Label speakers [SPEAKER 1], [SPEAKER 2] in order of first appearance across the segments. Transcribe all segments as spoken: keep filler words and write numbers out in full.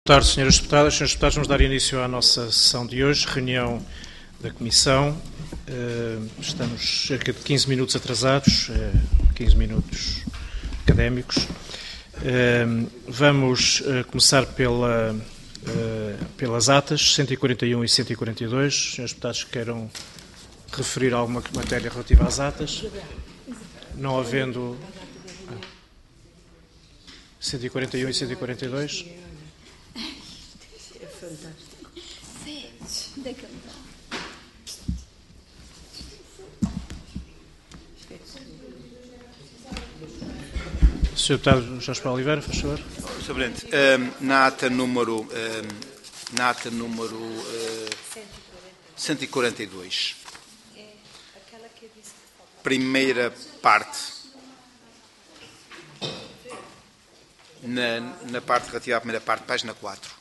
[SPEAKER 1] Boa tarde, senhoras deputadas. senhores deputados, vamos dar início à nossa sessão de hoje, reunião da Comissão. Estamos cerca de quinze minutos atrasados, quinze minutos académicos. Vamos começar pela, pelas atas cento e quarenta e um e cento e quarenta e dois. senhores deputados que queiram referir alguma matéria relativa às atas? Não havendo... cento e quarenta e um e cento e quarenta e dois.
[SPEAKER 2] É fantástico.
[SPEAKER 3] Onde é que ele está?
[SPEAKER 1] senhor Deputado Jorge Paulo Oliveira, faz favor.
[SPEAKER 2] senhor Presidente, na ata número, na ata número cento e quarenta e dois, primeira parte, na, na parte relativa à primeira parte, página quatro.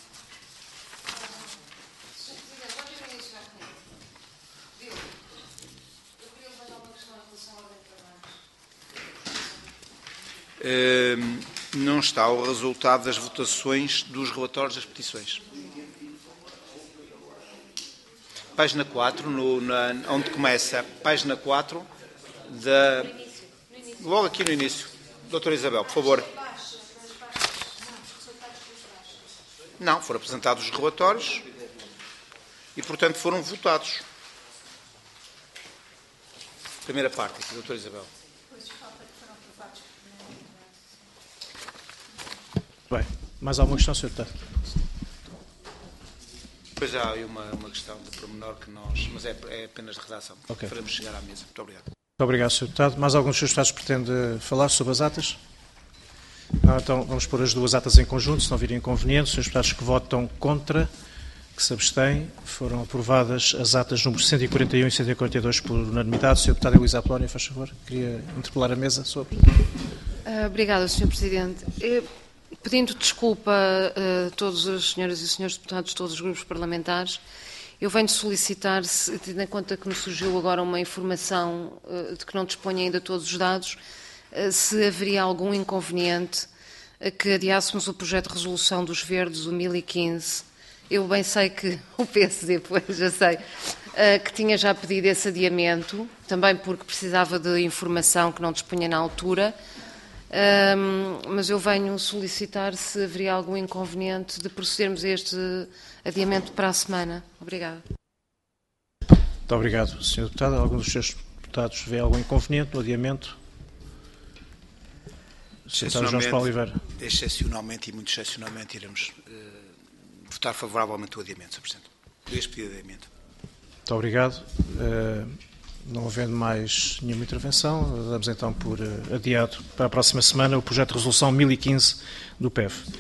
[SPEAKER 2] Uh, não está o resultado das votações dos relatórios das petições. Página quatro, no, na, onde começa, página quatro, da, logo aqui no início. Doutora Isabel, por favor. Não, foram apresentados os relatórios e, portanto, foram votados. Primeira parte, aqui, doutora Isabel.
[SPEAKER 1] Bem, mais alguma questão, senhor Deputado?
[SPEAKER 2] Pois há aí uma, uma questão de pormenor que nós... Mas é, é apenas de redação.
[SPEAKER 1] Okay.
[SPEAKER 2] Faremos chegar à mesa. Muito obrigado.
[SPEAKER 1] Muito obrigado, senhor Deputado. Mais algum dos senhores Deputados pretende falar sobre as atas? Não, então vamos pôr as duas atas em conjunto, se não virem inconvenientes. Os senhores Deputados que votam contra, que se abstêm, foram aprovadas as atas números cento e quarenta e um e cento e quarenta e dois por unanimidade. senhor Deputado Elisa Apolónia, faz favor. Queria interpelar a mesa sobre...
[SPEAKER 4] Uh, obrigada, senhor Presidente. Eu... Pedindo desculpa a todas as senhoras e senhores deputados de todos os grupos parlamentares, eu venho solicitar, tendo em conta que nos surgiu agora uma informação de que não disponho ainda todos os dados, se haveria algum inconveniente a que adiássemos o projeto de resolução dos Verdes, o mil e quinze. Eu bem sei que o P S D, pois já sei, que tinha já pedido esse adiamento, também porque precisava de informação que não dispunha na altura. Um, mas eu venho solicitar se haveria algum inconveniente de procedermos a este adiamento para a semana. Obrigada.
[SPEAKER 1] Muito obrigado, senhor Deputado. Algum dos senhores deputados vê algum inconveniente no adiamento? senhor Deputado Jorge Paulo Oliveira.
[SPEAKER 2] Excepcionalmente e muito excepcionalmente iremos uh, votar favoravelmente o adiamento, senhor Presidente. Este pedido de adiamento.
[SPEAKER 1] Muito obrigado. Uh, Não havendo mais nenhuma intervenção, damos então por uh, adiado para a próxima semana o projeto de resolução mil e quinze do P E V.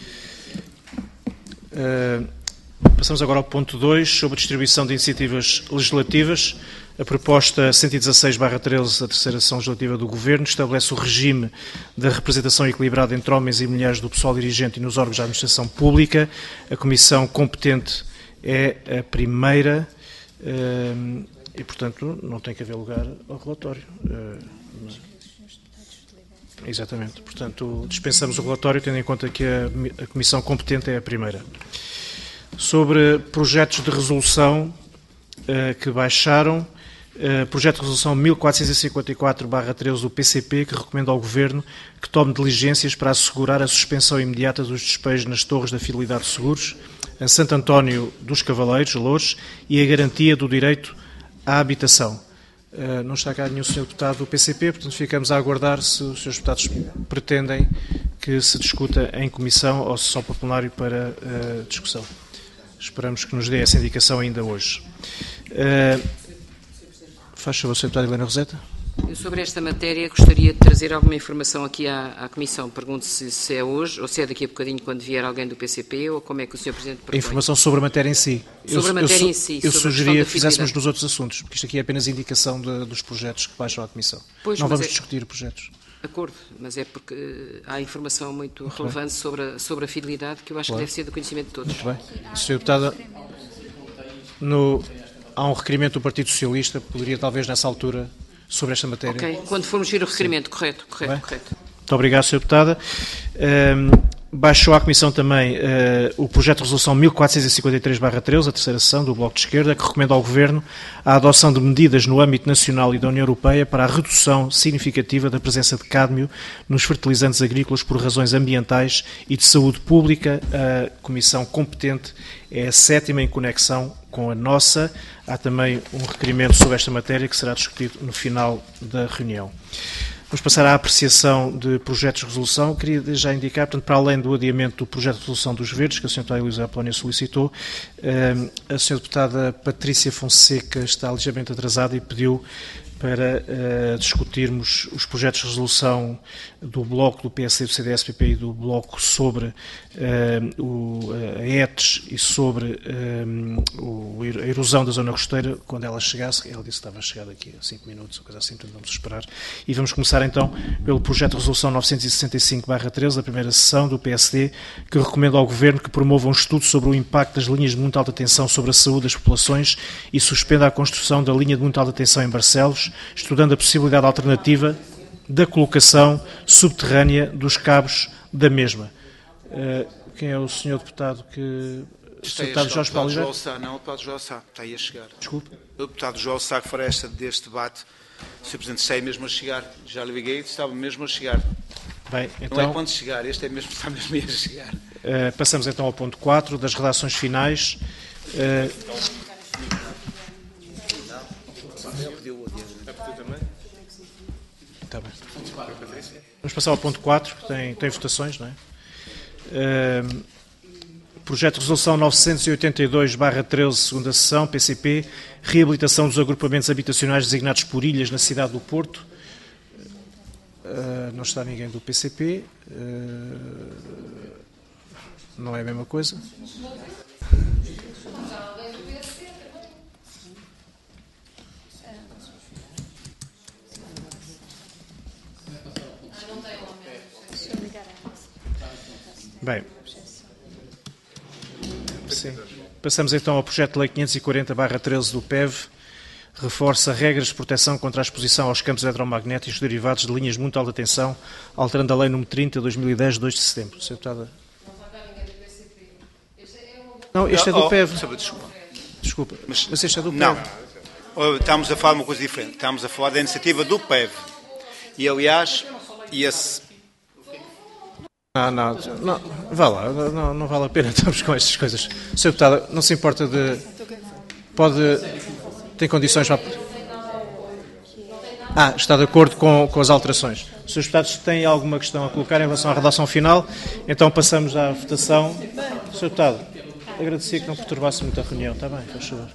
[SPEAKER 1] Uh, passamos agora ao ponto dois, sobre a distribuição de iniciativas legislativas. A proposta cento e dezasseis barra treze, a terceira sessão legislativa do Governo, estabelece o regime da representação equilibrada entre homens e mulheres do pessoal dirigente e nos órgãos de administração pública. A comissão competente é a primeira... Uh, E, portanto, não tem que haver lugar ao relatório. Uh, exatamente. Portanto, dispensamos o relatório, tendo em conta que a, a comissão competente é a primeira. Sobre projetos de resolução uh, que baixaram, uh, projeto de resolução mil quatrocentos e cinquenta e quatro barra treze do P C P, que recomenda ao Governo que tome diligências para assegurar a suspensão imediata dos despejos nas torres da Fidelidade de Seguros, em Santo António dos Cavaleiros, Loures, e a garantia do direito à habitação. Uh, não está cá nenhum senhor deputado do P C P, portanto ficamos a aguardar se os senhores deputados pretendem que se discuta em comissão ou se só para plenário para uh, discussão. Esperamos que nos dê essa indicação ainda hoje. Uh, faz favor, senhor deputado Helena Roseta.
[SPEAKER 5] Eu, sobre esta matéria, gostaria de trazer alguma informação aqui à, à Comissão. Pergunto se, se é hoje ou se é daqui a bocadinho quando vier alguém do P C P ou como é que o senhor Presidente propõe.
[SPEAKER 1] A informação sobre a matéria em si.
[SPEAKER 5] Sobre
[SPEAKER 1] eu,
[SPEAKER 5] a matéria
[SPEAKER 1] eu,
[SPEAKER 5] em si.
[SPEAKER 1] Eu sugeria que fizéssemos nos outros assuntos, porque isto aqui é apenas indicação de, dos projetos que baixam à Comissão. Pois, não vamos é... discutir projetos.
[SPEAKER 5] Acordo, mas é porque há informação muito, muito relevante sobre a, sobre a fidelidade que eu acho claro. que deve ser do conhecimento de todos.
[SPEAKER 1] Muito bem. senhor Deputado, no, há um requerimento do Partido Socialista, poderia talvez nessa altura... sobre esta matéria.
[SPEAKER 5] Ok, quando formos vir o requerimento,
[SPEAKER 1] Sim.
[SPEAKER 5] correto, correto, correto.
[SPEAKER 1] Muito obrigado, senhora Deputada. Um, baixou à Comissão também uh, o projeto de resolução mil quatrocentos e cinquenta e três barra treze, a terceira sessão do Bloco de Esquerda, que recomenda ao Governo a adoção de medidas no âmbito nacional e da União Europeia para a redução significativa da presença de cádmio nos fertilizantes agrícolas por razões ambientais e de saúde pública. A Comissão competente é a sétima em conexão com a nossa. Há também um requerimento sobre esta matéria que será discutido no final da reunião. Vamos passar à apreciação de projetos de resolução. Queria já indicar, portanto, para além do adiamento do projeto de resolução dos Verdes, que a senhora deputada Elisa Apolónia solicitou, a senhora deputada Patrícia Fonseca está ligeiramente atrasada e pediu para uh, discutirmos os projetos de resolução do Bloco do P S D, do C D S, P P e do Bloco sobre uh, o, a E T S e sobre um, o, a erosão da zona costeira. Quando ela chegasse, ela disse que estava a chegar daqui a cinco minutos, ou coisa assim, portanto vamos esperar. E vamos começar então pelo projeto de resolução novecentos e sessenta e cinco barra treze, da primeira sessão do P S D, que recomenda ao Governo que promova um estudo sobre o impacto das linhas de muito alta tensão sobre a saúde das populações e suspenda a construção da linha de muito alta tensão em Barcelos, estudando a possibilidade alternativa da colocação subterrânea dos cabos da mesma. Uh, quem é o senhor deputado que... O senhor deputado Jorge Paulo Oliveira?
[SPEAKER 2] Não, o deputado João Sá, está aí a chegar.
[SPEAKER 1] Desculpe?
[SPEAKER 2] O deputado João Sá, que fará esta, deste debate, senhor Presidente, está aí mesmo a chegar. Já lhe liguei, estava mesmo a chegar.
[SPEAKER 1] Bem, então,
[SPEAKER 2] não é quando chegar, este é mesmo, está mesmo a chegar.
[SPEAKER 1] Uh, passamos então ao ponto quatro, das redações finais. Uh, Tá bem. Vamos passar ao ponto quatro, que tem, tem votações, não é? Uh, projeto de resolução novecentos e oitenta e dois barra treze, segunda sessão, P C P, reabilitação dos agrupamentos habitacionais designados por ilhas na cidade do Porto. Uh, não está ninguém do P C P. Uh, não é a mesma coisa. Bem, sim. Passamos então ao projeto de lei quinhentos e quarenta barra treze do P E V, reforça regras de proteção contra a exposição aos campos eletromagnéticos derivados de linhas de muito alta tensão, alterando a lei número trinta de dois mil e dez, de dois de setembro. senhora deputada. Não, este é do P E V. Desculpa, mas, mas este é do P E V.
[SPEAKER 2] Não, estamos a falar de uma coisa diferente. Estamos a falar da iniciativa do P E V. E, aliás, esse...
[SPEAKER 1] Não, não, não, vá lá, não, não vale a pena estarmos com estas coisas. senhora deputada, não se importa de... Pode... Tem condições para... Ah, está de acordo com, com as alterações. Os senhores deputados têm alguma questão a colocar em relação à redação final? Então passamos à votação. senhor Deputado, agradecia que não perturbasse muito a reunião. Está bem, faz favor.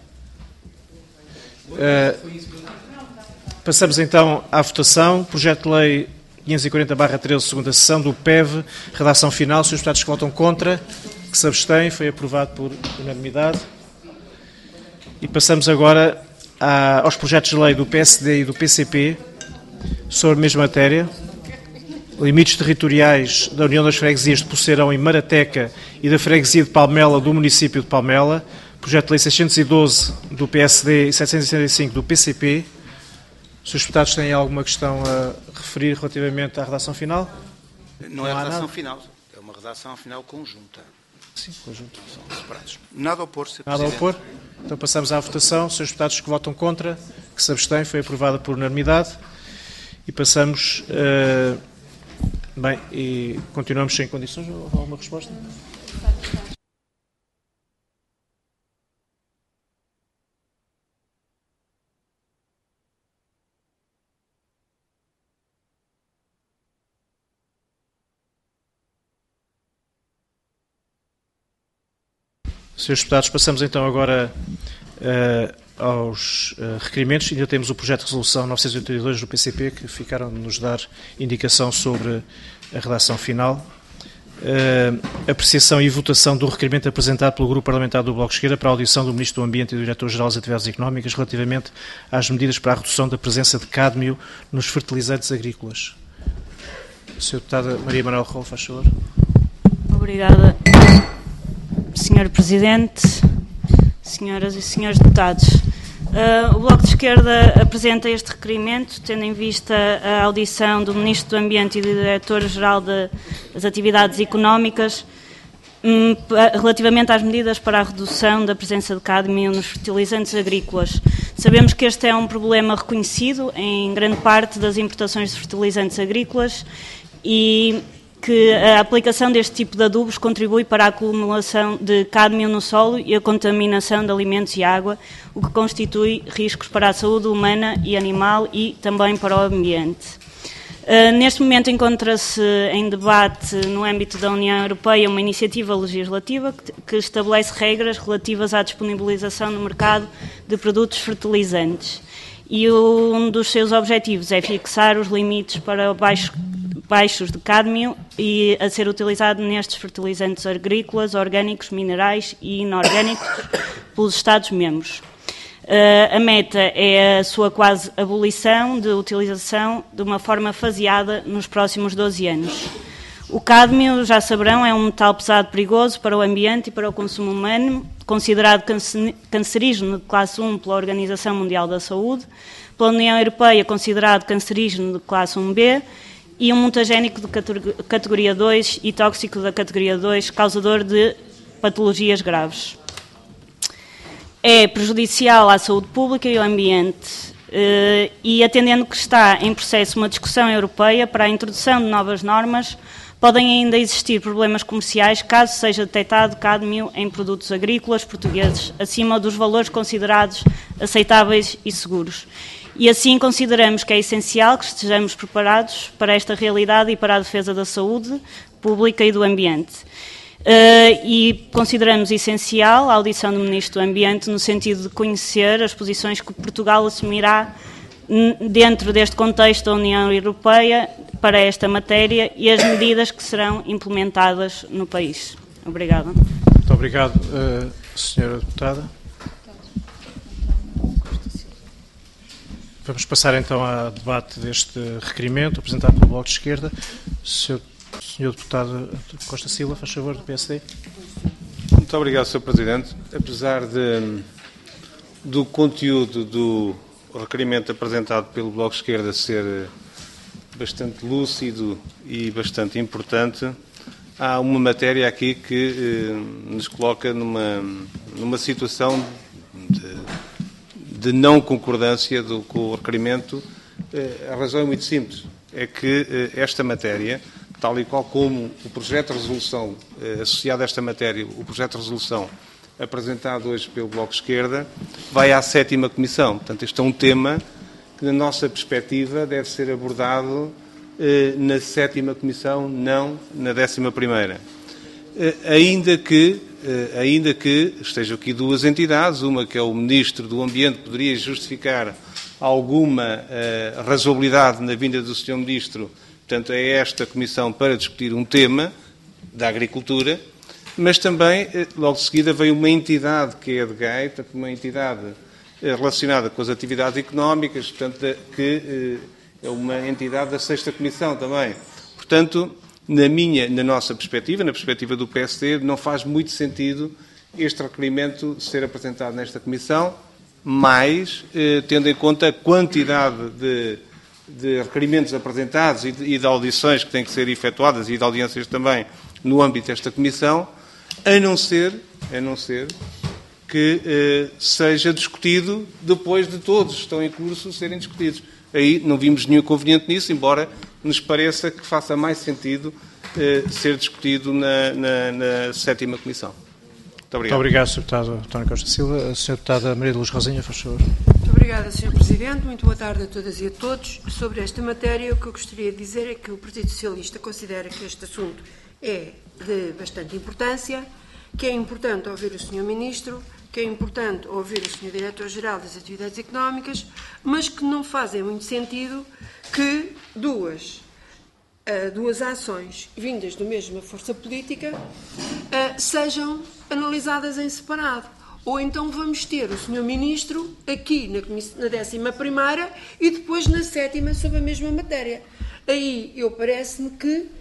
[SPEAKER 1] Uh, passamos então à votação. Projeto de lei quinhentos e quarenta barra treze, segunda sessão do P E V, redação final. Os senhores deputados que votam contra, que se abstêm, foi aprovado por unanimidade. E passamos agora a, aos projetos de lei do P S D e do P C P sobre a mesma matéria. Limites territoriais da União das Freguesias de Poceirão e Marateca e da Freguesia de Palmela do município de Palmela. Projeto de lei seiscentos e doze do P S D e setecentos e sessenta e cinco do P C P. Os senhores deputados têm alguma questão a referir relativamente à redação final?
[SPEAKER 2] Não,
[SPEAKER 1] Não
[SPEAKER 2] é
[SPEAKER 1] há
[SPEAKER 2] redação
[SPEAKER 1] nada?
[SPEAKER 2] final, é uma redação final conjunta.
[SPEAKER 1] Sim, conjunto.
[SPEAKER 2] São separados. Nada a opor, senhor
[SPEAKER 1] Nada a
[SPEAKER 2] Presidente.
[SPEAKER 1] opor? Então passamos à votação. Os senhores deputados que votam contra, que se abstêm, foi aprovada por unanimidade. E passamos... Uh, bem, e continuamos sem condições. Há alguma resposta? senhores deputados, passamos então agora uh, aos uh, requerimentos. Ainda temos o projeto de resolução novecentos e oitenta e dois do P C P, que ficaram de nos dar indicação sobre a redação final. Uh, apreciação e votação do requerimento apresentado pelo Grupo Parlamentar do Bloco de Esquerda para a audição do Ministro do Ambiente e do Diretor-Geral das Atividades Económicas relativamente às medidas para a redução da presença de cádmio nos fertilizantes agrícolas. senhora Deputada Maria Manuel Rolo, faz favor.
[SPEAKER 6] Obrigada, senhor Presidente, senhoras e senhores deputados. Uh, o Bloco de Esquerda apresenta este requerimento, tendo em vista a audição do Ministro do Ambiente e do Diretor-Geral das Atividades Económicas um, relativamente às medidas para a redução da presença de cádmio nos fertilizantes agrícolas. Sabemos que este é um problema reconhecido em grande parte das importações de fertilizantes agrícolas e que a aplicação deste tipo de adubos contribui para a acumulação de cádmio no solo e a contaminação de alimentos e água, o que constitui riscos para a saúde humana e animal e também para o ambiente. Uh, neste momento encontra-se em debate no âmbito da União Europeia uma iniciativa legislativa que, que estabelece regras relativas à disponibilização no mercado de produtos fertilizantes. E o, um dos seus objetivos é fixar os limites para baixo baixos de cádmio e a ser utilizado nestes fertilizantes agrícolas, orgânicos, minerais e inorgânicos pelos Estados-membros. Uh, a meta é a sua quase abolição de utilização de uma forma faseada nos próximos doze anos. O cádmio, já saberão, é um metal pesado perigoso para o ambiente e para o consumo humano, considerado cancerígeno de classe um pela Organização Mundial da Saúde, pela União Europeia considerado cancerígeno de classe um B, e um mutagénico de categoria dois e tóxico da categoria dois, causador de patologias graves. É prejudicial à saúde pública e ao ambiente e, atendendo que está em processo uma discussão europeia para a introdução de novas normas, podem ainda existir problemas comerciais caso seja detectado cádmio em produtos agrícolas portugueses acima dos valores considerados aceitáveis e seguros. E assim consideramos que é essencial que estejamos preparados para esta realidade e para a defesa da saúde pública e do ambiente. Uh, e consideramos essencial a audição do Ministro do Ambiente no sentido de conhecer as posições que Portugal assumirá dentro deste contexto da União Europeia para esta matéria e as medidas que serão implementadas no país. Obrigada.
[SPEAKER 1] Muito obrigado, uh, senhora Deputada. Vamos passar então ao debate deste requerimento apresentado pelo Bloco de Esquerda. Senhor, senhor Deputado Costa Silva, faz favor, do P S D.
[SPEAKER 7] Muito obrigado, senhor Presidente. Apesar de, do conteúdo do requerimento apresentado pelo Bloco de Esquerda ser bastante lúcido e bastante importante, há uma matéria aqui que eh, nos coloca numa, numa situação de de não concordância do, com o requerimento. A razão é muito simples, é que esta matéria, tal e qual como o projeto de resolução associado a esta matéria, o projeto de resolução apresentado hoje pelo Bloco de Esquerda, vai à sétima Comissão. Portanto, este é um tema que, na nossa perspectiva, deve ser abordado na sétima Comissão, não na décima primeira. Ainda que Uh, ainda que estejam aqui duas entidades, uma que é o Ministro do Ambiente, poderia justificar alguma uh, razoabilidade na vinda do senhor Ministro, portanto, é esta Comissão para discutir um tema da agricultura, mas também, uh, logo de seguida, veio uma entidade que é a DGAI, portanto, uma entidade uh, relacionada com as atividades económicas, portanto, que uh, é uma entidade da sexta Comissão também. Portanto, Na, minha, na nossa perspectiva, na perspectiva do P S D, não faz muito sentido este requerimento ser apresentado nesta Comissão, mas, eh, tendo em conta a quantidade de, de requerimentos apresentados e de, e de audições que têm que ser efetuadas e de audiências também no âmbito desta Comissão, a não ser, a não ser que eh, seja discutido depois de todos que estão em curso serem discutidos. Aí não vimos nenhum inconveniente nisso, embora nos pareça que faça mais sentido eh, ser discutido na, na, na sétima Comissão. Muito obrigado.
[SPEAKER 1] Muito obrigado, senhor Deputado António Costa Silva. A senhora Deputada Maria de Luz Rosinha, faz favor.
[SPEAKER 8] Muito obrigada, senhor Presidente. Muito boa tarde a todas e a todos. Sobre esta matéria, o que eu gostaria de dizer é que o Partido Socialista considera que este assunto é de bastante importância, que é importante ouvir o senhor Ministro, que é importante ouvir o senhor Diretor-Geral das Atividades Económicas, mas que não fazem muito sentido que duas, uh, duas ações vindas da mesma força política uh, sejam analisadas em separado. Ou então vamos ter o senhor Ministro aqui na, na décima primeira e depois na sétima sobre a mesma matéria. Aí eu parece-me que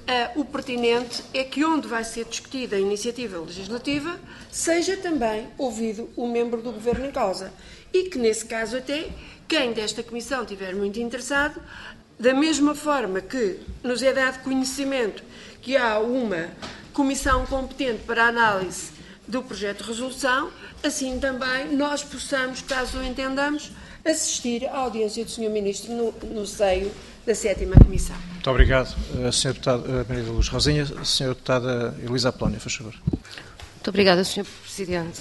[SPEAKER 8] uh, o pertinente é que onde vai ser discutida a iniciativa legislativa seja também ouvido o membro do Governo em causa. E que, nesse caso até, quem desta Comissão estiver muito interessado, da mesma forma que nos é dado conhecimento que há uma Comissão competente para a análise do projeto de resolução, assim também nós possamos, caso o entendamos, assistir à audiência do senhor Ministro no, no seio da sétima Comissão.
[SPEAKER 1] Muito obrigado, senhora Deputada Maria da Luz Rosinha. senhora Deputada Elisa Apolónia, faz favor.
[SPEAKER 4] Muito obrigada, senhor Presidente.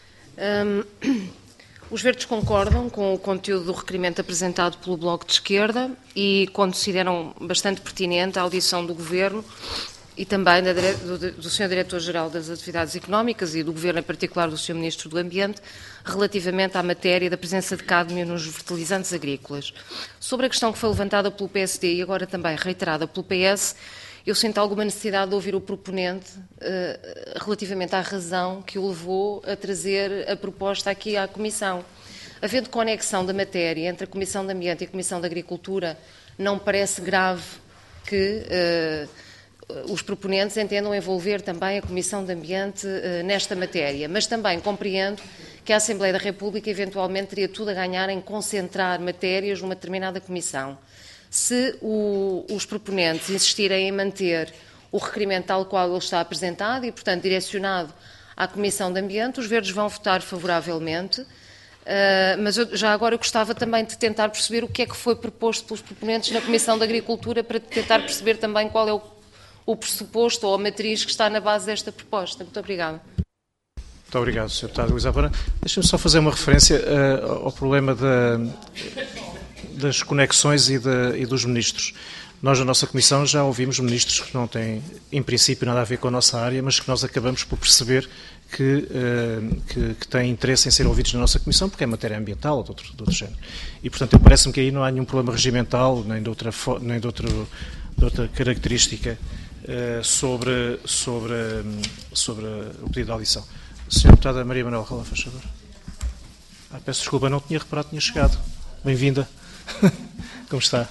[SPEAKER 4] Um, os Verdes concordam com o conteúdo do requerimento apresentado pelo Bloco de Esquerda e consideram bastante pertinente a audição do Governo e também da, do, do senhor Diretor-Geral das Atividades Económicas e do Governo, em particular do senhor Ministro do Ambiente, relativamente à matéria da presença de cádmio nos fertilizantes agrícolas. Sobre a questão que foi levantada pelo P S D e agora também reiterada pelo P S, eu sinto alguma necessidade de ouvir o proponente uh, relativamente à razão que o levou a trazer a proposta aqui à Comissão. Havendo conexão da matéria entre a Comissão de Ambiente e a Comissão de Agricultura, não parece grave que uh, os proponentes entendam envolver também a Comissão de Ambiente uh, nesta matéria, mas também compreendo que a Assembleia da República eventualmente teria tudo a ganhar em concentrar matérias numa determinada comissão. Se o, os proponentes insistirem em manter o requerimento tal qual ele está apresentado e, portanto, direcionado à Comissão de Ambiente, os Verdes vão votar favoravelmente, uh, mas eu já agora eu gostava também de tentar perceber o que é que foi proposto pelos proponentes na Comissão de Agricultura para tentar perceber também qual é o, o pressuposto ou a matriz que está na base desta proposta. Muito obrigada.
[SPEAKER 1] Muito obrigado, senhora Deputada Elisa Apolónia. Deixa-me só fazer uma referência uh, ao problema da... das conexões e, de, e dos ministros. Nós, na nossa Comissão, já ouvimos ministros que não têm, em princípio, nada a ver com a nossa área, mas que nós acabamos por perceber que, uh, que, que têm interesse em ser ouvidos na nossa Comissão, porque é matéria ambiental ou de outro, de outro género. E, portanto, parece-me que aí não há nenhum problema regimental, nem de outra, nem de outro, de outra característica uh, sobre, sobre, sobre o pedido de audição. senhora Deputada Maria Manuel Rola, faz favor. Ah, peço desculpa, não tinha reparado, tinha chegado. Bem-vinda. Como está?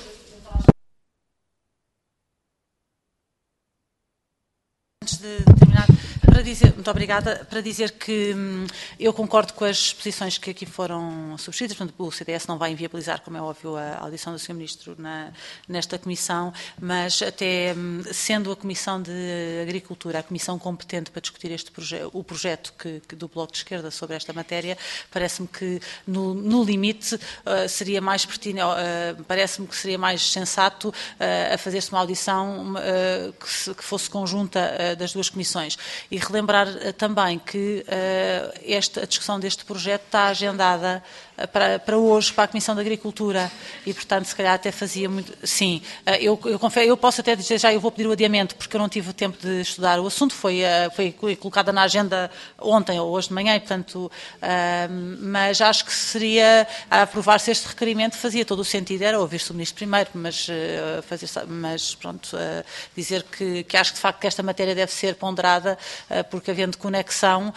[SPEAKER 9] Antes de terminar, para dizer, muito obrigada, para dizer que hum, eu concordo com as posições que aqui foram subscritas, portanto o C D S não vai inviabilizar, como é óbvio, a audição do senhor Ministro na, nesta Comissão, mas até hum, sendo a Comissão de Agricultura a Comissão competente para discutir este proje o projeto que, que do Bloco de Esquerda sobre esta matéria, parece-me que no, no limite uh, seria mais pertinente, uh, parece-me que seria mais sensato uh, a fazer-se uma audição uh, que, se, que fosse conjunta uh, das duas comissões. E relembrar uh, também que uh, esta, a discussão deste projeto está agendada uh, para, para hoje, para a Comissão de Agricultura, e, portanto, se calhar até fazia muito... Sim, uh, eu, eu, confesso, eu posso até dizer já, eu vou pedir o adiamento, porque eu não tive tempo de estudar o assunto, foi, uh, foi colocada na agenda ontem ou hoje de manhã, e, portanto, uh, mas acho que seria, a aprovar-se este requerimento, fazia todo o sentido, era ouvir-se o Ministro primeiro, mas, uh, fazer, mas pronto, uh, dizer que, que acho que, de facto, que esta matéria deve ser ponderada, porque havendo conexão,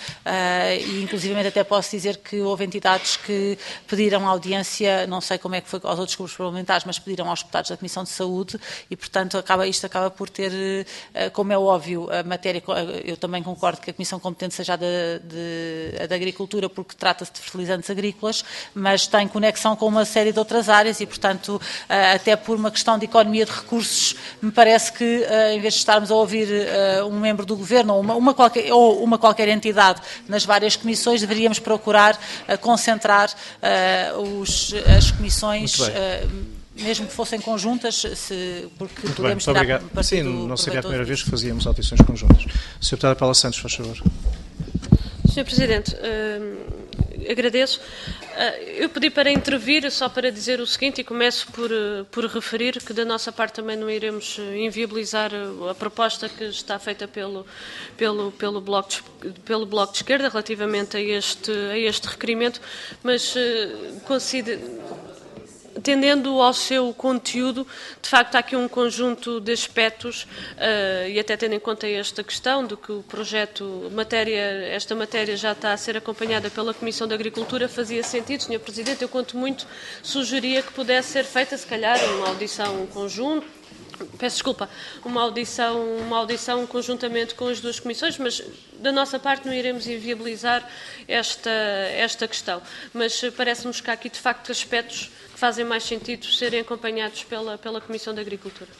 [SPEAKER 9] e inclusivamente até posso dizer que houve entidades que pediram audiência, não sei como é que foi aos outros grupos parlamentares, mas pediram aos deputados da Comissão de Saúde e, portanto, acaba, isto acaba por ter, como é óbvio, a matéria, eu também concordo que a Comissão competente seja a da, de, a da Agricultura, porque trata-se de fertilizantes agrícolas, mas tem conexão com uma série de outras áreas e, portanto, até por uma questão de economia de recursos, me parece que, em vez de estarmos a ouvir um membro do Governo ou uma, uma, qualquer, ou uma qualquer entidade nas várias comissões, deveríamos procurar uh, concentrar uh, os, as comissões, uh, mesmo que fossem conjuntas, se, porque
[SPEAKER 1] Muito
[SPEAKER 9] podemos
[SPEAKER 1] bem,
[SPEAKER 9] tirar
[SPEAKER 1] obrigado. Sim, não seria a primeira vez que
[SPEAKER 9] disso.
[SPEAKER 1] fazíamos audições conjuntas. senhora Deputada Paula Santos, faz favor.
[SPEAKER 10] senhor Presidente, uh, agradeço. Uh, eu pedi para intervir só para dizer o seguinte, e começo por, uh, por referir que da nossa parte também não iremos uh, inviabilizar uh, a proposta que está feita pelo, pelo, pelo, bloco de, pelo Bloco de Esquerda relativamente a este, a este requerimento, mas uh, considero... Tendendo ao seu conteúdo, de facto há aqui um conjunto de aspectos uh, e até tendo em conta esta questão de que o projeto, matéria, esta matéria já está a ser acompanhada pela Comissão de Agricultura, fazia sentido, senhor Presidente, eu quanto muito sugeria que pudesse ser feita, se calhar, uma audição conjunto, peço desculpa, uma audição, uma audição conjuntamente com as duas comissões, mas da nossa parte não iremos inviabilizar esta, esta questão. Mas parece-nos que há aqui, de facto, aspectos que fazem mais sentido serem acompanhados pela, pela Comissão da Agricultura.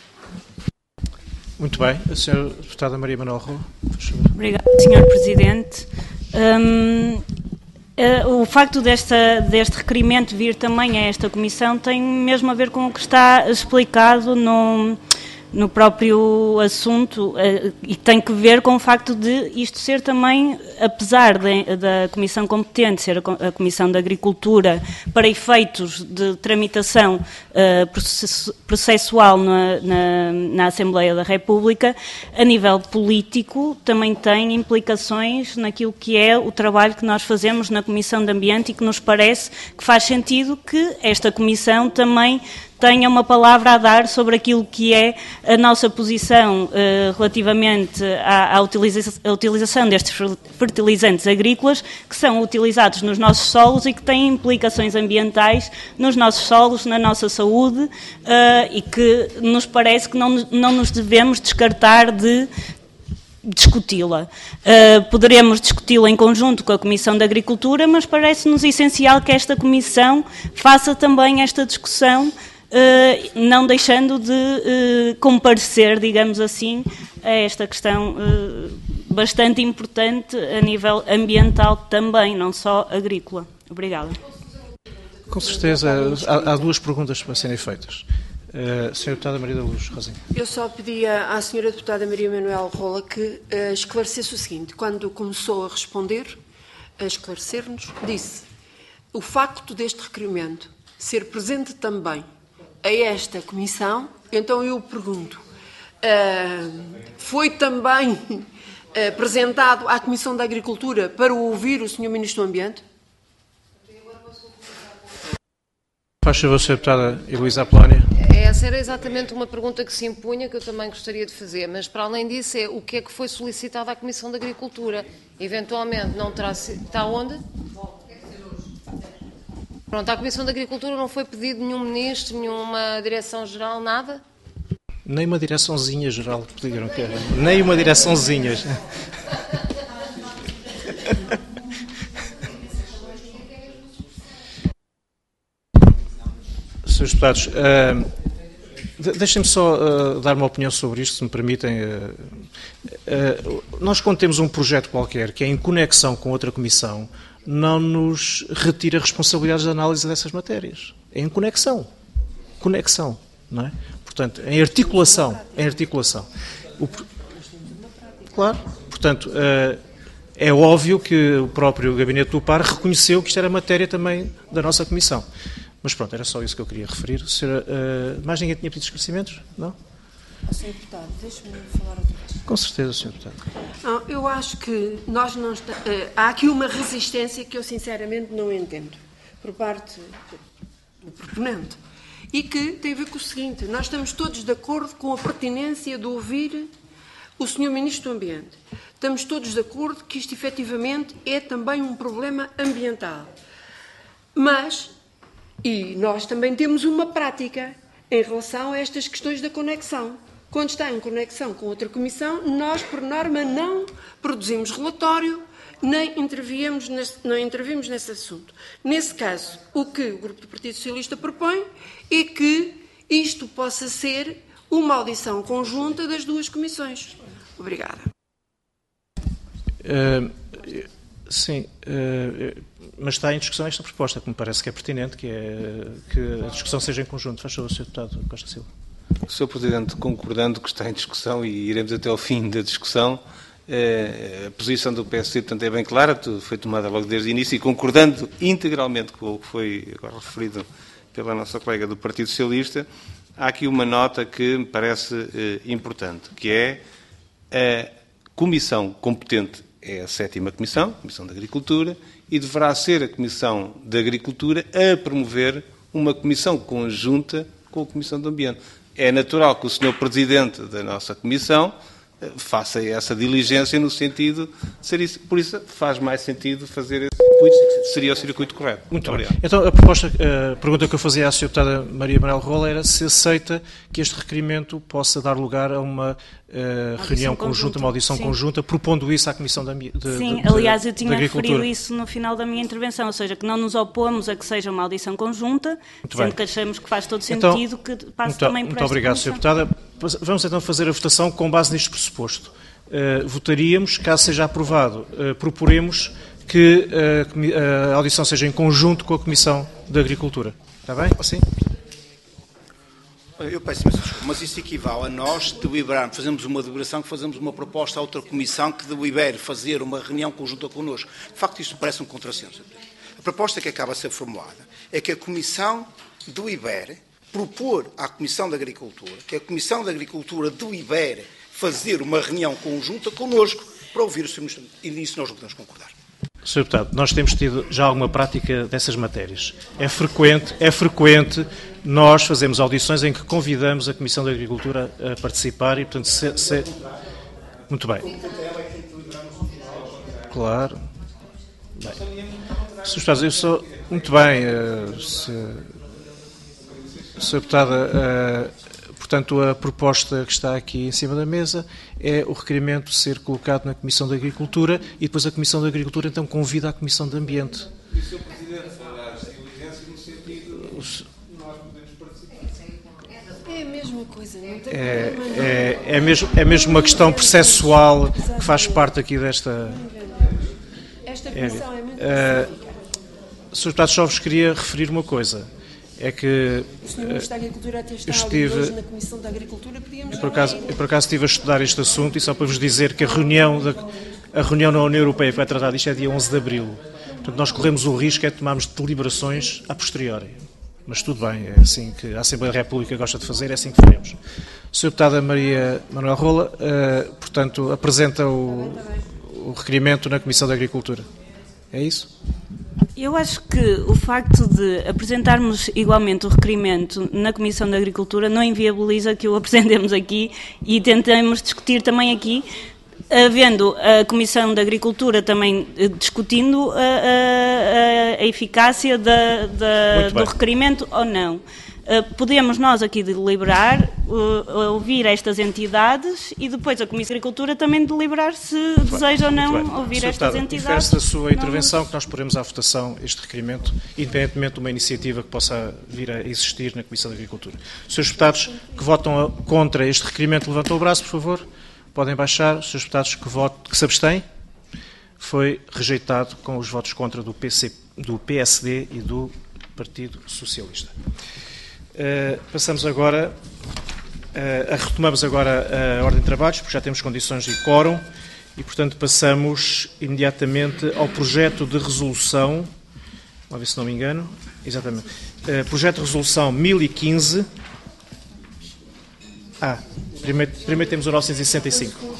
[SPEAKER 1] Muito bem. A senhora Deputada Maria Manuel Roa, por favor.
[SPEAKER 6] Obrigada, senhor Presidente. Hum, o facto desta, deste requerimento vir também a esta Comissão tem mesmo a ver com o que está explicado no, no próprio assunto e tem que ver com o facto de isto ser também, apesar de, da Comissão competente ser a, a Comissão da Agricultura, para efeitos de tramitação uh, processual na, na, na Assembleia da República, a nível político também tem implicações naquilo que é o trabalho que nós fazemos na Comissão de Ambiente e que nos parece que faz sentido que esta Comissão também tenha uma palavra a dar sobre aquilo que é a nossa posição uh, relativamente à, à, utiliza à utilização destes fertilizantes agrícolas que são utilizados nos nossos solos e que têm implicações ambientais nos nossos solos, na nossa saúde uh, e que nos parece que não, não nos devemos descartar de discuti-la. Uh, poderemos discuti-la em conjunto com a Comissão da Agricultura, mas parece-nos essencial que esta Comissão faça também esta discussão, Uh, não deixando de uh, comparecer, digamos assim, a esta questão uh, bastante importante a nível ambiental também, não só agrícola. Obrigada.
[SPEAKER 1] Com certeza, há, há duas perguntas para serem feitas. Uh, senhora Deputada Maria da Luz Rosinha.
[SPEAKER 8] Eu só pedia à senhora Deputada Maria Manuel Roa que uh, esclarecesse o seguinte. Quando começou a responder, a esclarecer-nos, disse o facto deste requerimento ser presente também a esta Comissão, então eu pergunto, uh, foi também uh, apresentado à Comissão da Agricultura para ouvir o senhor Ministro do Ambiente?
[SPEAKER 1] Faz favor, senhora Deputada Heloísa Apolónia.
[SPEAKER 4] Essa era exatamente uma pergunta que se impunha, que eu também gostaria de fazer, mas para além disso é o que é que foi solicitado à Comissão da Agricultura. Eventualmente não terá sido... Está onde? Pronto, à Comissão da Agricultura não foi pedido nenhum ministro, nenhuma direção-geral, nada?
[SPEAKER 1] Nem uma direçãozinha geral pediram, que era. Nem uma direçãozinha. Senhores deputados, uh, deixem-me só uh, dar uma opinião sobre isto, se me permitem. Uh, uh, nós, quando temos um projeto qualquer que é em conexão com outra comissão, não nos retira responsabilidades de análise dessas matérias. É em conexão. Conexão, não é? Portanto, em articulação. Em articulação. O, claro. Portanto, uh, é óbvio que o próprio Gabinete do P A R reconheceu que isto era matéria também da nossa comissão. Mas pronto, era só isso que eu queria referir. Senhora, uh, mais ninguém tinha pedido esclarecimentos? Não?
[SPEAKER 8] senhor Deputado, deixe-me falar outra vez.
[SPEAKER 1] Com certeza, senhor Deputado.
[SPEAKER 8] Não, eu acho que nós não está, uh, há aqui uma resistência que eu sinceramente não entendo por parte do proponente e que tem a ver com o seguinte: nós estamos todos de acordo com a pertinência de ouvir o senhor Ministro do Ambiente. Estamos todos de acordo que isto efetivamente é também um problema ambiental. Mas, e nós também temos uma prática em relação a estas questões da conexão. Quando está em conexão com outra comissão, nós, por norma, não produzimos relatório, nem intervimos nesse, não intervimos nesse assunto. Nesse caso, o que o Grupo do Partido Socialista propõe é que isto possa ser uma audição conjunta das duas comissões. Obrigada.
[SPEAKER 1] Uh, sim, uh, mas está em discussão esta proposta, que me parece que é pertinente, que é que a discussão seja em conjunto. Faz favor, senhor Deputado Costa Silva.
[SPEAKER 7] senhor Presidente, concordando que está em discussão e iremos até ao fim da discussão, eh, a posição do P S C, portanto, é bem clara, foi tomada logo desde o início, e concordando integralmente com o que foi agora referido pela nossa colega do Partido Socialista, há aqui uma nota que me parece eh, importante, que é a comissão competente é a sétima comissão, a Comissão da Agricultura, e deverá ser a Comissão da Agricultura a promover uma comissão conjunta com a Comissão do Ambiente. É natural que o senhor Presidente da nossa Comissão faça essa diligência no sentido de ser isso. Por isso faz mais sentido fazer esse circuito, seria o circuito correto.
[SPEAKER 1] Muito
[SPEAKER 7] obrigado.
[SPEAKER 1] bem. Então, a, proposta, a pergunta que eu fazia à senhora Deputada Maria Manuel Rola era se aceita que este requerimento possa dar lugar a uma uh, reunião conjunta, conjunta, uma audição Sim. conjunta, propondo isso à Comissão da de,
[SPEAKER 6] Sim,
[SPEAKER 1] de,
[SPEAKER 6] aliás, eu
[SPEAKER 1] de
[SPEAKER 6] tinha referido isso no final da minha intervenção, ou seja, que não nos opomos a que seja uma audição conjunta, muito sendo bem. que achamos que faz todo sentido então, que passe
[SPEAKER 1] muito,
[SPEAKER 6] também por
[SPEAKER 1] Muito
[SPEAKER 6] esta
[SPEAKER 1] obrigado,
[SPEAKER 6] comissão.
[SPEAKER 1] senhora Deputada. Vamos então fazer a votação com base neste pressuposto. Uh, votaríamos, caso seja aprovado, uh, proporemos que uh, a audição seja em conjunto com a Comissão de Agricultura. Está bem? Assim?
[SPEAKER 2] Eu peço imensa desculpa, mas isso equivale a nós deliberarmos, fazemos uma deliberação, que fazemos uma proposta a outra comissão que delibere fazer uma reunião conjunta connosco. De facto, isto parece um contrassenso. A proposta que acaba a ser formulada é que a Comissão delibere, propor à Comissão de Agricultura, que a Comissão de Agricultura delibere fazer uma reunião conjunta connosco para ouvir o senhor Ministro. E nisso nós não podemos concordar.
[SPEAKER 1] senhor Deputado, nós temos tido já alguma prática dessas matérias. É frequente, é frequente nós fazemos audições em que convidamos a Comissão de Agricultura a participar e, portanto, se... se... Muito bem. Claro. Bem. senhor Deputado, eu sou... Muito bem, uh, se... senhora Deputada... Uh... Portanto, a proposta que está aqui em cima da mesa é o requerimento ser colocado na Comissão de Agricultura e depois a Comissão de Agricultura então convida a Comissão de Ambiente.
[SPEAKER 7] E o senhor Presidente fará as diligências no sentido de nós podemos participar.
[SPEAKER 8] É a mesma coisa, não tem
[SPEAKER 1] é, é, é, mesmo, é mesmo uma questão processual que faz parte aqui desta...
[SPEAKER 8] Esta comissão é, é muito...
[SPEAKER 1] Uh, senhor Deputado, só vos queria referir uma coisa. É que
[SPEAKER 8] o senhor Ministro da Agricultura até está
[SPEAKER 1] estive,
[SPEAKER 8] hoje na Comissão da Agricultura, podíamos...
[SPEAKER 1] Eu por, acaso, eu por acaso estive a estudar este assunto e só para vos dizer que a reunião, da, a reunião na União Europeia que vai tratar disto é dia onze de abril. Portanto, nós corremos o risco é de tomarmos deliberações a posteriori. Mas tudo bem, é assim que a Assembleia da República gosta de fazer, é assim que faremos. senhora Deputada Maria Manuel Rola, uh, portanto, apresenta o, o requerimento na Comissão da Agricultura. É isso?
[SPEAKER 6] Eu acho que o facto de apresentarmos igualmente o requerimento na Comissão da Agricultura não inviabiliza que o apresentemos aqui e tentemos discutir também aqui, havendo a Comissão da Agricultura também discutindo a, a, a eficácia da, da, do requerimento ou não. Podemos nós aqui deliberar, ouvir estas entidades e depois a Comissão de Agricultura também deliberar se muito deseja bem, ou não ouvir
[SPEAKER 1] senhor
[SPEAKER 6] estas
[SPEAKER 1] Deputado,
[SPEAKER 6] entidades.
[SPEAKER 1] Peço da sua intervenção
[SPEAKER 6] nos...
[SPEAKER 1] que nós poremos à votação este requerimento, independentemente de uma iniciativa que possa vir a existir na Comissão de Agricultura. Senhores deputados que votam contra este requerimento, levantam o braço, por favor. Podem baixar. Os senhores deputados que, votam, que se abstêm, foi rejeitado com os votos contra do, P C, do P S D e do Partido Socialista. Uh, passamos agora, uh, a, retomamos agora a ordem de trabalhos, porque já temos condições de quórum, e, portanto, passamos imediatamente ao projeto de resolução, vamos ver se não me engano, exatamente, uh, projeto de resolução mil e quinze, ah, primeiro, primeiro temos o novecentos e sessenta e cinco.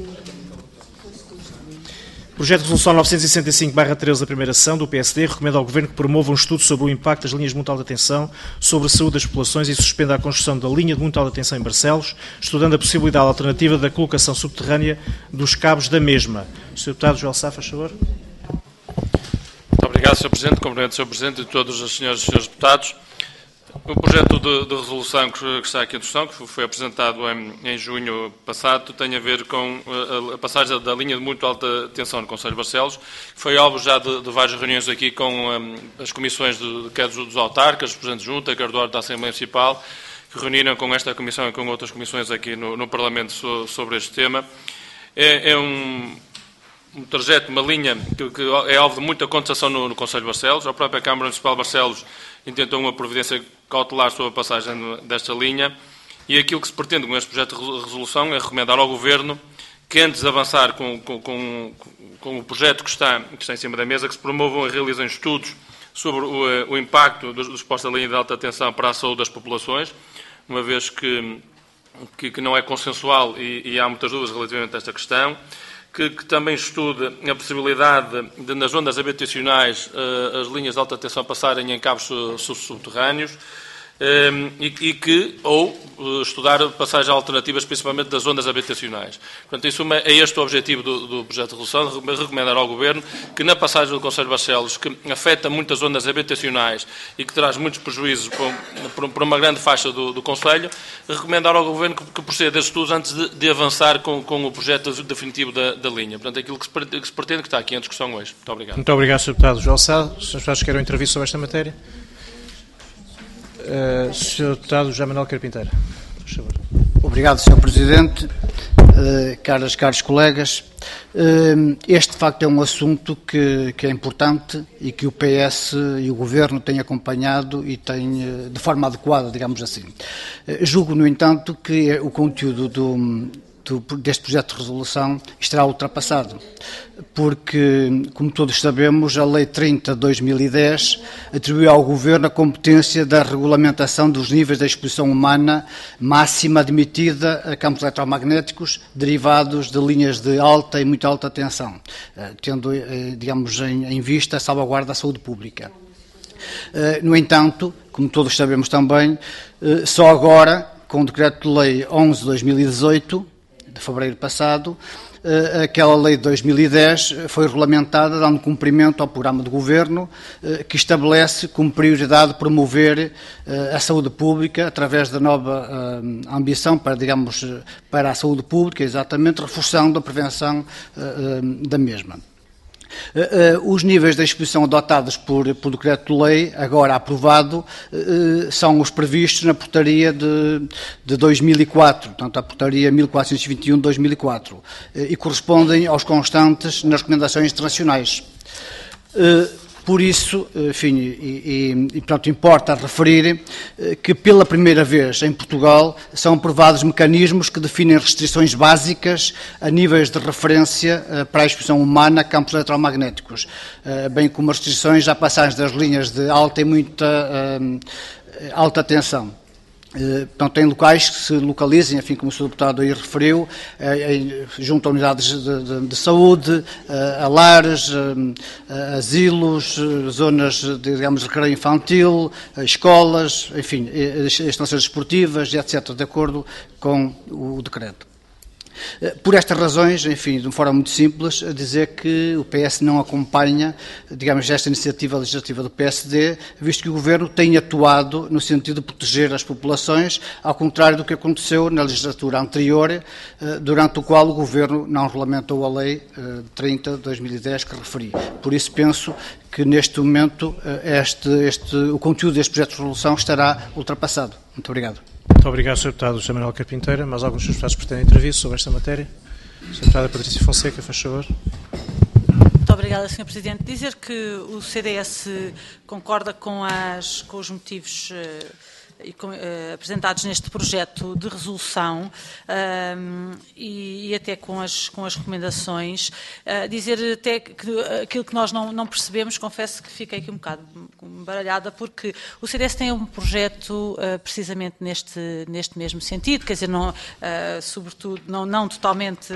[SPEAKER 1] Projeto de Resolução novecentos e sessenta e cinco barra treze da primeira sessão do P S D recomenda ao Governo que promova um estudo sobre o impacto das linhas de muito alta tensão sobre a saúde das populações e suspenda a construção da linha de muito alta tensão em Barcelos, estudando a possibilidade alternativa da colocação subterrânea dos cabos da mesma. O senhor Deputado Joel Sá, faz favor.
[SPEAKER 11] Muito obrigado, senhor Presidente. Cumprimento o senhor Presidente e todos os senhores e senhores deputados. O projeto de, de resolução que está aqui em discussão, que foi apresentado em, em junho passado, tem a ver com a, a passagem da linha de muito alta tensão no Conselho de Barcelos, que foi alvo já de, de várias reuniões aqui com um, as comissões, de, quer dos, dos autarcas, dos Presidentes de Junta, quer do órgão da Assembleia Municipal, que reuniram com esta comissão e com outras comissões aqui no, no Parlamento so, sobre este tema. É, é um... um trajeto, uma linha que, que é alvo de muita contestação no, no Conselho de Barcelos. A própria Câmara Municipal de Barcelos intentou uma providência cautelar sobre a passagem desta linha e aquilo que se pretende com este projeto de resolução é recomendar ao Governo que, antes de avançar com, com, com, com o projeto que está, que está em cima da mesa, que se promovam e realizem estudos sobre o, o impacto dos, dos postos da linha de alta tensão para a saúde das populações, uma vez que, que, que não é consensual e, e há muitas dúvidas relativamente a esta questão. Que, que também estude a possibilidade de, nas zonas habitacionais, uh, as linhas de alta tensão passarem em cabos subterrâneos e, e que, ou estudar passagens alternativas, principalmente das zonas habitacionais. Portanto, em suma, é este o objetivo do, do projeto de resolução, recomendar ao Governo que na passagem do Conselho de Barcelos, que afeta muitas zonas habitacionais e que traz muitos prejuízos para, para uma grande faixa do, do Conselho, recomendar ao Governo que, que proceda a estudos antes de, de avançar com, com o projeto definitivo da, da linha. Portanto, é aquilo que se, pretende, que se pretende, que está aqui em discussão hoje. Muito obrigado.
[SPEAKER 1] Muito obrigado, senhor Deputado João Sá. Os senhores deputados querem intervir sobre esta matéria? Uh, senhor Deputado José Manuel Carpinteiro, por favor.
[SPEAKER 12] Obrigado, senhor Presidente. Uh, caras, caros colegas, uh, este de facto é um assunto que, que é importante e que o P S e o Governo têm acompanhado e têm uh, de forma adequada, digamos assim. Uh, julgo, no entanto, que o conteúdo do, do, deste projeto de resolução estará ultrapassado, porque, como todos sabemos, a Lei trinta de dois mil e dez atribuiu ao Governo a competência da regulamentação dos níveis da exposição humana máxima admitida a campos eletromagnéticos derivados de linhas de alta e muito alta tensão, tendo, digamos, em vista a salvaguarda da saúde pública. No entanto, como todos sabemos também, só agora, com o Decreto-Lei onze de dois mil e dezoito, de fevereiro passado, aquela lei de dois mil e dez foi regulamentada, dando cumprimento ao programa de Governo, que estabelece como prioridade promover a saúde pública através da nova ambição para, digamos, para a saúde pública, exatamente, reforçando a prevenção da mesma. Uh, uh, os níveis da exposição adotados por, por decreto-lei, agora aprovado, uh, são os previstos na portaria de, de dois mil e quatro, portanto a portaria mil quatrocentos e vinte e um de dois mil e quatro, uh, e correspondem aos constantes nas recomendações internacionais. Uh, Por isso, enfim, e, e, e portanto, importa referir que pela primeira vez em Portugal são aprovados mecanismos que definem restrições básicas a níveis de referência para a exposição humana a campos eletromagnéticos, bem como as restrições à passagem das linhas de alta e muita uh, alta tensão. Portanto, em locais que se localizem, enfim, como o senhor Deputado aí referiu, junto a unidades de, de, de saúde, a lares, a asilos, zonas, de, digamos, de recreio infantil, escolas, enfim, estações esportivas, etcétera, de acordo com o decreto. Por estas razões, enfim, de uma forma muito simples, a dizer que o P S não acompanha, digamos, esta iniciativa legislativa do P S D, visto que o Governo tem atuado no sentido de proteger as populações, ao contrário do que aconteceu na legislatura anterior, durante o qual o Governo não regulamentou a Lei trinta de dois mil e dez que referi. Por isso penso que neste momento este, este, o conteúdo deste projeto de resolução estará ultrapassado. Muito obrigado.
[SPEAKER 1] Muito obrigado, senhor Deputado José Manuel Carpinteiro. Mais alguns dos deputados pretendem intervir sobre esta matéria? senhora Deputada Patrícia Fonseca, faz favor.
[SPEAKER 9] Muito obrigada, senhor Presidente. Dizer que o C D S concorda com, as, com os motivos uh, e com, uh, apresentados neste projeto de resolução uh, e, e até com as, com as recomendações. Uh, dizer até que uh, aquilo que nós não, não percebemos, confesso que fiquei aqui um bocado baralhada, porque o C D S tem um projeto uh, precisamente neste, neste mesmo sentido, quer dizer, não, uh, sobretudo, não, não totalmente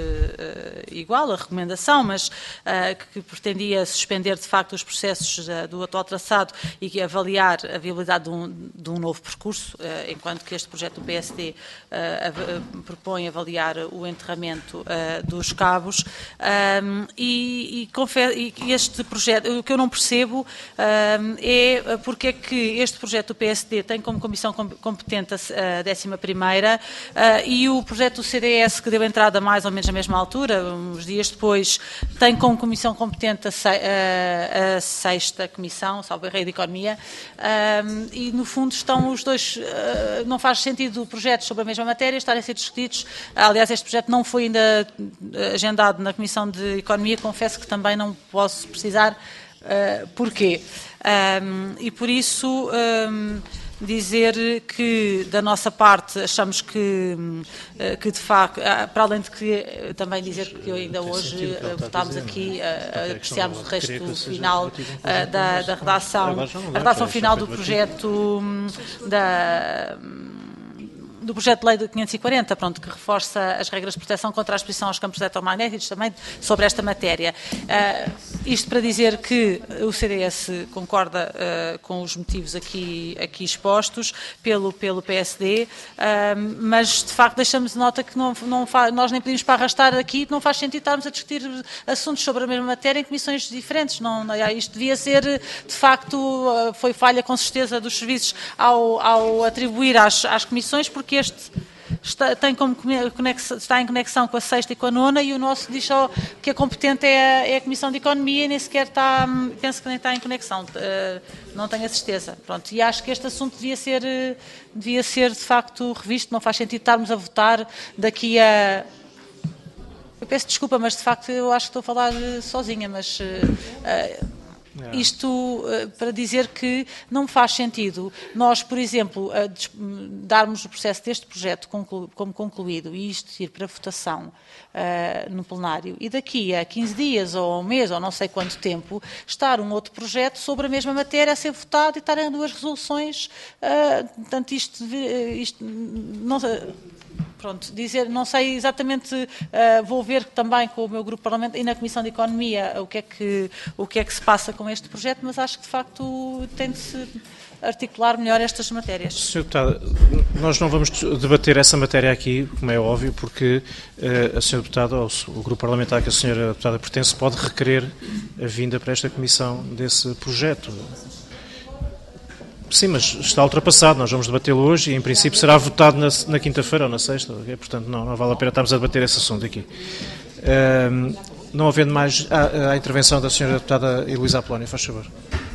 [SPEAKER 9] uh, igual à recomendação, mas uh, que, que pretendia suspender de facto os processos uh, do atual traçado e que avaliar a viabilidade de um, de um novo percurso, uh, enquanto que este projeto do P S D uh, propõe avaliar o enterramento uh, dos cabos, um, e, e, confesso, e este projeto, o que eu não percebo uh, é porque é que este projeto do P S D tem como comissão competente a décima primeira uh, e o projeto do C D S, que deu entrada mais ou menos na mesma altura, uns dias depois, tem como comissão competente a, se, a, a sexta comissão, salvo erro, de Economia, uh, e no fundo estão os dois, uh, não faz sentido projetos sobre a mesma matéria estarem a ser discutidos. Aliás, este projeto não foi ainda agendado na Comissão de Economia, confesso que também não posso precisar uh, porquê. Um, e por isso um, dizer que da nossa parte achamos que, que de facto, para além de que também dizer que ainda hoje votámos aqui, apreciámos o resto final da, da redação, a redação final do projeto da do projeto de lei de quinhentos e quarenta, pronto, que reforça as regras de proteção contra a exposição aos campos eletromagnéticos, também sobre esta matéria. Uh, isto para dizer que o C D S concorda uh, com os motivos aqui, aqui expostos pelo, pelo P S D, uh, mas de facto deixamos de nota que não, não faz, nós nem pedimos para arrastar aqui, não faz sentido estarmos a discutir assuntos sobre a mesma matéria em comissões diferentes. Não, isto devia ser, de facto, uh, foi falha com certeza dos serviços ao, ao atribuir às, às comissões, porque este Está, tem como conexão, está em conexão com a sexta e com a nona, e o nosso diz só que a competente é a, é a Comissão de Economia e nem sequer está, penso que nem está em conexão, uh, não tenho a certeza. Pronto, e acho que este assunto devia ser, uh, devia ser de facto revisto, não faz sentido estarmos a votar daqui a... Eu peço desculpa, mas de facto eu acho que estou a falar uh, sozinha, mas... Uh, uh, Isto uh, para dizer que não me faz sentido nós, por exemplo, uh, darmos o processo deste projeto conclu como concluído e isto ir para votação uh, no plenário e daqui a quinze dias ou um mês ou não sei quanto tempo estar um outro projeto sobre a mesma matéria a ser votado e estarem duas resoluções. Uh, portanto, isto, isto não sei. Pronto, dizer, não sei exatamente, uh, vou ver também com o meu grupo parlamentar e na Comissão de Economia o que, é que, o que é que se passa com este projeto, mas acho que de facto tem de se articular melhor estas matérias.
[SPEAKER 1] senhor Deputado, nós não vamos debater essa matéria aqui, como é óbvio, porque uh, a senhora Deputada, ou o grupo parlamentar que a senhora Deputada pertence, pode requerer a vinda para esta Comissão desse projeto. Sim, mas está ultrapassado, nós vamos debatê-lo hoje e em princípio será votado na, na quinta-feira ou na sexta, okay? Portanto não, não vale a pena estarmos a debater esse assunto aqui. Uh, não havendo mais a, a intervenção da senhora Deputada Heloísa Apolónio, faz favor.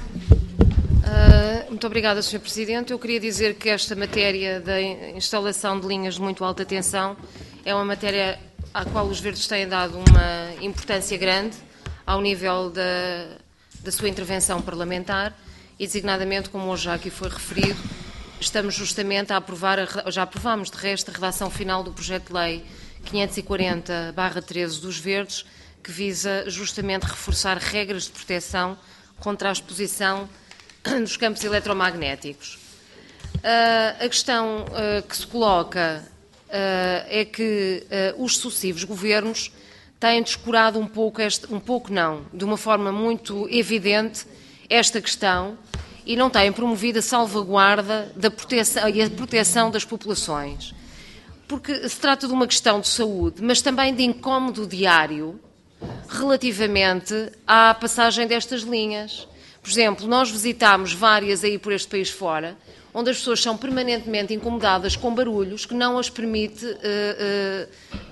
[SPEAKER 4] Uh, muito obrigada, senhor Presidente. Eu queria dizer que esta matéria da instalação de linhas de muito alta tensão é uma matéria à qual os Verdes têm dado uma importância grande ao nível da, da sua intervenção parlamentar. E, designadamente, como hoje já aqui foi referido, estamos justamente a aprovar, a, já aprovámos de resto a redação final do projeto de lei quinhentos e quarenta barra treze dos Verdes, que visa justamente reforçar regras de proteção contra a exposição dos campos eletromagnéticos. Uh, a questão uh, que se coloca uh, é que uh, os sucessivos governos têm descurado um pouco, este, um pouco não, de uma forma muito evidente, esta questão e não têm promovido a salvaguarda da proteção, e a proteção das populações. Porque se trata de uma questão de saúde, mas também de incómodo diário relativamente à passagem destas linhas. Por exemplo, nós visitámos várias aí por este país fora, onde as pessoas são permanentemente incomodadas com barulhos que não as permite uh, uh,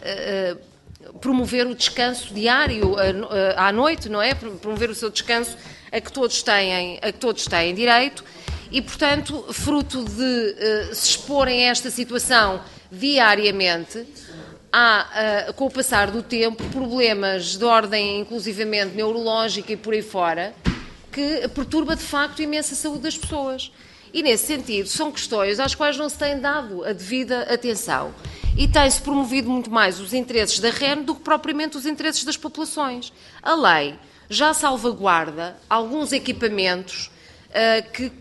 [SPEAKER 4] uh, promover o descanso diário uh, uh, à noite, não é? Promover o seu descanso a que todos têm, a que todos têm direito e, portanto, fruto de uh, se exporem a esta situação diariamente, há, uh, com o passar do tempo, problemas de ordem inclusivamente neurológica e por aí fora, que perturba de facto imensa saúde das pessoas. E, nesse sentido, são questões às quais não se tem dado a devida atenção e tem-se promovido muito mais os interesses da R E N do que propriamente os interesses das populações. A lei já salvaguarda alguns equipamentos uh, que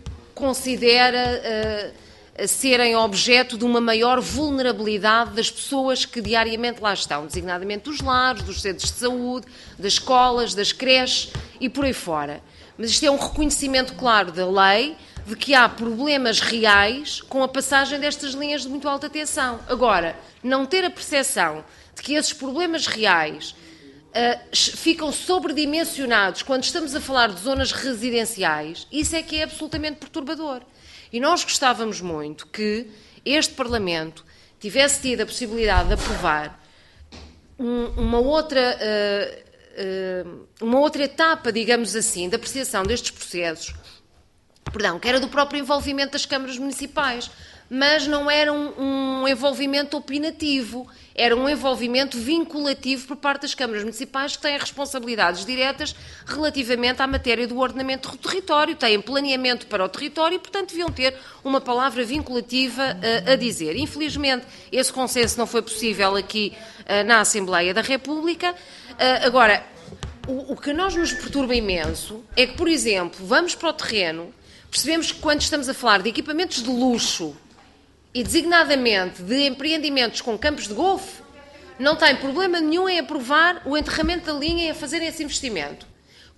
[SPEAKER 4] considera uh, serem objeto de uma maior vulnerabilidade das pessoas que diariamente lá estão, designadamente dos lares, dos centros de saúde, das escolas, das creches e por aí fora. Mas isto é um reconhecimento claro da lei de que há problemas reais com a passagem destas linhas de muito alta tensão. Agora, não ter a percepção de que esses problemas reais uh, ficam sobredimensionados quando estamos a falar de zonas residenciais, isso é que é absolutamente perturbador. E nós gostávamos muito que este Parlamento tivesse tido a possibilidade de aprovar um, uma outra... Uh, uma outra etapa, digamos assim, da apreciação destes processos, perdão, que era do próprio envolvimento das câmaras municipais, mas não era um, um envolvimento opinativo, era um envolvimento vinculativo por parte das câmaras municipais que têm responsabilidades diretas relativamente à matéria do ordenamento do território, têm planeamento para o território e, portanto, deviam ter uma palavra vinculativa uh, a dizer. Infelizmente, esse consenso não foi possível aqui uh, na Assembleia da República. Uh, agora, o, o que nós nos perturba imenso é que, por exemplo, vamos para o terreno, percebemos que quando estamos a falar de equipamentos de luxo e designadamente de empreendimentos com campos de golfe, não tem problema nenhum em aprovar o enterramento da linha e a fazerem esse investimento.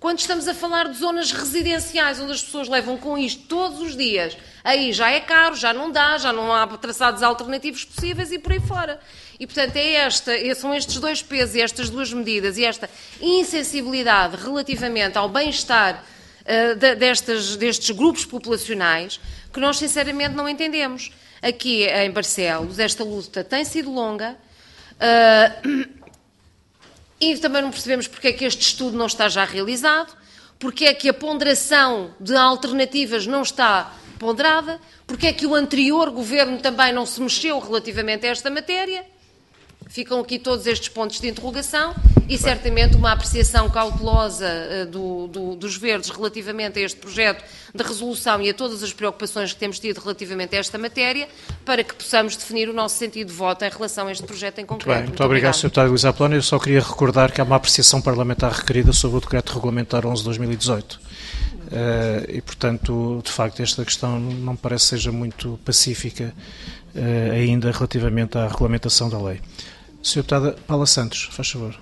[SPEAKER 4] Quando estamos a falar de zonas residenciais, onde as pessoas levam com isto todos os dias, aí já é caro, já não dá, já não há traçados alternativos possíveis e por aí fora. E, portanto, é esta, são estes dois pesos e estas duas medidas e esta insensibilidade relativamente ao bem-estar uh, de, destes, destes grupos populacionais que nós, sinceramente, não entendemos. Aqui em Barcelos, esta luta tem sido longa uh, e também não percebemos porque é que este estudo não está já realizado, porque é que a ponderação de alternativas não está ponderada, porque é que o anterior governo também não se mexeu relativamente a esta matéria. Ficam aqui todos estes pontos de interrogação e certamente uma apreciação cautelosa uh, do, do, dos Verdes relativamente a este projeto de resolução e a todas as preocupações que temos tido relativamente a esta matéria, para que possamos definir o nosso sentido de voto em relação a este projeto em concreto.
[SPEAKER 1] Muito bem, muito, muito obrigado, senhor Deputado Luís Apolónio. Eu só queria recordar que há uma apreciação parlamentar requerida sobre o Decreto Regulamentar onze barra dois mil e dezoito. Uh, e, portanto, de facto, esta questão não me parece seja muito pacífica uh, ainda relativamente à regulamentação da lei. senhora Deputada Paula Santos, faz favor.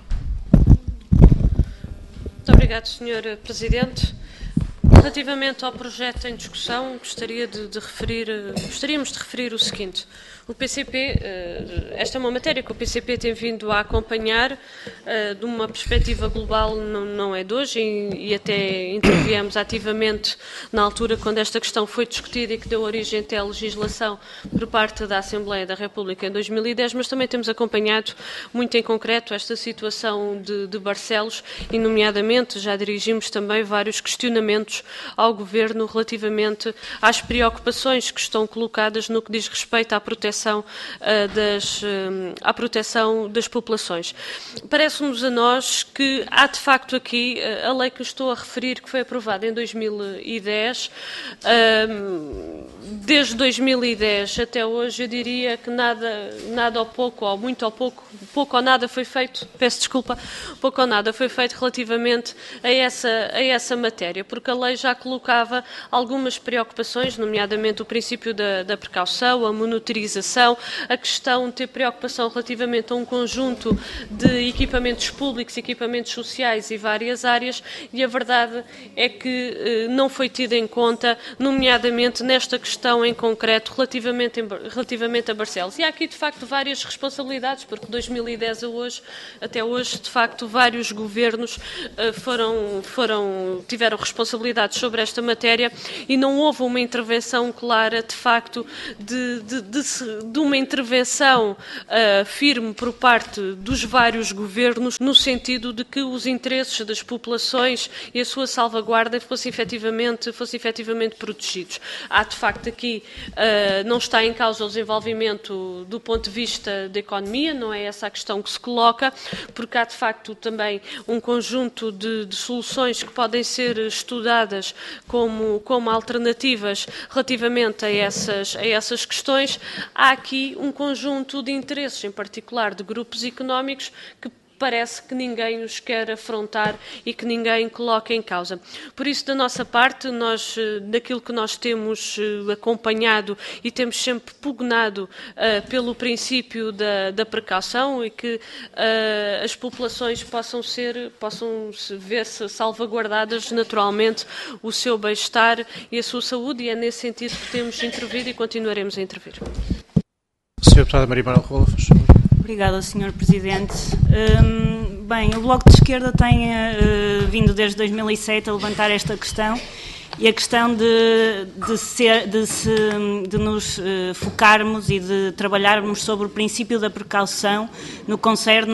[SPEAKER 10] Muito obrigado, senhor Presidente. Relativamente ao projeto em discussão, gostaria de, de referir, gostaríamos de referir o seguinte. O P C P, esta é uma matéria que o P C P tem vindo a acompanhar de uma perspectiva global, não, não é de hoje, e, e até interviemos ativamente na altura quando esta questão foi discutida e que deu origem até à legislação por parte da Assembleia da República em dois mil e dez, mas também temos acompanhado muito em concreto esta situação de, de Barcelos e, nomeadamente, já dirigimos também vários questionamentos ao Governo relativamente às preocupações que estão colocadas no que diz respeito à proteção Das, à proteção das populações. Parece-nos a nós que há de facto aqui a lei que estou a referir, que foi aprovada em dois mil e dez, desde dois mil e dez até hoje eu diria que nada, nada ou pouco, ou muito ou pouco, pouco ou nada foi feito, peço desculpa, pouco ou nada foi feito relativamente a essa, a essa matéria, porque a lei já colocava algumas preocupações, nomeadamente o princípio da, da precaução, a monitorização, a questão de ter preocupação relativamente a um conjunto de equipamentos públicos, equipamentos sociais e várias áreas, e a verdade é que eh, não foi tida em conta, nomeadamente nesta questão em concreto, relativamente, em, relativamente a Barcelos. E há aqui, de facto, várias responsabilidades, porque de dois mil e dez a hoje, até hoje, de facto, vários governos eh, foram, foram, tiveram responsabilidades sobre esta matéria e não houve uma intervenção clara, de facto, de, de, de de uma intervenção uh, firme por parte dos vários governos, no sentido de que os interesses das populações e a sua salvaguarda fossem efetivamente, fossem efetivamente protegidos. Há, de facto, aqui uh, não está em causa o desenvolvimento do ponto de vista da economia, não é essa a questão que se coloca, porque há, de facto, também um conjunto de, de soluções que podem ser estudadas como, como alternativas relativamente a essas, a essas questões. Há aqui um conjunto de interesses, em particular de grupos económicos, que parece que ninguém os quer afrontar e que ninguém coloca em causa. Por isso, da nossa parte, nós, daquilo que nós temos acompanhado e temos sempre pugnado uh, pelo princípio da, da precaução e que uh, as populações possam ser, possam ver-se salvaguardadas naturalmente o seu bem-estar e a sua saúde, e é nesse sentido que temos intervido e continuaremos a intervir.
[SPEAKER 1] senhora Deputada Maria Manuel Rola, faz favor.
[SPEAKER 6] Obrigada, senhor Presidente. Hum, bem, o Bloco de Esquerda tem uh, vindo desde dois mil e sete a levantar esta questão e a questão de, de, ser, de, se, de nos uh, focarmos e de trabalharmos sobre o princípio da precaução no que concerne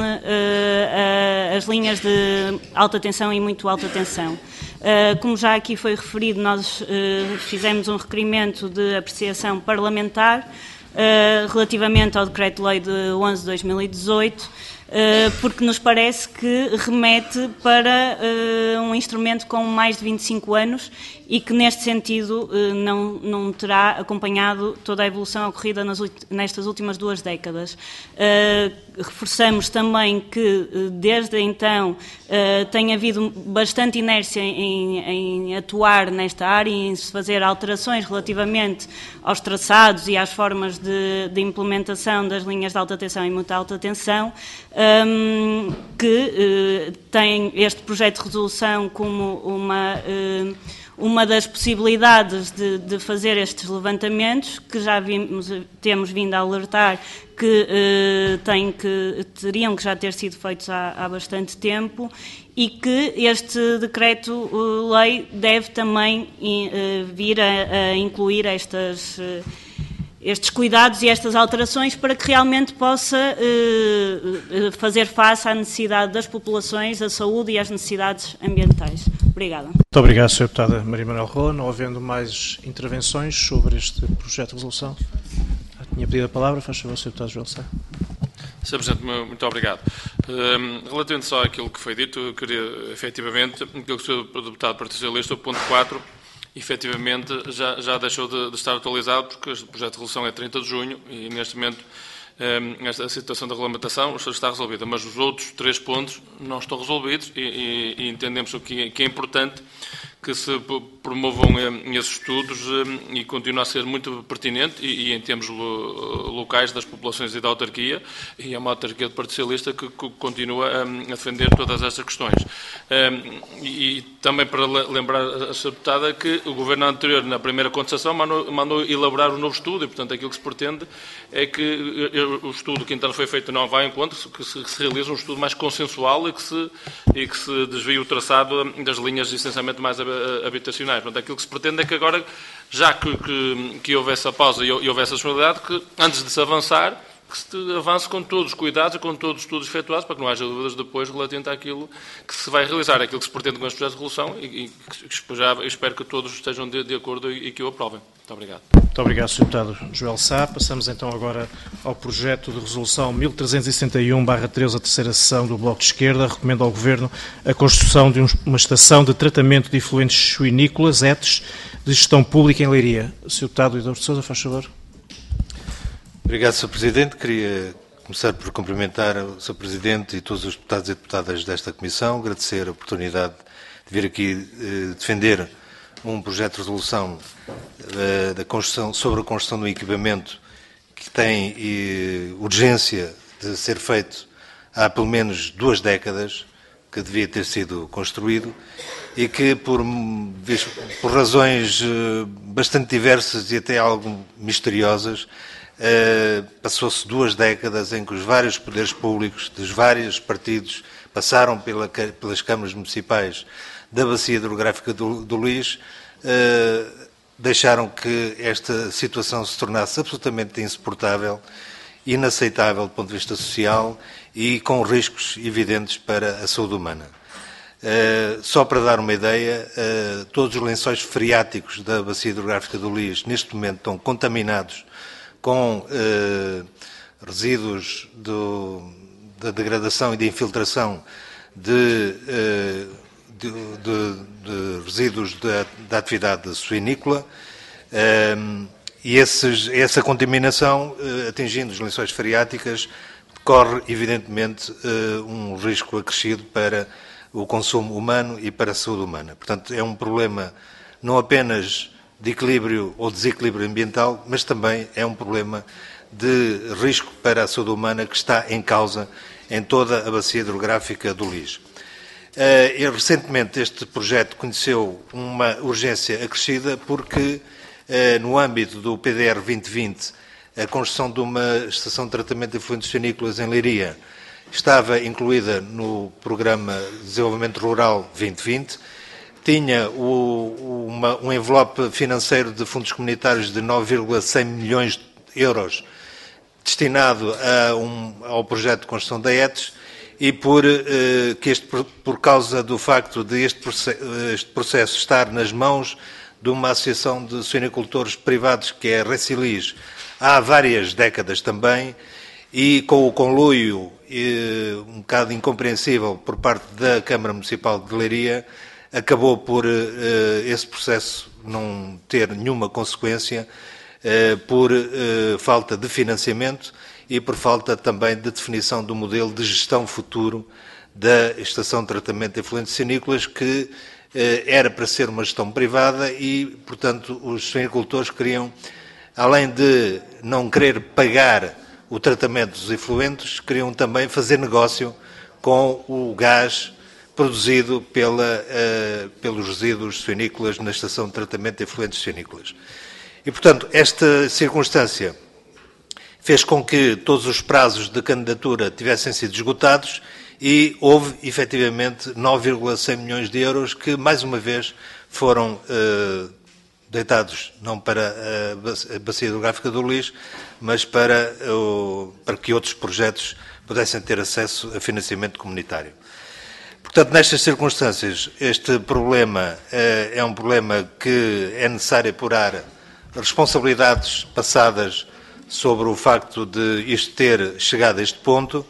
[SPEAKER 6] uh, a, as linhas de alta tensão e muito alta tensão. Uh, como já aqui foi referido, nós uh, fizemos um requerimento de apreciação parlamentar Uh, relativamente ao Decreto-Lei de onze de dois mil e dezoito, uh, porque nos parece que remete para uh, um instrumento com mais de vinte e cinco anos e que, neste sentido, uh, não, não terá acompanhado toda a evolução ocorrida nas, nestas últimas duas décadas. Uh, reforçamos também que, desde então, tem havido bastante inércia em, em atuar nesta área e em se fazer alterações relativamente aos traçados e às formas de, de implementação das linhas de alta tensão e muito alta tensão, um, que uh, tem este projeto de resolução como uma... Uh, uma das possibilidades de, de fazer estes levantamentos, que já vimos, temos vindo a alertar que, eh, tem que teriam que já ter sido feitos há, há bastante tempo, e que este decreto-lei deve também eh, vir a, a incluir estas, eh, estes cuidados e estas alterações para que realmente possa eh, fazer face à necessidade das populações, à saúde e às necessidades ambientais. Obrigada.
[SPEAKER 1] Muito obrigado, senhora Deputada Maria Manuel Roa. Não havendo mais intervenções sobre este projeto de resolução, já tinha pedido a palavra. Faz favor, senhor Deputado Joel Sá.
[SPEAKER 11] senhor Presidente, muito obrigado. Um, relativamente só àquilo que foi dito, eu queria, efetivamente, aquilo que o senhor Deputado Partido Socialista, o ponto quatro, efetivamente, já, já deixou de, de estar atualizado, porque o projeto de resolução é trinta de junho e, neste momento, um, esta, a situação da regulamentação está resolvida, mas os outros três pontos não estão resolvidos e, e, e entendemos que, que é importante que se promovam esses estudos e continua a ser muito pertinente e, e em termos locais das populações e da autarquia, e é uma autarquia do Partido Socialista que, que continua a defender todas estas questões. E, e também para lembrar a senhora Deputada que o Governo anterior, na primeira contestação, mandou, mandou elaborar um novo estudo e, portanto, aquilo que se pretende é que o estudo que então foi feito não vá em conta, que se, que se realize um estudo mais consensual e que se, e que se desvie o traçado das linhas essencialmente mais habitacionais. Portanto, aquilo que se pretende é que agora, já que, que, que houve essa pausa e houve essa disponibilidade, que antes de se avançar, que se avance com todos os cuidados e com todos os estudos efetuados, para que não haja dúvidas depois relativamente àquilo que se vai realizar, aquilo que se pretende com este projeto de resolução, e, e que já espero que todos estejam de, de acordo e, e que o aprovem. Muito obrigado.
[SPEAKER 1] Muito obrigado, senhor Deputado Joel Sá. Passamos então agora ao projeto de resolução mil trezentos e setenta e um barra treze, a terceira sessão do Bloco de Esquerda. Recomenda ao Governo a construção de uma estação de tratamento de efluentes suinícolas, E T S, de gestão pública em Leiria. senhor Deputado Eduardo Sousa, faz favor.
[SPEAKER 13] Obrigado, senhor Presidente. Queria começar por cumprimentar o senhor Presidente e todos os deputados e deputadas desta Comissão, agradecer a oportunidade de vir aqui eh, defender um projeto de resolução eh, da construção, sobre a construção do equipamento que tem eh, urgência de ser feito há pelo menos duas décadas, que devia ter sido construído e que, por, por razões eh, bastante diversas e até algo misteriosas, Uh, passou-se duas décadas em que os vários poderes públicos dos vários partidos passaram pela, pelas câmaras municipais da Bacia Hidrográfica do, do Luís, uh, deixaram que esta situação se tornasse absolutamente insuportável, inaceitável do ponto de vista social e com riscos evidentes para a saúde humana. Uh, só para dar uma ideia, uh, todos os lençóis freáticos da Bacia Hidrográfica do Luís neste momento estão contaminados com eh, resíduos do, da degradação e da infiltração de, eh, de, de, de resíduos da, da atividade suinícola, eh, e esses, essa contaminação, eh, atingindo os lençóis freáticas, corre, evidentemente, eh, um risco acrescido para o consumo humano e para a saúde humana. Portanto, é um problema não apenas de equilíbrio ou desequilíbrio ambiental, mas também é um problema de risco para a saúde humana que está em causa em toda a bacia hidrográfica do Luís. E, recentemente, este projeto conheceu uma urgência acrescida porque, no âmbito do P D R vinte vinte, a construção de uma estação de tratamento de efluentes suinícolas em Leiria estava incluída no Programa de Desenvolvimento Rural vinte vinte, tinha o, uma, um envelope financeiro de fundos comunitários de nove vírgula cem milhões de euros destinado a um, ao projeto de construção da E T S, e por, eh, que este, por, por causa do facto de este processo, este processo estar nas mãos de uma associação de suinicultores privados, que é a Recilis, há várias décadas também, e com o conluio eh, um bocado incompreensível por parte da Câmara Municipal de Leiria, acabou por uh, esse processo não ter nenhuma consequência uh, por uh, falta de financiamento e por falta também de definição do modelo de gestão futuro da estação de tratamento de efluentes suinícolas, que eh, era para ser uma gestão privada e, portanto, os suinicultores queriam, além de não querer pagar o tratamento dos efluentes, queriam também fazer negócio com o gás produzido pela, uh, pelos resíduos suinícolas na estação de tratamento de efluentes suinícolas. E, portanto, esta circunstância fez com que todos os prazos de candidatura tivessem sido esgotados e houve, efetivamente, nove vírgula cem milhões de euros que, mais uma vez, foram uh, deitados não para a bacia hidrográfica do Lis, mas para, uh, para que outros projetos pudessem ter acesso a financiamento comunitário. Portanto, nestas circunstâncias, este problema uh, é um problema que é necessário apurar responsabilidades passadas sobre o facto de isto ter chegado a este ponto.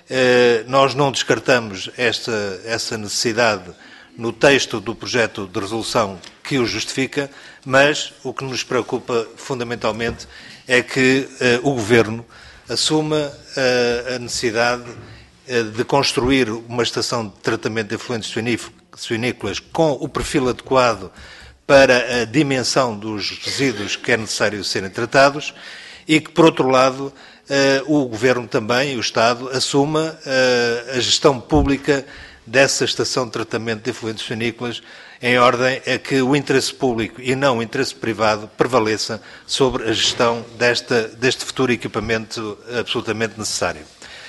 [SPEAKER 13] Nós não descartamos esta, essa necessidade no texto do projeto de resolução que o justifica, mas o que nos preocupa fundamentalmente é que uh, o Governo assuma uh, a necessidade uh, de construir uma estação de tratamento de efluentes suinícolas com o perfil adequado para a dimensão dos resíduos que é necessário serem tratados e que, por outro lado, Uh, o Governo também, o Estado, assuma uh, a gestão pública dessa estação de tratamento de efluentes suinícolas em ordem a que o interesse público e não o interesse privado prevaleça sobre a gestão desta, deste futuro equipamento absolutamente necessário.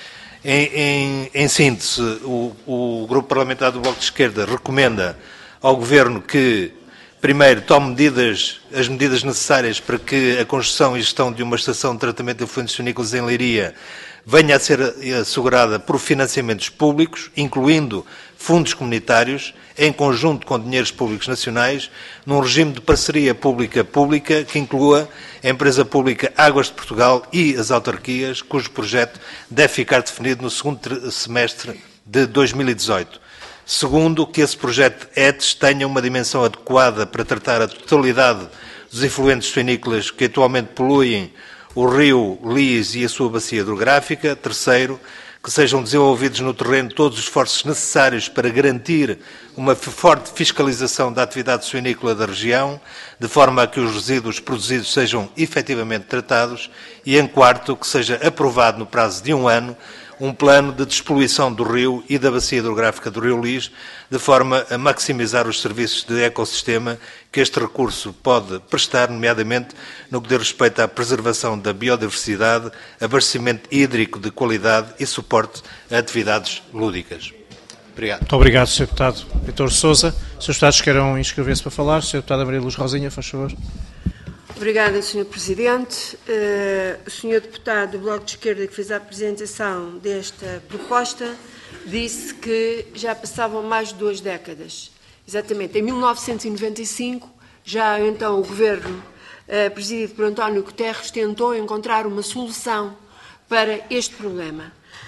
[SPEAKER 13] Em, em, em síntese, o, o Grupo Parlamentar do Bloco de Esquerda recomenda ao Governo que primeiro, tome medidas, as medidas necessárias para que a construção e gestão de uma estação de tratamento de efluentes suinícolas em Leiria venha a ser assegurada por financiamentos públicos, incluindo fundos comunitários, em conjunto com dinheiros públicos nacionais, num regime de parceria pública-pública que inclua a empresa pública Águas de Portugal e as autarquias, cujo projeto deve ficar definido no segundo semestre de dois mil e dezoito. Segundo, que esse projeto E T S tenha uma dimensão adequada para tratar a totalidade dos efluentes suinícolas que atualmente poluem o rio Lis e a sua bacia hidrográfica. Terceiro, que sejam desenvolvidos no terreno todos os esforços necessários para garantir uma forte fiscalização da atividade suinícola da região, de forma a que os resíduos produzidos sejam efetivamente tratados. E, em quarto, que seja aprovado no prazo de um ano um plano de despoluição do rio e da bacia hidrográfica do rio Lis, de forma a maximizar os serviços de ecossistema que este recurso pode prestar, nomeadamente no que diz respeito à preservação da biodiversidade, abastecimento hídrico de qualidade e suporte a atividades lúdicas. Obrigado.
[SPEAKER 1] Muito obrigado, senhor Deputado Vítor Sousa. senhores Deputados queiram inscrever-se para falar. senhora Deputada Maria Luz Rosinha, faz favor.
[SPEAKER 8] Obrigada, senhor Presidente. Uh, o senhor Deputado do Bloco de Esquerda que fez a apresentação desta proposta disse que já passavam mais de duas décadas. Exatamente, em mil novecentos e noventa e cinco, já então o Governo, uh, presidido por António Guterres, tentou encontrar uma solução para este problema.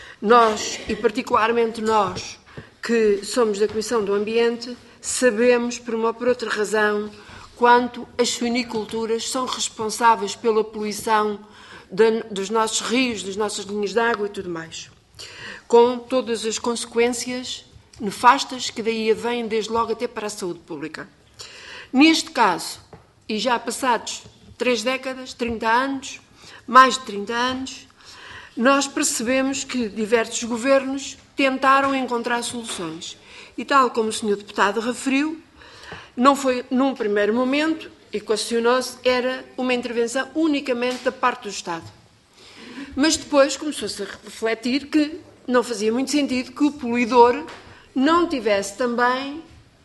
[SPEAKER 8] Nós, e particularmente nós, que somos da Comissão do Ambiente, sabemos, por uma ou por outra razão, quanto as suiniculturas são responsáveis pela poluição de, dos nossos rios, das nossas linhas de água e tudo mais, com todas as consequências nefastas que daí advêm desde logo até para a saúde pública. Neste caso, e já passados três décadas, trinta anos, mais de trinta anos, nós percebemos que diversos governos tentaram encontrar soluções. E tal como o senhor Deputado referiu, não foi, num primeiro momento, equacionou-se, era uma intervenção unicamente da parte do Estado. Mas depois começou-se a refletir que não fazia muito sentido que o poluidor não tivesse também,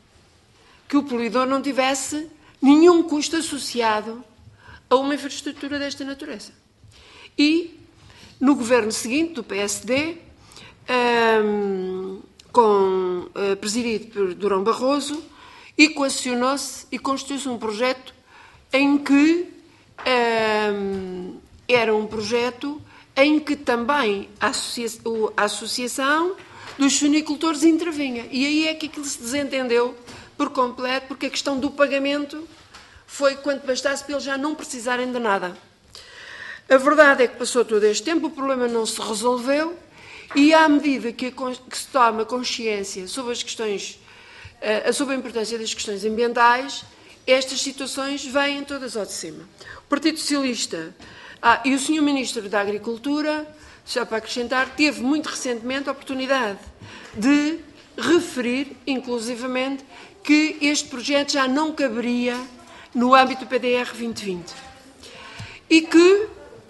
[SPEAKER 8] que o poluidor não tivesse nenhum custo associado a uma infraestrutura desta natureza. E, no governo seguinte, do P S D, um, com, uh, presidido por Durão Barroso, equacionou-se e constituiu-se um projeto em que um, era um projeto em que também a, associa a associação dos suinicultores intervinha. E aí é que aquilo se desentendeu por completo, porque a questão do pagamento foi quanto bastasse para eles já não precisarem de nada. A verdade é que passou todo este tempo, o problema não se resolveu e, à medida que, a, que se toma consciência sobre as questões, uh, sobre a importância das questões ambientais, estas situações vêm todas ao de cima. O Partido Socialista ah, e o senhor Ministro da Agricultura, só para acrescentar, teve muito recentemente a oportunidade de referir, inclusivamente, que este projeto já não caberia no âmbito do P D R vinte vinte e que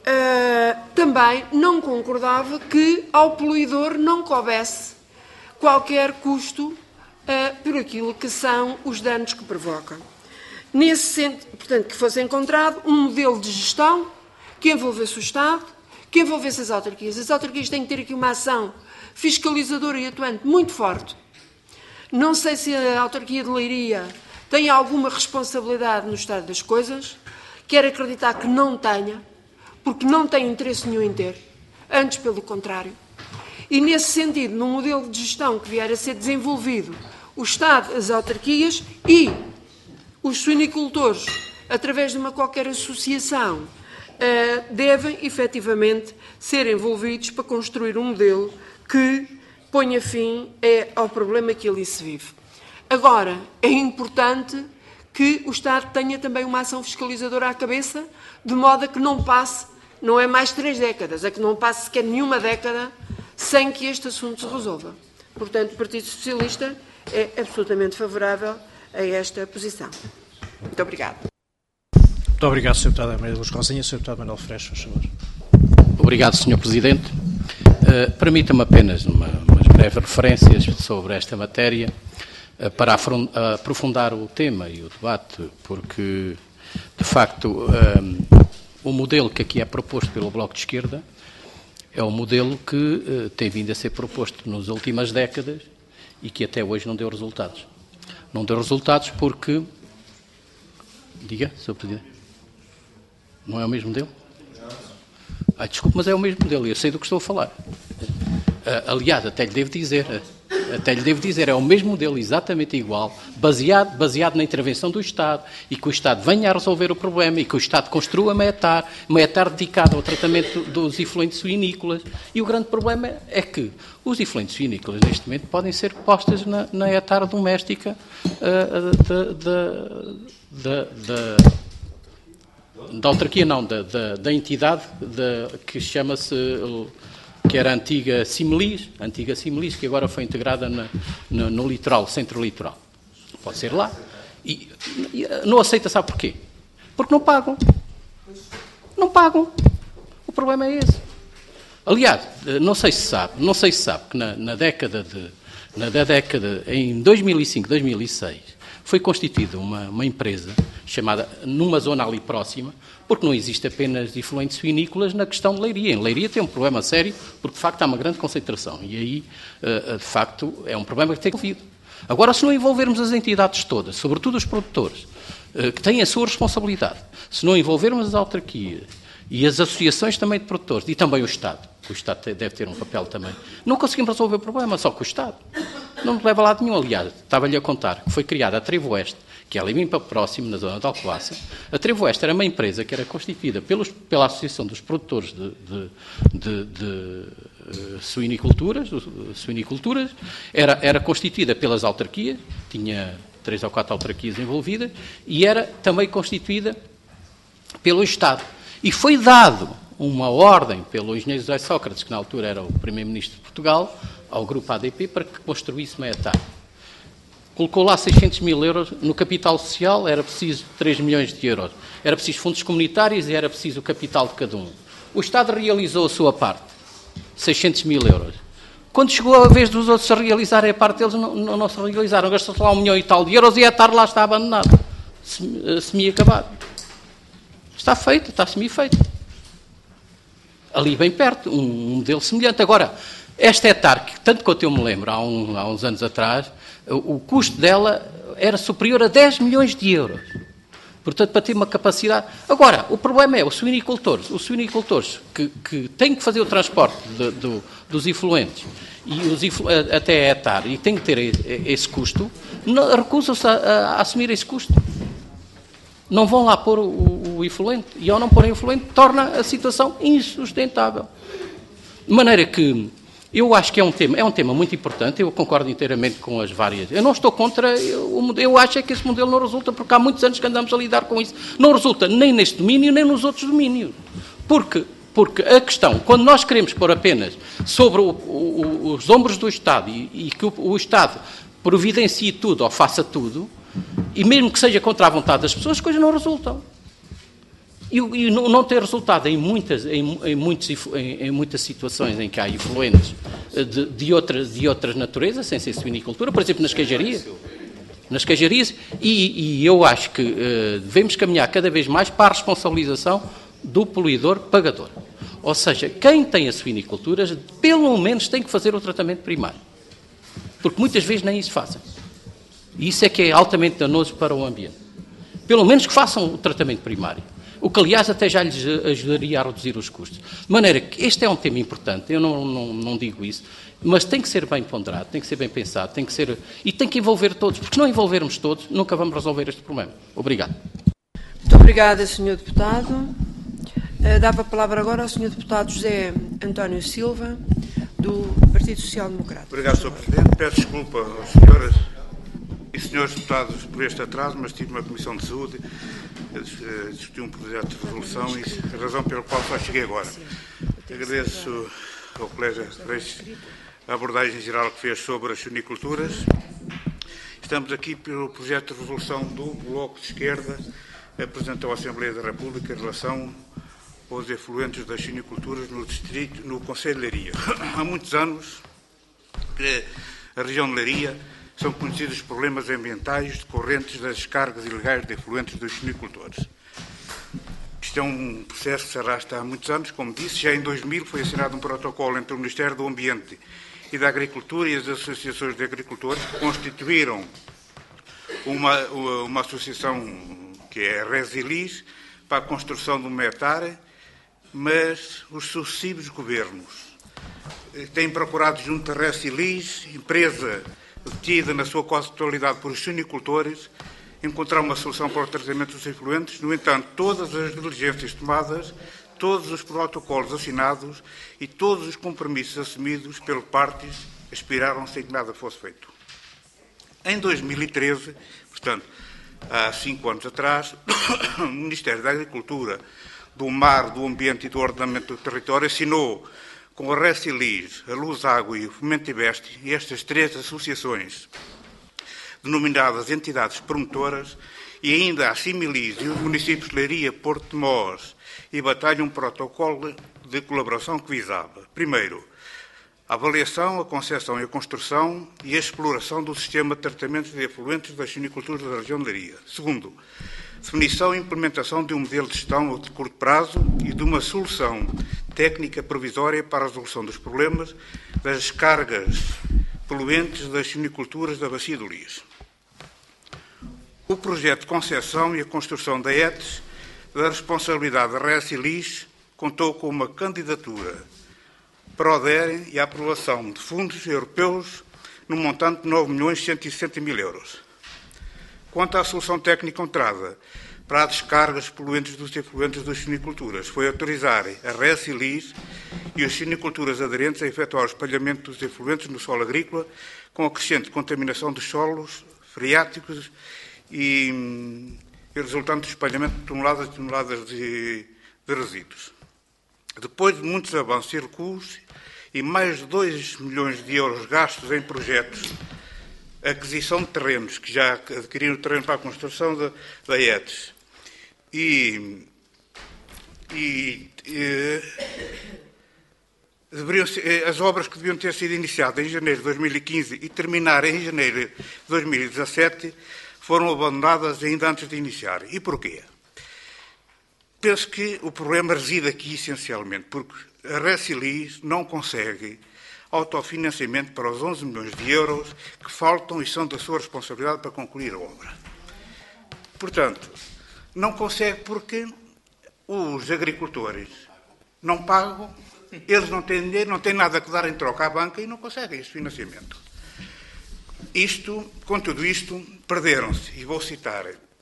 [SPEAKER 8] Uh, também não concordava que ao poluidor não coubesse qualquer custo uh, por aquilo que são os danos que provoca. Nesse sentido, portanto, que fosse encontrado um modelo de gestão que envolvesse o Estado, que envolvesse as autarquias. As autarquias têm que ter aqui uma ação fiscalizadora e atuante muito forte. Não sei se a autarquia de Leiria tem alguma responsabilidade no estado das coisas, quero acreditar que não tenha, porque não tem interesse nenhum em ter, antes pelo contrário. E, nesse sentido, num modelo de gestão que vier a ser desenvolvido, o Estado, as autarquias e os suinicultores, através de uma qualquer associação, devem, efetivamente, ser envolvidos para construir um modelo que ponha fim ao problema que ali se vive. Agora, é importante que o Estado tenha também uma ação fiscalizadora à cabeça, de modo a que não passe, não é mais três décadas, é que não passe sequer nenhuma década sem que este assunto se resolva. Portanto, o Partido Socialista é absolutamente favorável a esta posição. Muito obrigado.
[SPEAKER 1] Muito obrigado, senhor Deputado Maria Luz Rosinha. senhor Deputado Manuel Freixo, por favor.
[SPEAKER 14] Obrigado, senhor Presidente. Uh, Permita-me apenas uma, umas breves referências sobre esta matéria uh, para aprofundar o tema e o debate, porque, de facto, um, o modelo que aqui é proposto pelo Bloco de Esquerda é um modelo que uh, tem vindo a ser proposto nas últimas décadas e que até hoje não deu resultados. Não deu resultados porque... Diga, senhor Presidente. Não é o mesmo modelo? Ah, desculpe, mas é o mesmo modelo, eu sei do que estou a falar. Uh, aliás, até lhe devo dizer, uh, até lhe devo dizer, é o mesmo modelo, exatamente igual, baseado, baseado na intervenção do Estado, e que o Estado venha a resolver o problema, e que o Estado construa uma hectare, uma hectare dedicada ao tratamento dos efluentes suinícolas. E o grande problema é que os efluentes suinícolas, neste momento, podem ser postas na, na hectare doméstica uh, da... da, da da autarquia não, da, da, da entidade da, que chama-se, que era a antiga Cimelis, a antiga Cimelis, que agora foi integrada na, no, no litoral, centro litoral. Pode ser lá. E, e não aceita, sabe porquê? Porque não pagam. Não pagam. O problema é esse. Aliás, não sei se sabe, não sei se sabe que na, na década de, na década, em dois mil e cinco, dois mil e seis, foi constituída uma, uma empresa chamada, numa zona ali próxima, porque não existe apenas efluentes suinícolas na questão de Leiria. Em Leiria tem um problema sério, porque de facto há uma grande concentração. E aí, de facto, é um problema que tem ouvido. Agora, se não envolvermos as entidades todas, sobretudo os produtores, que têm a sua responsabilidade, se não envolvermos as autarquias e as associações também de produtores, e também o Estado, o Estado deve ter um papel também, não conseguimos resolver o problema, só com o Estado. Não nos leva a lado nenhum. Aliás, estava-lhe a contar que foi criada a Trevo Oeste, que é ali bem para próximo, na zona de Alcobaça. A Trevo Oeste era uma empresa que era constituída pelos, pela Associação dos Produtores de, de, de, de uh, suiniculturas, suiniculturas era, era constituída pelas autarquias, tinha três ou quatro autarquias envolvidas, e era também constituída pelo Estado. E foi dado uma ordem pelo engenheiro José Sócrates, que na altura era o primeiro-ministro de Portugal, ao grupo A D P, para que construísse uma hectare. Colocou lá seiscentos mil euros, no capital social era preciso três milhões de euros. Era preciso fundos comunitários e era preciso o capital de cada um. O Estado realizou a sua parte, seiscentos mil euros. Quando chegou a vez dos outros a realizarem a parte deles, não, não, não se realizaram. Gastou-se lá um milhão e tal de euros e a hectare lá está abandonada, semi-acabado. Está feito, está semi-feito. Ali bem perto, um modelo semelhante. Agora, esta hectare, que tanto quanto eu me lembro, há, um, há uns anos atrás, o, o custo dela era superior a dez milhões de euros. Portanto, para ter uma capacidade... Agora, o problema é os suinicultores. Os suinicultores que, que têm que fazer o transporte de, de, dos efluentes e os influ, até a hectare e têm que ter esse custo, recusam-se a, a, a assumir esse custo. Não vão lá pôr o, o efluente. E ao não porem o efluente, torna a situação insustentável. De maneira que eu acho que é um tema, é um tema muito importante, eu concordo inteiramente com as várias. Eu não estou contra, eu, eu acho é que esse modelo não resulta, porque há muitos anos que andamos a lidar com isso. Não resulta nem neste domínio, nem nos outros domínios. Porque, porque a questão, quando nós queremos pôr apenas sobre o, o, os ombros do Estado e, e que o, o Estado providencie tudo ou faça tudo, e mesmo que seja contra a vontade das pessoas, as coisas não resultam. E, e não ter resultado em muitas, em, em, muitos, em, em muitas situações em que há influentes de, de, outras, de outras naturezas, sem ser suinicultura, por exemplo, nas queijarias. Nas queijarias, e, e eu acho que uh, devemos caminhar cada vez mais para a responsabilização do poluidor-pagador. Ou seja, quem tem a suinicultura, pelo menos tem que fazer o tratamento primário. Porque muitas vezes nem isso fazem. E isso é que é altamente danoso para o ambiente. Pelo menos que façam o tratamento primário. O que, aliás, até já lhes ajudaria a reduzir os custos. De maneira que este é um tema importante, eu não, não, não digo isso, mas tem que ser bem ponderado, tem que ser bem pensado, tem que ser, e tem que envolver todos, porque se não envolvermos todos, nunca vamos resolver este problema. Obrigado.
[SPEAKER 8] Muito obrigada, senhor Deputado. Dava a palavra agora ao senhor Deputado José António Silva, do Partido Social Democrata.
[SPEAKER 15] Obrigado, senhor Presidente. Peço desculpa às senhoras e senhores deputados por este atraso, mas estive na Comissão de Saúde, discuti um projeto de resolução e a razão pela qual só cheguei agora. Agradeço ao colega Reis a abordagem geral que fez sobre as suiniculturas. Estamos aqui pelo projeto de resolução do Bloco de Esquerda apresentado à Assembleia da República em relação aos efluentes das suiniculturas no distrito, no Concelho de Leiria. Há muitos anos que a região de Leiria são conhecidos os problemas ambientais decorrentes das descargas ilegais de efluentes dos suinicultores. Isto é um processo que se arrasta há muitos anos, como disse. Já em dois mil foi assinado um protocolo entre o Ministério do Ambiente e da Agricultura e as associações de agricultores, que constituíram uma, uma associação que é a Resilis para a construção de uma hectare, mas os sucessivos governos têm procurado junto à Resilis, empresa detida na sua quase totalidade por os suinicultores, encontrar uma solução para o tratamento dos efluentes. No entanto, todas as diligências tomadas, todos os protocolos assinados e todos os compromissos assumidos pelas partes expiraram sem que nada fosse feito. Em dois mil e treze, portanto, há cinco anos atrás, o Ministério da Agricultura, do Mar, do Ambiente e do Ordenamento do Território assinou com a Resilis, a Luz Água e o Fomento Investe, e estas três associações, denominadas entidades promotoras, e ainda a Similis e os municípios de Leiria, Porto de Mós e Batalha, um protocolo de colaboração que visava, primeiro, a avaliação, a concepção e a construção e a exploração do sistema de tratamento de efluentes das suiniculturas da região de Leiria. Segundo, definição e implementação de um modelo de gestão de curto prazo e de uma solução técnica provisória para a resolução dos problemas das descargas poluentes das suiniculturas da Bacia do Lias. O projeto de concepção e a construção da E T S, da responsabilidade da Resilis, contou com uma candidatura para o D E R e a aprovação de fundos europeus no montante de nove milhões cento e sessenta mil euros. Quanto à solução técnica encontrada para as descargas poluentes dos efluentes das suiniculturas, foi autorizar a Resilis e as suiniculturas aderentes a efetuar o espalhamento dos efluentes no solo agrícola com a crescente contaminação dos solos freáticos e, e resultante do espalhamento de toneladas e toneladas de, de resíduos. Depois de muitos avanços e recuos e mais de dois milhões de euros gastos em projetos, aquisição de terrenos, que já adquiriram terreno para a construção da, da E T S, e, e, e deveriam ser, as obras que deviam ter sido iniciadas em janeiro de dois mil e quinze e terminar em janeiro de dois mil e dezassete foram abandonadas ainda antes de iniciar. E porquê? Penso que o problema reside aqui essencialmente, porque a Resilis não consegue autofinanciamento para os onze milhões de euros que faltam e são da sua responsabilidade para concluir a obra. Portanto, não consegue porque os agricultores não pagam, eles não têm dinheiro, não têm nada que dar em troca à banca e não conseguem esse financiamento. Isto, com tudo isto, perderam-se, e vou citar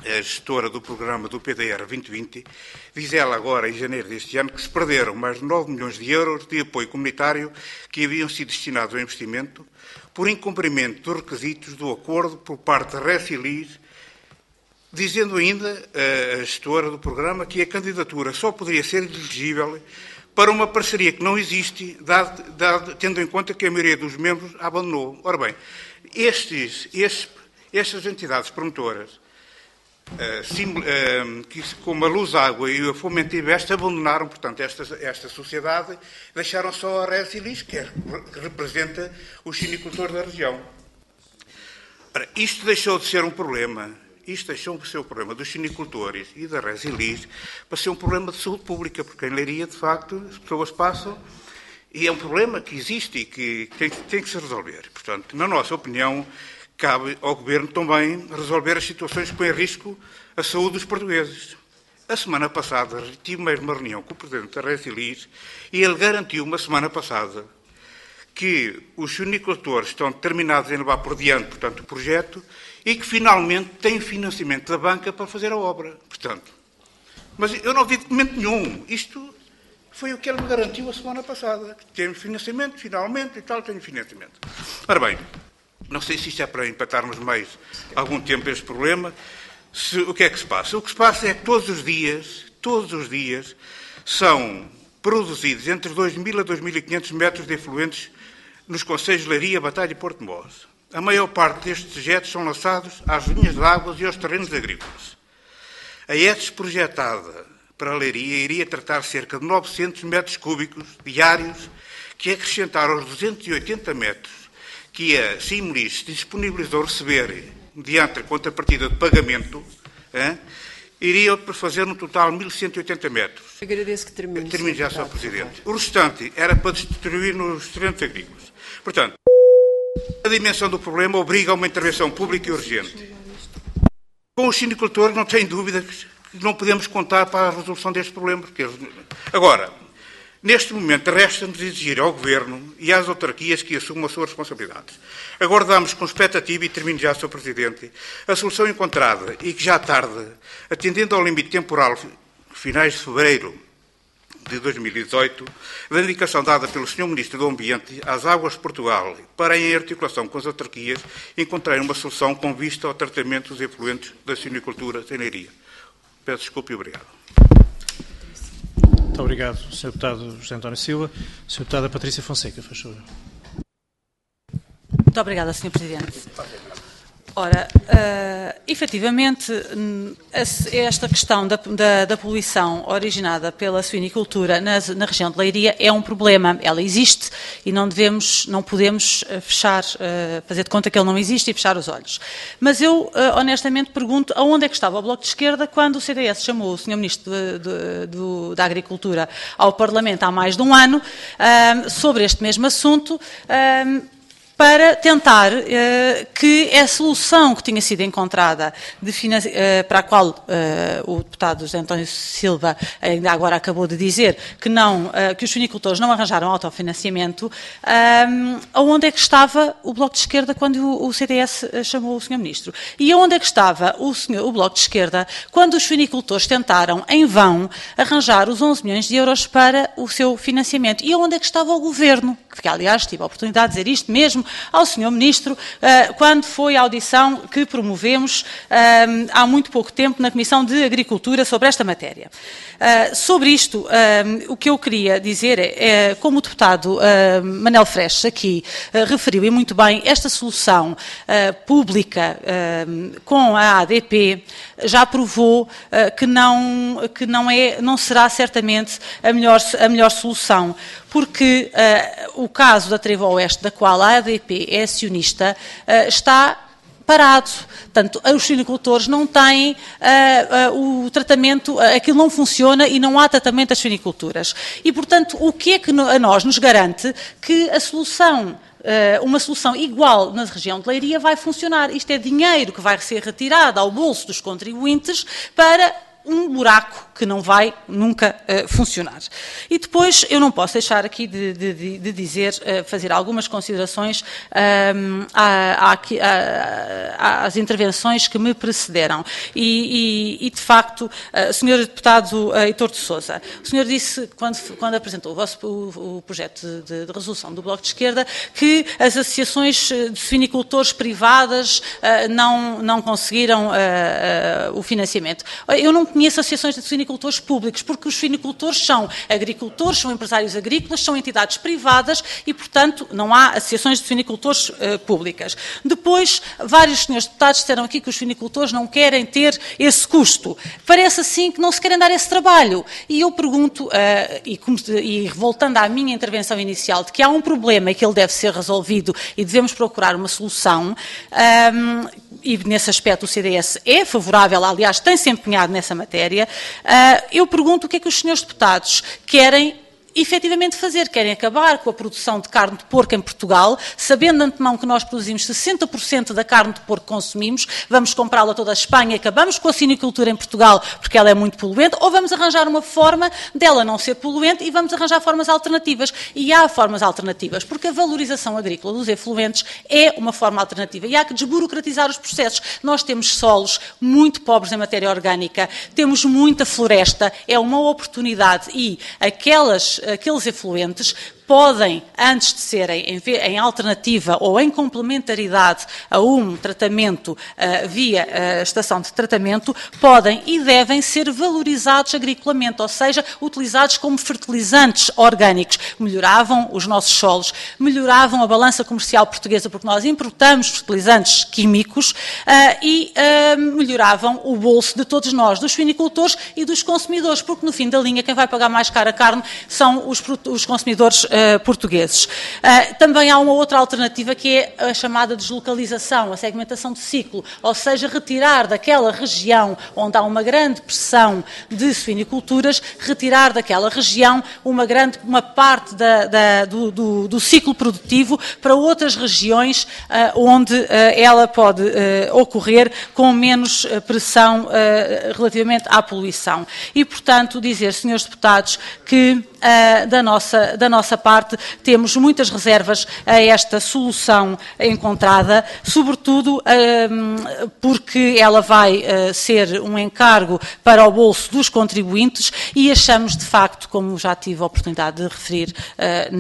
[SPEAKER 15] a gestora do programa do P D R vinte vinte, diz ela agora, em janeiro deste ano, que se perderam mais de nove milhões de euros de apoio comunitário que haviam sido destinados ao investimento por incumprimento dos requisitos do acordo por parte da Recilis, dizendo ainda a gestora do programa que a candidatura só poderia ser elegível para uma parceria que não existe, dado, dado, tendo em conta que a maioria dos membros a abandonou. Ora bem, estes, estes, estas entidades promotoras, Uh, sim, uh, que, como a Luz Água e a Fomento Invest, abandonaram, portanto, esta, esta sociedade, deixaram só a Resilis, que, é, que representa os cinicultores da região. Ora, isto deixou de ser um problema, isto deixou de ser um problema dos cinicultores e da Resilis para ser um problema de saúde pública, porque em Leiria, de facto, as pessoas passam e é um problema que existe e que tem, tem que se resolver. Portanto, na nossa opinião, cabe ao Governo também resolver as situações que põem em risco a saúde dos portugueses. A semana passada, tive mesmo uma reunião com o Presidente da Resilis e ele garantiu, uma semana passada, que os sunicultores estão determinados em levar por diante, portanto, o projeto e que, finalmente, têm financiamento da banca para fazer a obra. Portanto, mas eu não vi documento nenhum. Isto foi o que ele me garantiu a semana passada. Temos financiamento, finalmente, e tal, tenho financiamento. Ora bem, não sei se isto é para empatarmos mais algum tempo este problema. Se, o que é que se passa? O que se passa é que todos os dias, todos os dias, são produzidos entre dois mil a dois mil e quinhentos metros de efluentes nos concelhos de Leiria, Batalha e Porto Mós. A maior parte destes dejetos são lançados às linhas de águas e aos terrenos agrícolas. A E T S projetada para a Leiria iria tratar cerca de novecentos metros cúbicos diários, que acrescentaram aos duzentos e oitenta metros que a Simlis disponibilizou receber mediante a contrapartida de pagamento, hein, iria fazer no total mil cento e oitenta metros.
[SPEAKER 8] Agradeço que termine.
[SPEAKER 15] Termino já, senhor Presidente. O restante era para distribuir nos terrenos agrícolas. Portanto, a dimensão do problema obriga a uma intervenção pública e urgente. Com os sinicultores, não tenho dúvida que não podemos contar para a resolução deste problema. Porque eles... Agora, neste momento, resta-nos exigir ao Governo e às autarquias que assumam as suas responsabilidades. Aguardamos com expectativa, e termino já, senhor Presidente, a solução encontrada e que já tarde, atendendo ao limite temporal finais de fevereiro de dois mil e dezoito, da indicação dada pelo senhor Ministro do Ambiente às Águas de Portugal para, em articulação com as autarquias, encontrarem uma solução com vista ao tratamento dos efluentes da sinicultura em Leiria. Peço desculpa e obrigado.
[SPEAKER 1] Muito obrigado, senhor Deputado José António Silva. senhora Deputada Patrícia Fonseca, faz favor.
[SPEAKER 9] Muito obrigada, senhor Presidente. Ora, uh, efetivamente, esta questão da, da, da poluição originada pela suinicultura na, na região de Leiria é um problema. Ela existe e não devemos, não podemos fechar, uh, fazer de conta que ele não existe e fechar os olhos. Mas eu, uh, honestamente, pergunto aonde é que estava o Bloco de Esquerda quando o C D S chamou o senhor Ministro de, de, de, da Agricultura ao Parlamento há mais de um ano uh, sobre este mesmo assunto, uh, para tentar uh, que a solução que tinha sido encontrada de uh, para a qual uh, o deputado José António Silva ainda agora acabou de dizer que, não, uh, que os sunicultores não arranjaram autofinanciamento, um, aonde é que estava o Bloco de Esquerda quando o, o C D S chamou o senhor Ministro? E aonde é que estava o, senhor, o Bloco de Esquerda quando os sunicultores tentaram, em vão, arranjar os onze milhões de euros para o seu financiamento? E aonde é que estava o Governo? Que, aliás, tive a oportunidade de dizer isto mesmo ao senhor Ministro, quando foi a audição que promovemos há muito pouco tempo na Comissão de Agricultura sobre esta matéria. Sobre isto, o que eu queria dizer é, como o deputado Manel Freixo aqui referiu, e muito bem, esta solução pública com a A D P já provou que não, que não, é, não será certamente a melhor, a melhor solução, porque uh, o caso da Trevo Oeste, da qual a A D P é acionista, uh, está parado. Portanto, os suinicultores não têm uh, uh, o tratamento, uh, aquilo não funciona e não há tratamento das suiniculturas. E, portanto, o que é que no, a nós nos garante que a solução, uh, uma solução igual na região de Leiria vai funcionar? Isto é dinheiro que vai ser retirado ao bolso dos contribuintes para um buraco que não vai nunca uh, funcionar. E depois eu não posso deixar aqui de, de, de dizer, uh, fazer algumas considerações um, à, à, às intervenções que me precederam. E, e, e de facto, uh, senhor Deputado uh, Heitor de Sousa, o senhor disse, quando, quando apresentou o, vosso, o, o projeto de, de resolução do Bloco de Esquerda, que as associações de suinicultores privadas uh, não, não conseguiram uh, uh, o financiamento. Eu não conheço associações de suinicultores públicos, porque os suinicultores são agricultores, são empresários agrícolas, são entidades privadas e, portanto, não há associações de suinicultores uh, públicas. Depois, vários senhores deputados disseram aqui que os suinicultores não querem ter esse custo. Parece assim que não se querem dar esse trabalho. E eu pergunto, uh, e, e voltando à minha intervenção inicial, de que há um problema e que ele deve ser resolvido e devemos procurar uma solução, um, e nesse aspecto o C D S é favorável, aliás, tem-se empenhado nessa matéria, uh, eu pergunto o que é que os senhores deputados querem efetivamente fazer, querem acabar com a produção de carne de porco em Portugal, sabendo de antemão que nós produzimos sessenta por cento da carne de porco que consumimos, vamos comprá-la toda a Espanha, acabamos com a suinicultura em Portugal porque ela é muito poluente, ou vamos arranjar uma forma dela não ser poluente e vamos arranjar formas alternativas. E há formas alternativas, porque a valorização agrícola dos efluentes é uma forma alternativa e há que desburocratizar os processos. Nós temos solos muito pobres em matéria orgânica, temos muita floresta, é uma oportunidade e aquelas aqueles efluentes podem, antes de serem em, em alternativa ou em complementaridade a um tratamento uh, via uh, estação de tratamento, podem e devem ser valorizados agriculamente, ou seja, utilizados como fertilizantes orgânicos. Melhoravam os nossos solos, melhoravam a balança comercial portuguesa, porque nós importamos fertilizantes químicos, uh, e uh, melhoravam o bolso de todos nós, dos suinicultores e dos consumidores, porque no fim da linha quem vai pagar mais cara a carne são os, os consumidores uh, portugueses. Uh, também há uma outra alternativa que é a chamada deslocalização, a segmentação de ciclo, ou seja, retirar daquela região onde há uma grande pressão de suiniculturas, retirar daquela região uma grande, uma parte da, da, do, do, do ciclo produtivo para outras regiões uh, onde uh, ela pode uh, ocorrer com menos uh, pressão uh, relativamente à poluição. E, portanto, dizer, senhores deputados, que Uh, da, nossa, da nossa parte temos muitas reservas a esta solução encontrada, sobretudo uh, porque ela vai uh, ser um encargo para o bolso dos contribuintes e achamos de facto, como já tive a oportunidade de referir uh,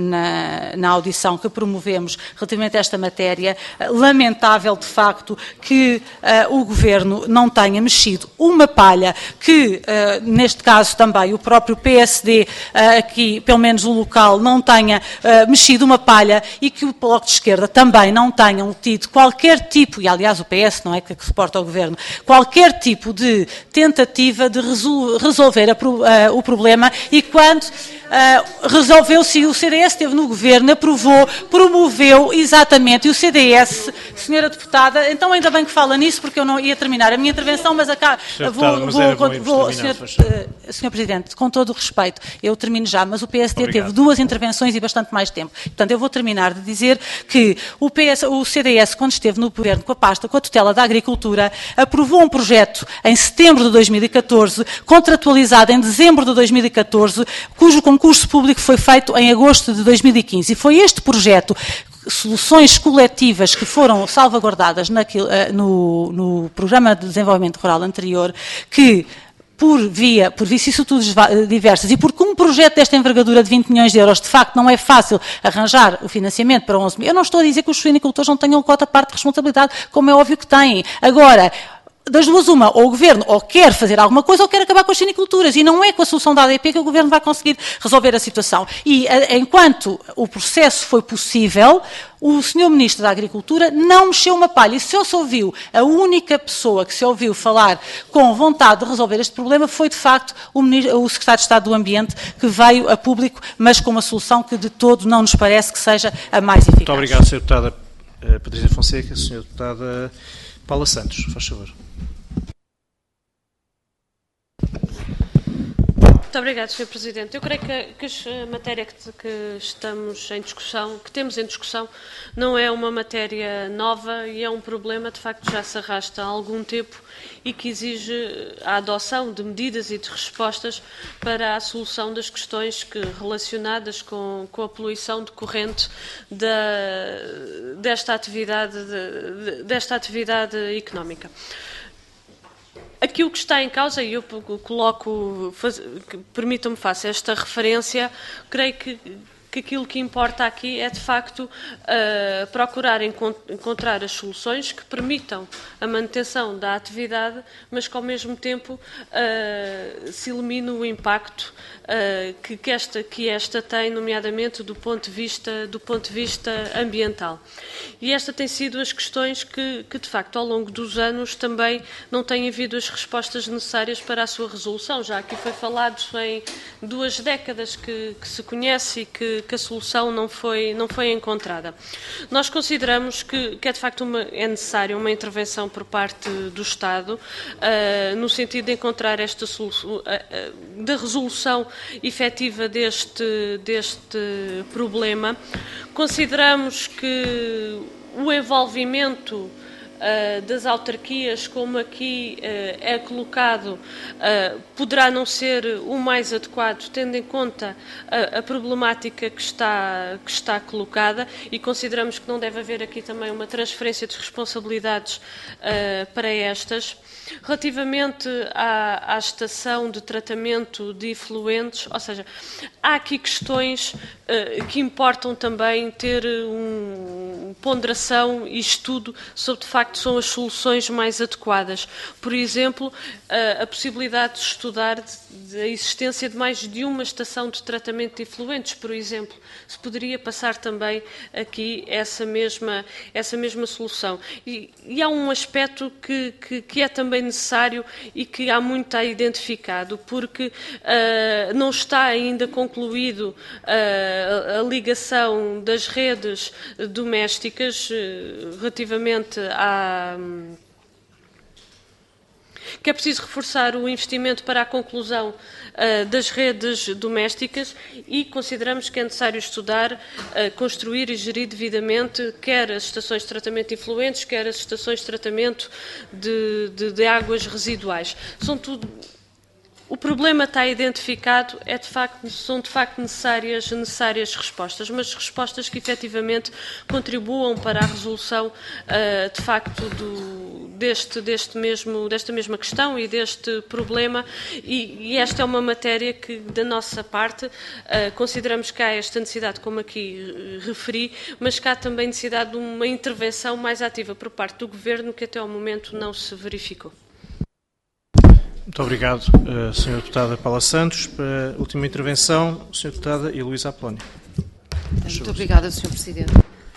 [SPEAKER 9] na, na audição que promovemos relativamente a esta matéria, uh, lamentável de facto que uh, o Governo não tenha mexido uma palha, que uh, neste caso também o próprio P S D aqui, pelo menos o local, não tenha uh, mexido uma palha e que o Bloco de Esquerda também não tenham tido qualquer tipo, e aliás o P S não é que, que suporta o Governo, qualquer tipo de tentativa de resol resolver a, uh, o problema e quando uh, resolveu-se e o C D S esteve no Governo, aprovou, promoveu exatamente, e o C D S, senhora Deputada, então ainda bem que fala nisso porque eu não ia terminar a minha intervenção, mas acá vou, vou, vou, vou senhor, uh, senhor Presidente, com todo o respeito, eu termino já, mas o P S D Obrigado. Teve duas intervenções e bastante mais tempo. Portanto, eu vou terminar de dizer que o, P S, o C D S, quando esteve no Governo com a pasta, com a tutela da agricultura, aprovou um projeto em setembro de dois mil e catorze, contratualizado em dezembro de dois mil e catorze, cujo concurso público foi feito em agosto de dois mil e quinze. E foi este projeto, soluções coletivas que foram salvaguardadas naquilo, no, no Programa de Desenvolvimento Rural anterior, que por via, por vicissitudes diversas e porque um projeto desta envergadura de vinte milhões de euros, de facto, não é fácil arranjar o financiamento para onze mil. Eu não estou a dizer que os suinicultores não tenham cota parte de responsabilidade, como é óbvio que têm. Agora, das duas uma, ou o Governo ou quer fazer alguma coisa ou quer acabar com as suiniculturas. E não é com a solução da A D P que o Governo vai conseguir resolver a situação. E a, enquanto o processo foi possível, o senhor Ministro da Agricultura não mexeu uma palha. E se se ouviu, a única pessoa que se ouviu falar com vontade de resolver este problema foi, de facto, o, ministro, o Secretário de Estado do Ambiente, que veio a público, mas com uma solução que de todo não nos parece que seja a mais eficaz.
[SPEAKER 1] Muito obrigado, senhora Deputada Patrícia Fonseca. senhora Deputada Paula Santos, faz favor.
[SPEAKER 10] Muito obrigado, senhor Presidente. Eu creio que, que a matéria que, que estamos em discussão, que temos em discussão, não é uma matéria nova e é um problema, de facto, já se arrasta há algum tempo e que exige a adoção de medidas e de respostas para a solução das questões que, relacionadas com, com a poluição decorrente da, desta, atividade, de, desta atividade económica. Aquilo que está em causa, e eu coloco, permitam-me fazer esta referência, creio que, que aquilo que importa aqui é, de facto, uh, procurar encont encontrar as soluções que permitam a manutenção da atividade, mas que, ao mesmo tempo, uh, se elimine o impacto uh, que, que, esta, que esta tem, nomeadamente do ponto de vista, do ponto de vista ambiental. E esta tem sido as questões que, que, de facto, ao longo dos anos também não têm havido as respostas necessárias para a sua resolução. Já aqui foi falado em duas décadas que, que se conhece e que, que a solução não foi, não foi encontrada. Nós consideramos que, que é, de facto, uma, é necessária uma intervenção por parte do Estado, uh, no sentido de encontrar esta solução, uh, uh, da resolução efetiva deste, deste problema. Consideramos que o envolvimento uh, das autarquias, como aqui uh, é colocado, uh, poderá não ser o mais adequado, tendo em conta a, a problemática que está, que está colocada, e consideramos que não deve haver aqui também uma transferência de responsabilidades uh, para estas. Relativamente à, à estação de tratamento de efluentes, ou seja, há aqui questões uh, que importam também ter um, ponderação e estudo sobre, de facto, são as soluções mais adequadas. Por exemplo, uh, a possibilidade de estudar de, de a existência de mais de uma estação de tratamento de efluentes, por exemplo, se poderia passar também aqui essa mesma, essa mesma solução. E, e há um aspecto que, que, que é também necessário e que há muito está identificado, porque uh, não está ainda concluído uh, a, a ligação das redes domésticas uh, relativamente à... que é preciso reforçar o investimento para a conclusão uh, das redes domésticas, e consideramos que é necessário estudar, uh, construir e gerir devidamente quer as estações de tratamento de efluentes, quer as estações de tratamento de, de, de águas residuais. São tudo... O problema está identificado, é de facto, são de facto necessárias, necessárias respostas, mas respostas que efetivamente contribuam para a resolução uh, de facto do, deste, deste mesmo, desta mesma questão e deste problema, e, e esta é uma matéria que, da nossa parte, uh, consideramos que há esta necessidade, como aqui uh, referi, mas que há também necessidade de uma intervenção mais ativa por parte do Governo, que até ao momento não se verificou.
[SPEAKER 1] Muito obrigado, senhora Deputada Paula Santos. Para a última intervenção, senhora Deputada Heloísa Apolónio.
[SPEAKER 4] Muito obrigada, senhor Presidente.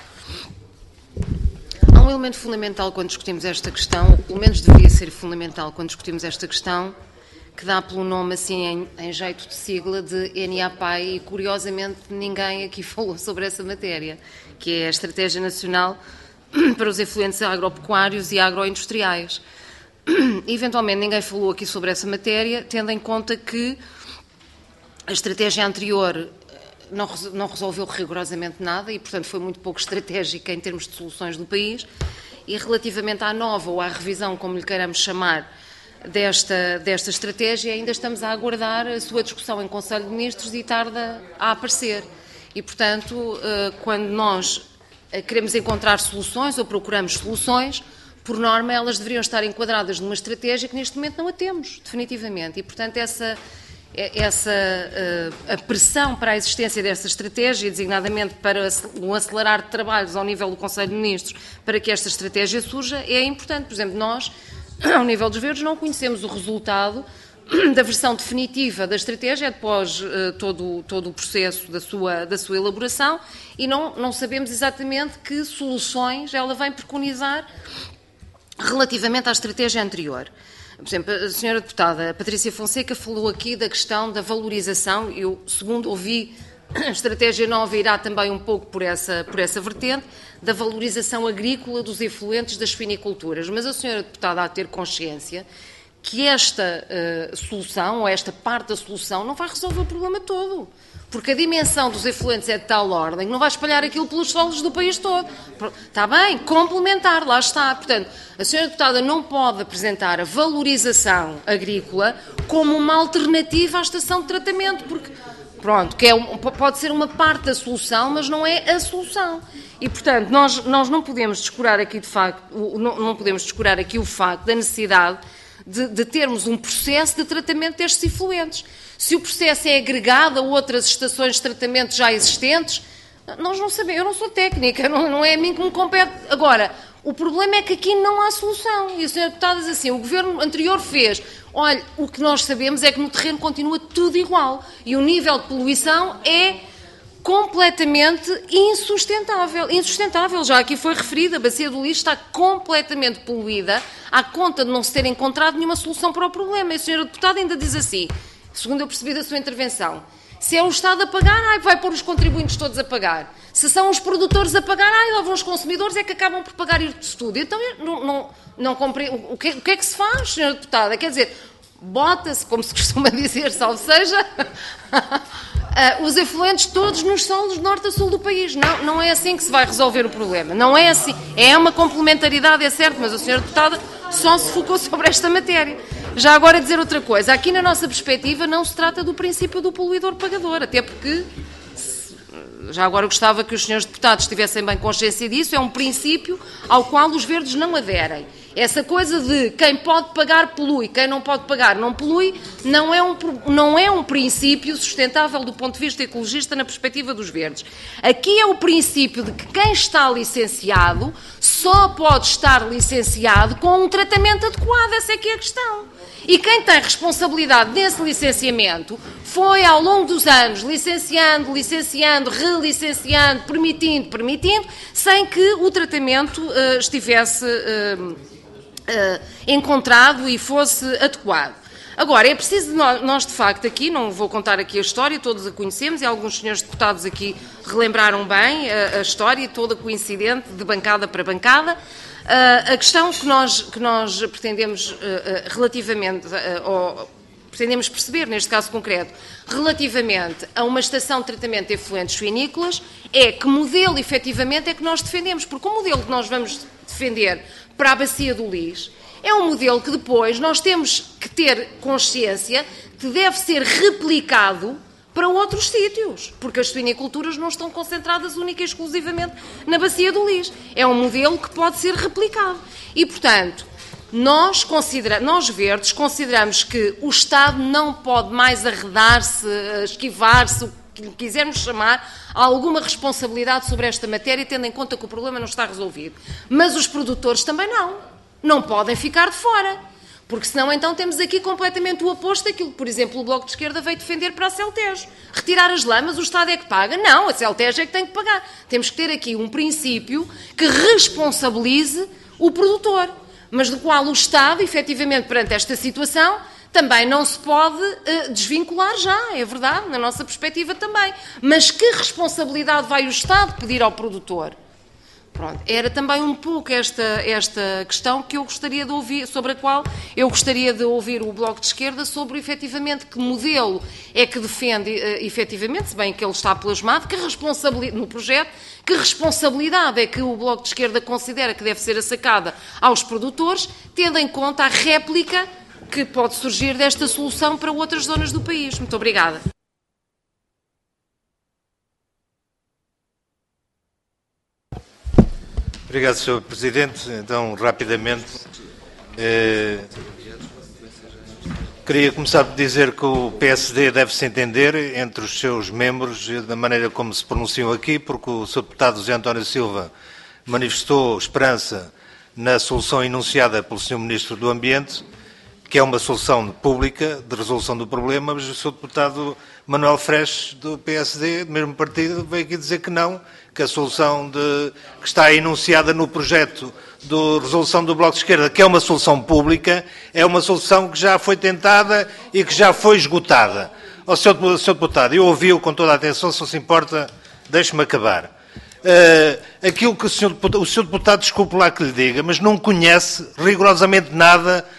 [SPEAKER 4] Há um elemento fundamental quando discutimos esta questão, pelo menos deveria ser fundamental quando discutimos esta questão, que dá pelo nome, assim, em, em jeito de sigla, de N A P A I, e curiosamente ninguém aqui falou sobre essa matéria, que é a Estratégia Nacional para os Efluentes Agropecuários e Agroindustriais. Eventualmente ninguém falou aqui sobre essa matéria, tendo em conta que a estratégia anterior não, não resolveu rigorosamente nada e, portanto, foi muito pouco estratégica em termos de soluções do país, e relativamente à nova ou à revisão, como lhe queiramos chamar, desta, desta estratégia, ainda estamos a aguardar a sua discussão em Conselho de Ministros e tarda a aparecer. E, portanto, quando nós queremos encontrar soluções ou procuramos soluções, por norma, elas deveriam estar enquadradas numa estratégia que neste momento não a temos, definitivamente. E, portanto, essa, essa a pressão para a existência dessa estratégia, designadamente para um acelerar de trabalhos ao nível do Conselho de Ministros, para que esta estratégia surja, é importante. Por exemplo, nós, ao nível dos Verdes, não conhecemos o resultado da versão definitiva da estratégia, após uh, todo, todo o processo da sua, da sua elaboração, e não, não sabemos exatamente que soluções ela vem preconizar relativamente à estratégia anterior. Por exemplo, a senhora deputada Patrícia Fonseca falou aqui da questão da valorização. Eu, segundo ouvi, a estratégia nova irá também um pouco por essa, por essa vertente, da valorização agrícola dos efluentes das suiniculturas. Mas a senhora deputada há de ter consciência que esta uh, solução, ou esta parte da solução, não vai resolver o problema todo. Porque a dimensão dos efluentes é de tal ordem que não vai espalhar aquilo pelos solos do país todo. Está bem? Complementar, lá está. Portanto, a senhora deputada não pode apresentar a valorização agrícola como uma alternativa à estação de tratamento, porque, pronto, que é um, pode ser uma parte da solução, mas não é a solução. E, portanto, nós, nós não podemos descurar aqui, de facto, não, não podemos descurar aqui o facto da necessidade de, de termos um processo de tratamento destes efluentes. Se o processo é agregado a outras estações de tratamento já existentes, nós não sabemos, eu não sou técnica, não, não é a mim que me compete. Agora, o problema é que aqui não há solução. E a senhora deputada diz assim, o governo anterior fez. Olha, o que nós sabemos é que no terreno continua tudo igual. E o nível de poluição é completamente insustentável. Insustentável, já aqui foi referido, a bacia do lixo está completamente poluída, à conta de não se ter encontrado nenhuma solução para o problema. E a senhora deputada ainda diz assim, segundo eu percebi da sua intervenção, se é o Estado a pagar, ai, vai pôr os contribuintes todos a pagar. Se são os produtores a pagar, ai, lá vão os consumidores, é que acabam por pagar isso tudo. Então, eu não, não, não compreendo. O que, o que é que se faz, senhora deputada? Quer dizer, bota-se, como se costuma dizer, salve seja, os efluentes todos nos solos de norte a sul do país. Não, não é assim que se vai resolver o problema. Não é assim. É uma complementaridade, é certo, mas a senhora deputada só se focou sobre esta matéria. Já agora dizer outra coisa, aqui na nossa perspectiva não se trata do princípio do poluidor-pagador, até porque, já agora gostava que os senhores deputados tivessem bem consciência disso, é um princípio ao qual os verdes não aderem. Essa coisa de quem pode pagar polui, quem não pode pagar não polui, não é um, não é um princípio sustentável do ponto de vista ecologista na perspectiva dos verdes. Aqui é o princípio de que quem está licenciado só pode estar licenciado com um tratamento adequado, essa é que é a questão. E quem tem responsabilidade nesse licenciamento foi, ao longo dos anos, licenciando, licenciando, relicenciando, permitindo, permitindo, sem que o tratamento uh, estivesse uh, uh, encontrado e fosse adequado. Agora, é preciso, nós, nós, de facto, aqui, não vou contar aqui a história, todos a conhecemos, e alguns senhores deputados aqui relembraram bem a, a história, toda coincidente, de bancada para bancada. Uh, a questão que nós, que nós pretendemos uh, uh, relativamente, uh, ou pretendemos perceber, neste caso concreto, relativamente a uma estação de tratamento de efluentes suinícolas, é que modelo, efetivamente, é que nós defendemos, porque o modelo que nós vamos defender para a bacia do lixo é um modelo que depois nós temos que ter consciência que deve ser replicado para outros sítios, porque as suiniculturas não estão concentradas única e exclusivamente na bacia do lixo. É um modelo que pode ser replicado. E, portanto, nós, considera- nós verdes consideramos que o Estado não pode mais arredar-se, esquivar-se, o que lhe quisermos chamar, a alguma responsabilidade sobre esta matéria, tendo em conta que o problema não está resolvido. Mas os produtores também não. Não podem ficar de fora. Porque senão então temos aqui completamente o oposto daquilo que, por exemplo, o Bloco de Esquerda veio defender para a Celtejo. Retirar as lamas, o Estado é que paga? Não, a Celtejo é que tem que pagar. Temos que ter aqui um princípio que responsabilize o produtor, mas do qual o Estado, efetivamente, perante esta situação, também não se pode uh, desvincular já, é verdade, na nossa perspectiva também. Mas que responsabilidade vai o Estado pedir ao produtor? Pronto, era também um pouco esta, esta questão que eu gostaria de ouvir, sobre a qual eu gostaria de ouvir o Bloco de Esquerda, sobre efetivamente que modelo é que defende, efetivamente, se bem que ele está plasmado, que responsabilidade, no projeto, que responsabilidade é que o Bloco de Esquerda considera que deve ser assacada aos produtores, tendo em conta a réplica que pode surgir desta solução para outras zonas do país. Muito obrigada.
[SPEAKER 13] Obrigado, senhor Presidente. Então, rapidamente, eh, queria começar por dizer que o P S D deve-se entender entre os seus membros da maneira como se pronunciam aqui, porque o senhor deputado José António Silva manifestou esperança na solução enunciada pelo senhor Ministro do Ambiente, que é uma solução pública de resolução do problema, mas o senhor deputado Manuel Freixo, do P S D, do mesmo partido, veio aqui dizer que não, que a solução de, que está enunciada no projeto de resolução do Bloco de Esquerda, que é uma solução pública, é uma solução que já foi tentada e que já foi esgotada. Ó, senhor, senhor deputado, eu ouvi-o com toda a atenção, se não se importa, deixe-me acabar. Uh, aquilo que o senhor, o senhor deputado, desculpe lá que lhe diga, mas não conhece rigorosamente nada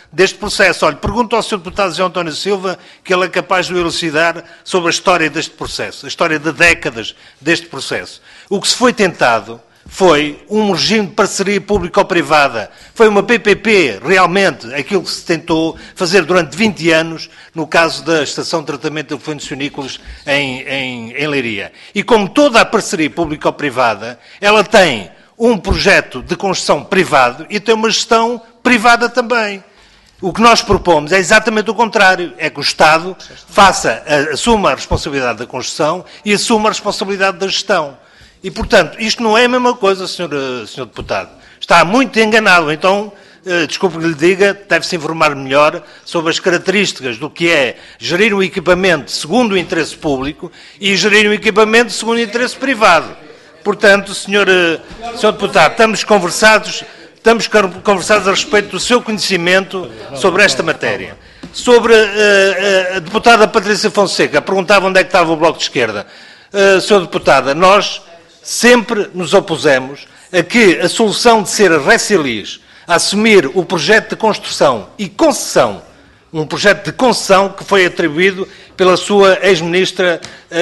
[SPEAKER 13] deste processo. Olha, pergunto ao senhor deputado José António Silva, que ele é capaz de elucidar sobre a história deste processo, a história de décadas deste processo. O que se foi tentado foi um regime de parceria público-privada. Foi uma P P P, realmente, aquilo que se tentou fazer durante vinte anos no caso da Estação de Tratamento de Efluentes Sunícolas em, em, em Leiria. E como toda a parceria público-privada, ela tem um projeto de construção privado e tem uma gestão privada também. O que nós propomos é exatamente o contrário, é que o Estado faça, assuma a responsabilidade da construção e assuma a responsabilidade da gestão. E, portanto, isto não é a mesma coisa, senhor, senhor Deputado. Está muito enganado. Então, desculpe que lhe diga, deve-se informar melhor sobre as características do que é gerir um equipamento segundo o interesse público e gerir um equipamento segundo o interesse privado. Portanto, senhor, senhor Deputado, estamos conversados, estamos conversados a respeito do seu conhecimento sobre esta matéria. Sobre uh, a deputada Patrícia Fonseca, perguntava onde é que estava o Bloco de Esquerda. Uh, senhor Deputada, nós sempre nos opusemos a que a solução de ser a Recilis a assumir o projeto de construção e concessão, um projeto de concessão que foi atribuído pela sua ex-ministra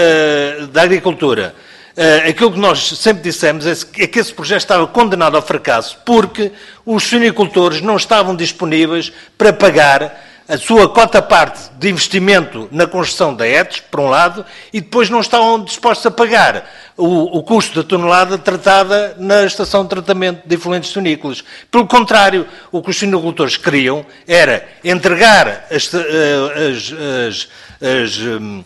[SPEAKER 13] uh, da Agricultura. Uh, aquilo que nós sempre dissemos é que esse projeto estava condenado ao fracasso porque os suinicultores não estavam disponíveis para pagar a sua cota-parte de investimento na construção da E T S, por um lado, e depois não estavam dispostos a pagar o, o custo da tonelada tratada na estação de tratamento de efluentes sunícolas. Pelo contrário, o que os suinicultores queriam era entregar as, as, as, as,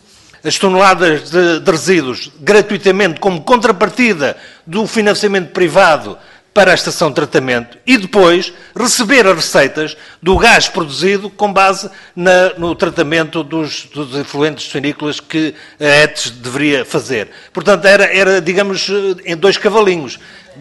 [SPEAKER 13] as toneladas de, de resíduos gratuitamente como contrapartida do financiamento privado para a estação de tratamento e depois receber as receitas do gás produzido com base na, no tratamento dos, dos efluentes sunícolas que a E T S deveria fazer. Portanto, era, era, digamos, em dois cavalinhos.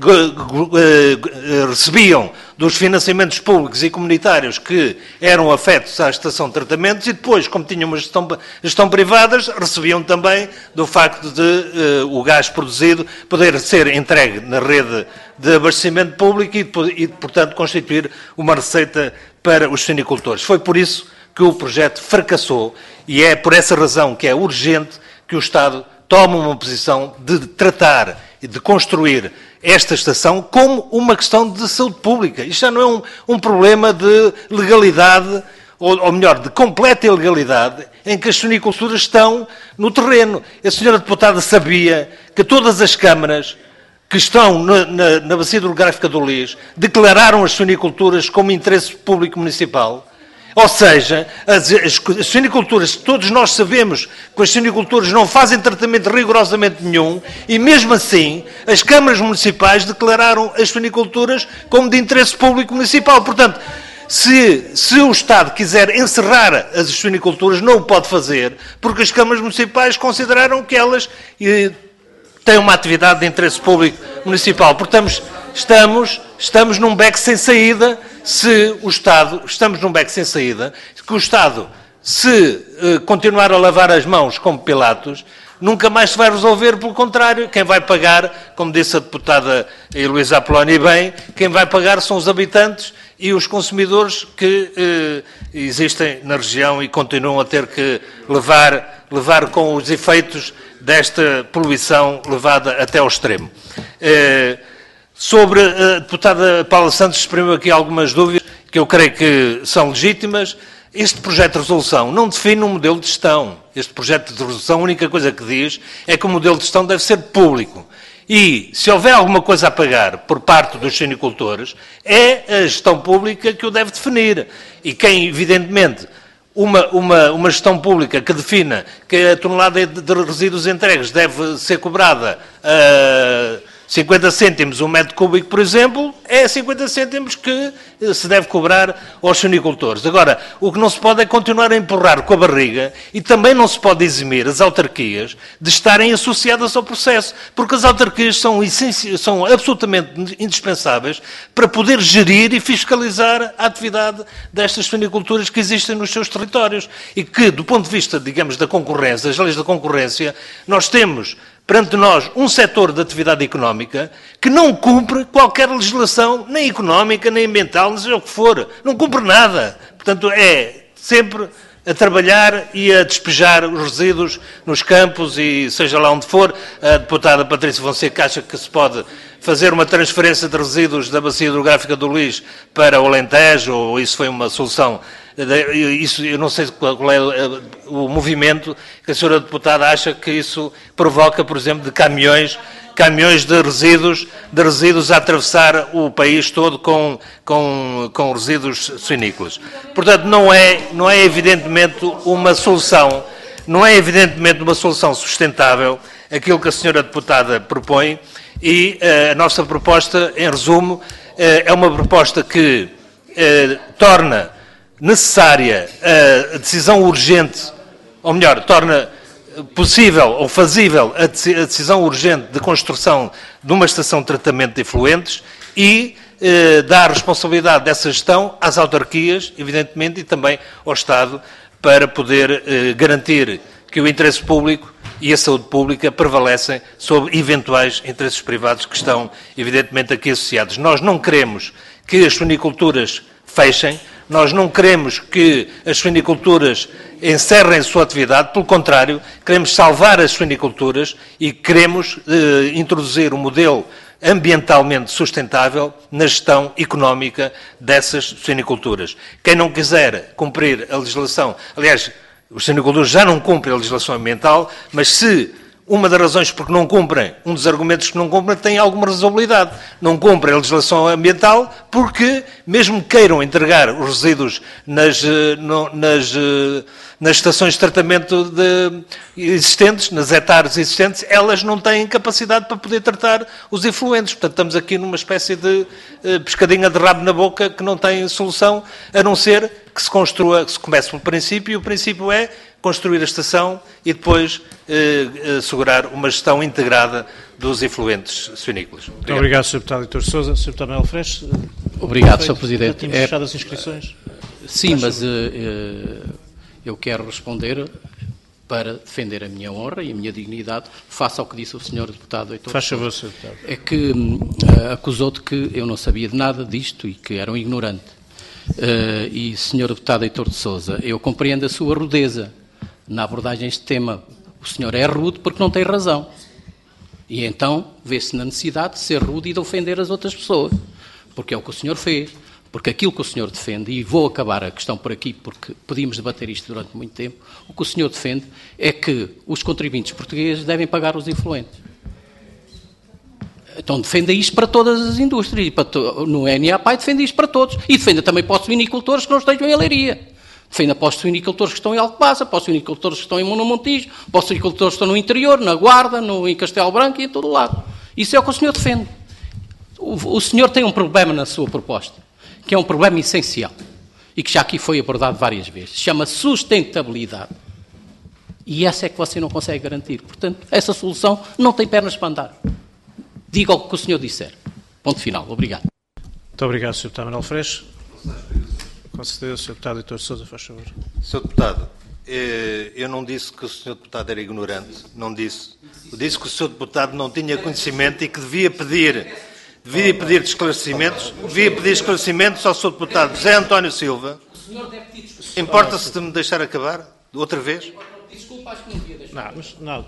[SPEAKER 13] Recebiam dos financiamentos públicos e comunitários que eram afetos à estação de tratamentos e depois, como tinham uma gestão, gestão privada, recebiam também do facto de uh, o gás produzido poder ser entregue na rede de abastecimento público e, e, portanto, constituir uma receita para os suinicultores. Foi por isso que o projeto fracassou e é por essa razão que é urgente que o Estado tome uma posição de tratar e de construir esta estação como uma questão de saúde pública. Isto já não é um, um problema de legalidade, ou, ou melhor, de completa ilegalidade, em que as suiniculturas estão no terreno. A senhora deputada sabia que todas as câmaras que estão na, na, na bacia hidrográfica do Lis declararam as suiniculturas como interesse público municipal. Ou seja, as, as, as suiniculturas, todos nós sabemos que as suiniculturas não fazem tratamento rigorosamente nenhum e, mesmo assim, as câmaras municipais declararam as suiniculturas como de interesse público municipal. Portanto, se, se o Estado quiser encerrar as suiniculturas, não o pode fazer, porque as câmaras municipais consideraram que elas eh, têm uma atividade de interesse público municipal. Portanto, estamos, estamos num beco sem saída. Se o Estado, estamos num beco sem saída, que o Estado, se eh, continuar a lavar as mãos como Pilatos, nunca mais se vai resolver, pelo contrário, quem vai pagar, como disse a deputada Heloísa Apolónia bem, quem vai pagar são os habitantes e os consumidores que eh, existem na região e continuam a ter que levar, levar com os efeitos desta poluição levada até ao extremo. Eh, Sobre a deputada Paula Santos exprimiu aqui algumas dúvidas que eu creio que são legítimas. Este projeto de resolução não define um modelo de gestão. Este projeto de resolução, a única coisa que diz é que o modelo de gestão deve ser público. E, se houver alguma coisa a pagar por parte dos suinicultores, é a gestão pública que o deve definir. E quem, evidentemente, uma, uma, uma gestão pública que defina que a tonelada de resíduos entregues deve ser cobrada a cinquenta cêntimos um metro cúbico, por exemplo, é cinquenta cêntimos que se deve cobrar aos suinicultores. Agora, o que não se pode é continuar a empurrar com a barriga e também não se pode eximir as autarquias de estarem associadas ao processo, porque as autarquias são, são absolutamente indispensáveis para poder gerir e fiscalizar a atividade destas suiniculturas que existem nos seus territórios e que, do ponto de vista, digamos, da concorrência, as leis da concorrência, nós temos perante nós um setor de atividade económica que não cumpre qualquer legislação, nem económica, nem ambiental, nem seja o que for. Não cumpre nada. Portanto, é sempre a trabalhar e a despejar os resíduos nos campos e seja lá onde for. A deputada Patrícia Fonseca acha que se pode fazer uma transferência de resíduos da bacia hidrográfica do Luís para o Alentejo, ou isso foi uma solução. Isso, eu não sei qual é o movimento que a senhora deputada acha que isso provoca, por exemplo, de caminhões, caminhões de resíduos, de resíduos a atravessar o país todo com, com, com resíduos suinícolas. Portanto, não é, não é evidentemente uma solução, não é evidentemente uma solução sustentável aquilo que a senhora deputada propõe e uh, a nossa proposta, em resumo, uh, é uma proposta que uh, torna necessária a decisão urgente, ou melhor, torna possível ou fazível a decisão urgente de construção de uma estação de tratamento de efluentes e eh, dá a responsabilidade dessa gestão às autarquias, evidentemente, e também ao Estado, para poder eh, garantir que o interesse público e a saúde pública prevalecem sobre eventuais interesses privados que estão, evidentemente, aqui associados. Nós não queremos que as suiniculturas fechem, nós não queremos que as suiniculturas encerrem a sua atividade, pelo contrário, queremos salvar as suiniculturas e queremos eh, introduzir um modelo ambientalmente sustentável na gestão económica dessas suiniculturas. Quem não quiser cumprir a legislação, aliás, os suinicultores já não cumprem a legislação ambiental, mas se uma das razões porque não cumprem, um dos argumentos que não cumprem, tem alguma razoabilidade. Não cumprem a legislação ambiental porque, mesmo que queiram entregar os resíduos nas, no, nas, nas estações de tratamento de, existentes, nas hectares existentes, elas não têm capacidade para poder tratar os efluentes. Portanto, estamos aqui numa espécie de uh, pescadinha de rabo na boca que não tem solução, a não ser que se construa, que se comece pelo princípio, e o princípio é construir a estação e depois eh, assegurar uma gestão integrada dos efluentes suinícolas.
[SPEAKER 1] Muito obrigado, senhor Deputado Heitor Sousa. senhor Deputado Manuel Freixo.
[SPEAKER 14] Obrigado, senhor Presidente.
[SPEAKER 1] Já temos
[SPEAKER 14] é...
[SPEAKER 1] fechado as inscrições?
[SPEAKER 14] Sim, mas uh, uh, eu quero responder para defender a minha honra e a minha dignidade face ao que disse o senhor Deputado Heitor Sousa.
[SPEAKER 1] Faz favor, senhor Deputado.
[SPEAKER 14] É que uh, acusou de que eu não sabia de nada disto e que era um ignorante. Uh, e, senhor Deputado Heitor de Sousa, eu compreendo a sua rudeza na abordagem a este tema. O senhor é rude porque não tem razão. E então vê-se na necessidade de ser rude e de ofender as outras pessoas. Porque é o que o senhor fez. Porque aquilo que o senhor defende, e vou acabar a questão por aqui porque podíamos debater isto durante muito tempo, o que o senhor defende é que os contribuintes portugueses devem pagar os efluentes. Então defenda isto para todas as indústrias. E para to... No N A P A I defende isto para todos. E defenda também para os suinicultores que não estejam em Leiria. Defenda para os suinicultores que estão em Alcobaça, para os suinicultores que estão em Monomontijo, para os suinicultores que estão no interior, na Guarda, no, em Castelo Branco e em todo o lado. Isso é o que o senhor defende. O, o senhor tem um problema na sua proposta, que é um problema essencial e que já aqui foi abordado várias vezes. Chama sustentabilidade. E essa é que você não consegue garantir. Portanto, essa solução não tem pernas para andar. Diga o que o senhor disser. Ponto final. Obrigado.
[SPEAKER 1] Muito obrigado, senhor Deputado Manuel Freixo. Com certeza, senhor Deputado Heitor Sousa, faz favor.
[SPEAKER 13] senhor Deputado, eu não disse que o senhor Deputado era ignorante, não disse. Eu disse que o senhor Deputado não tinha conhecimento e que devia pedir, devia pedir esclarecimentos, devia pedir esclarecimentos ao senhor Deputado José António Silva. Importa-se de me deixar acabar? Outra vez?
[SPEAKER 14] Desculpa, acho que não devia deixar.
[SPEAKER 1] Não, mas não.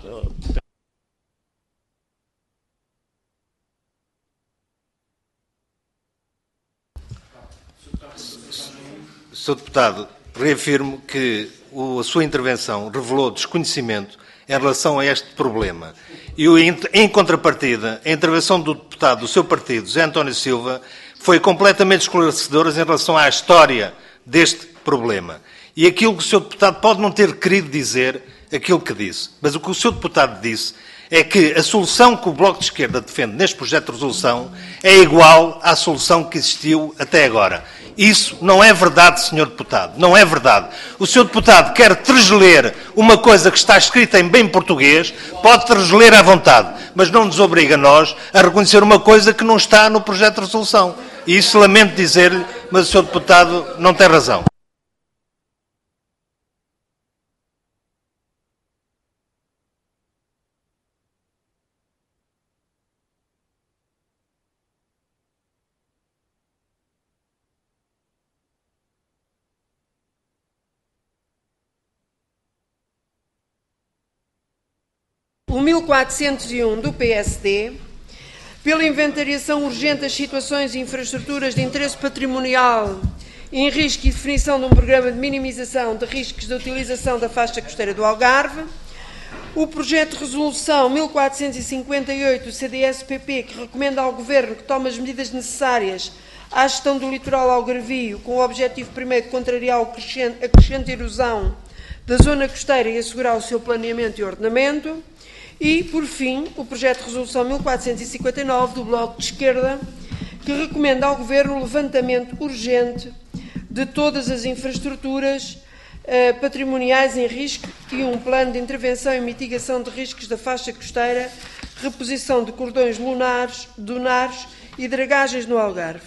[SPEAKER 13] senhor Deputado, reafirmo que a sua intervenção revelou desconhecimento em relação a este problema. E, em contrapartida, a intervenção do deputado do seu partido, José António Silva, foi completamente esclarecedora em relação à história deste problema. E aquilo que o senhor Deputado pode não ter querido dizer, aquilo que disse. Mas o que o senhor Deputado disse é que a solução que o Bloco de Esquerda defende neste projeto de resolução é igual à solução que existiu até agora. Isso não é verdade, senhor Deputado, não é verdade. O senhor Deputado quer transler uma coisa que está escrita em bem português, pode transler à vontade, mas não nos obriga a nós a reconhecer uma coisa que não está no projeto de resolução. E isso lamento dizer-lhe, mas o senhor Deputado não tem razão.
[SPEAKER 8] o mil quatrocentos e um do P S D, pela inventariação urgente das situações e infraestruturas de interesse patrimonial em risco e definição de um programa de minimização de riscos de utilização da faixa costeira do Algarve, o projeto de resolução mil quatrocentos e cinquenta e oito do C D S P P, que recomenda ao Governo que tome as medidas necessárias à gestão do litoral algarvio, com o objetivo primeiro de contrariar a crescente erosão da zona costeira e assegurar o seu planeamento e ordenamento. E, por fim, o projeto de resolução mil quatrocentos e cinquenta e nove do Bloco de Esquerda, que recomenda ao Governo o levantamento urgente de todas as infraestruturas uh, patrimoniais em risco e um plano de intervenção e mitigação de riscos da faixa costeira, reposição de cordões lunares, dunares e dragagens no Algarve.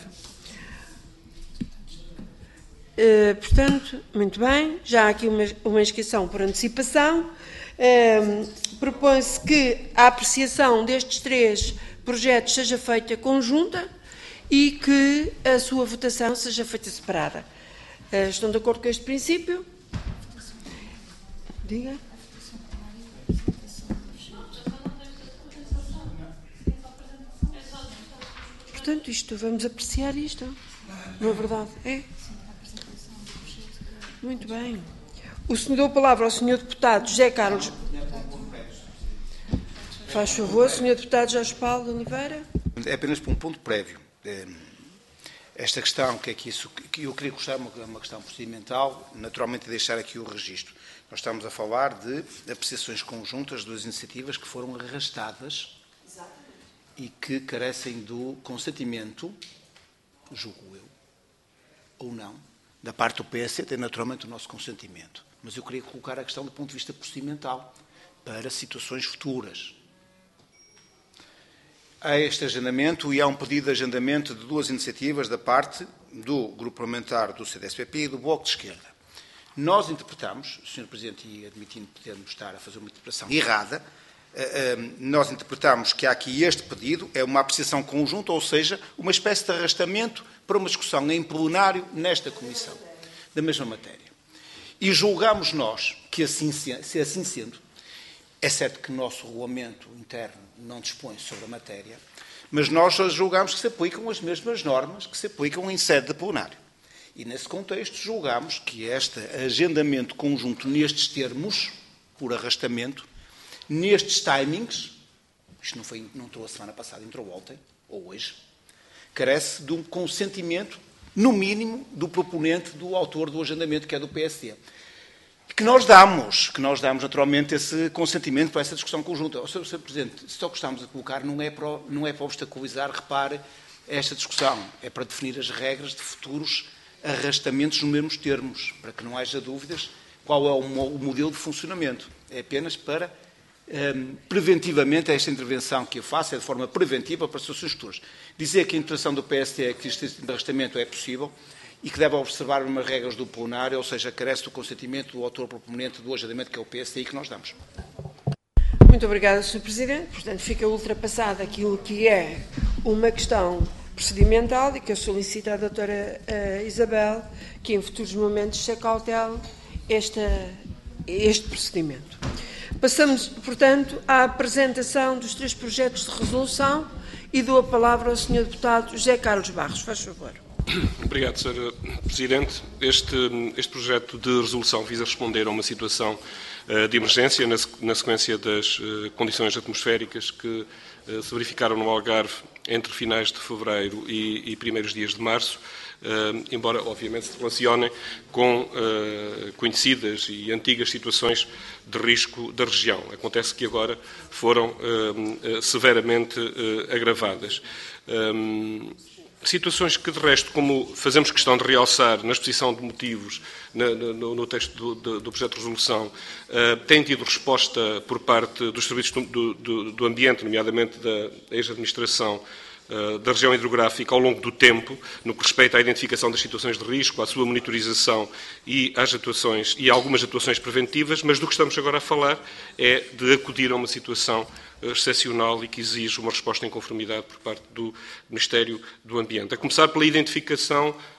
[SPEAKER 8] Uh, portanto, muito bem, já há aqui uma, uma inscrição por antecipação. Uh, propõe-se que a apreciação destes três projetos seja feita conjunta e que a sua votação seja feita separada. Uh, estão de acordo com este princípio? Diga. Portanto, isto, vamos apreciar isto. Não é verdade? É? Muito bem. O senhor deu a palavra ao senhor deputado José Carlos. Faz favor, senhor deputado Jorge Paulo de Oliveira.
[SPEAKER 2] É apenas por um ponto prévio. Esta questão, que é que isso, que eu queria gostar, uma, uma questão procedimental, naturalmente deixar aqui o registro. Nós estamos a falar de apreciações conjuntas de duas iniciativas que foram arrastadas e que carecem do consentimento, julgo eu, ou não, da parte do P S, tem naturalmente o nosso consentimento. Mas eu queria colocar a questão do ponto de vista procedimental para situações futuras. Há este agendamento e há um pedido de agendamento de duas iniciativas da parte do Grupo Parlamentar do C D S P P e do Bloco de Esquerda. Nós interpretamos, senhor Presidente, e admitindo podermos estar a fazer uma interpretação errada, nós interpretamos que há aqui este pedido, é uma apreciação conjunta, ou seja, uma espécie de arrastamento para uma discussão em plenário nesta Comissão, da mesma matéria. E julgamos nós que, assim, se assim sendo, é certo que o nosso regulamento interno não dispõe sobre a matéria, mas nós julgamos que se aplicam as mesmas normas que se aplicam em sede de plenário. E, nesse contexto, julgamos que este agendamento conjunto nestes termos, por arrastamento, nestes timings, isto não, foi, não entrou a semana passada, entrou ontem, ou hoje, carece de um consentimento, no mínimo, do proponente, do autor do agendamento, que é do P S D. Que nós damos, que nós damos naturalmente esse consentimento para essa discussão conjunta. O senhor Presidente, só que estamos a colocar não é para, não é para obstaculizar, repare, esta discussão, é para definir as regras de futuros arrastamentos nos mesmos termos, para que não haja dúvidas qual é o, o modelo de funcionamento. É apenas para, um, preventivamente, esta intervenção que eu faço, é de forma preventiva para as situações futuras. Dizer que a intervenção do P S D é que este arrastamento é possível e que deve observar umas regras do plenário, ou seja, carece do consentimento do autor proponente do agendamento, que é o P S D, e que nós damos.
[SPEAKER 8] Muito obrigada, senhor Presidente. Portanto, fica ultrapassado aquilo que é uma questão procedimental e que eu solicito à doutora uh, Isabel que em futuros momentos se acautele esta, este procedimento. Passamos, portanto, à apresentação dos três projetos de resolução e dou a palavra ao senhor deputado José Carlos Barros. Faz favor.
[SPEAKER 16] Obrigado, senhor Presidente. Este, este projeto de resolução visa responder a uma situação uh, de emergência na, na sequência das uh, condições atmosféricas que uh, se verificaram no Algarve entre finais de fevereiro e, e primeiros dias de março, uh, embora, obviamente, se relacionem com uh, conhecidas e antigas situações de risco da região. Acontece que agora foram uh, uh, severamente uh, agravadas. Um, Situações que, de resto, como fazemos questão de realçar na exposição de motivos na, no, no texto do, do, do projeto de resolução, uh, têm tido resposta por parte dos serviços do, do, do ambiente, nomeadamente da ex-administração uh, da região hidrográfica, ao longo do tempo, no que respeita à identificação das situações de risco, à sua monitorização e às atuações, e algumas atuações preventivas, mas do que estamos agora a falar é de acudir a uma situação excepcional e que exige uma resposta em conformidade por parte do Ministério do Ambiente. A começar pela identificação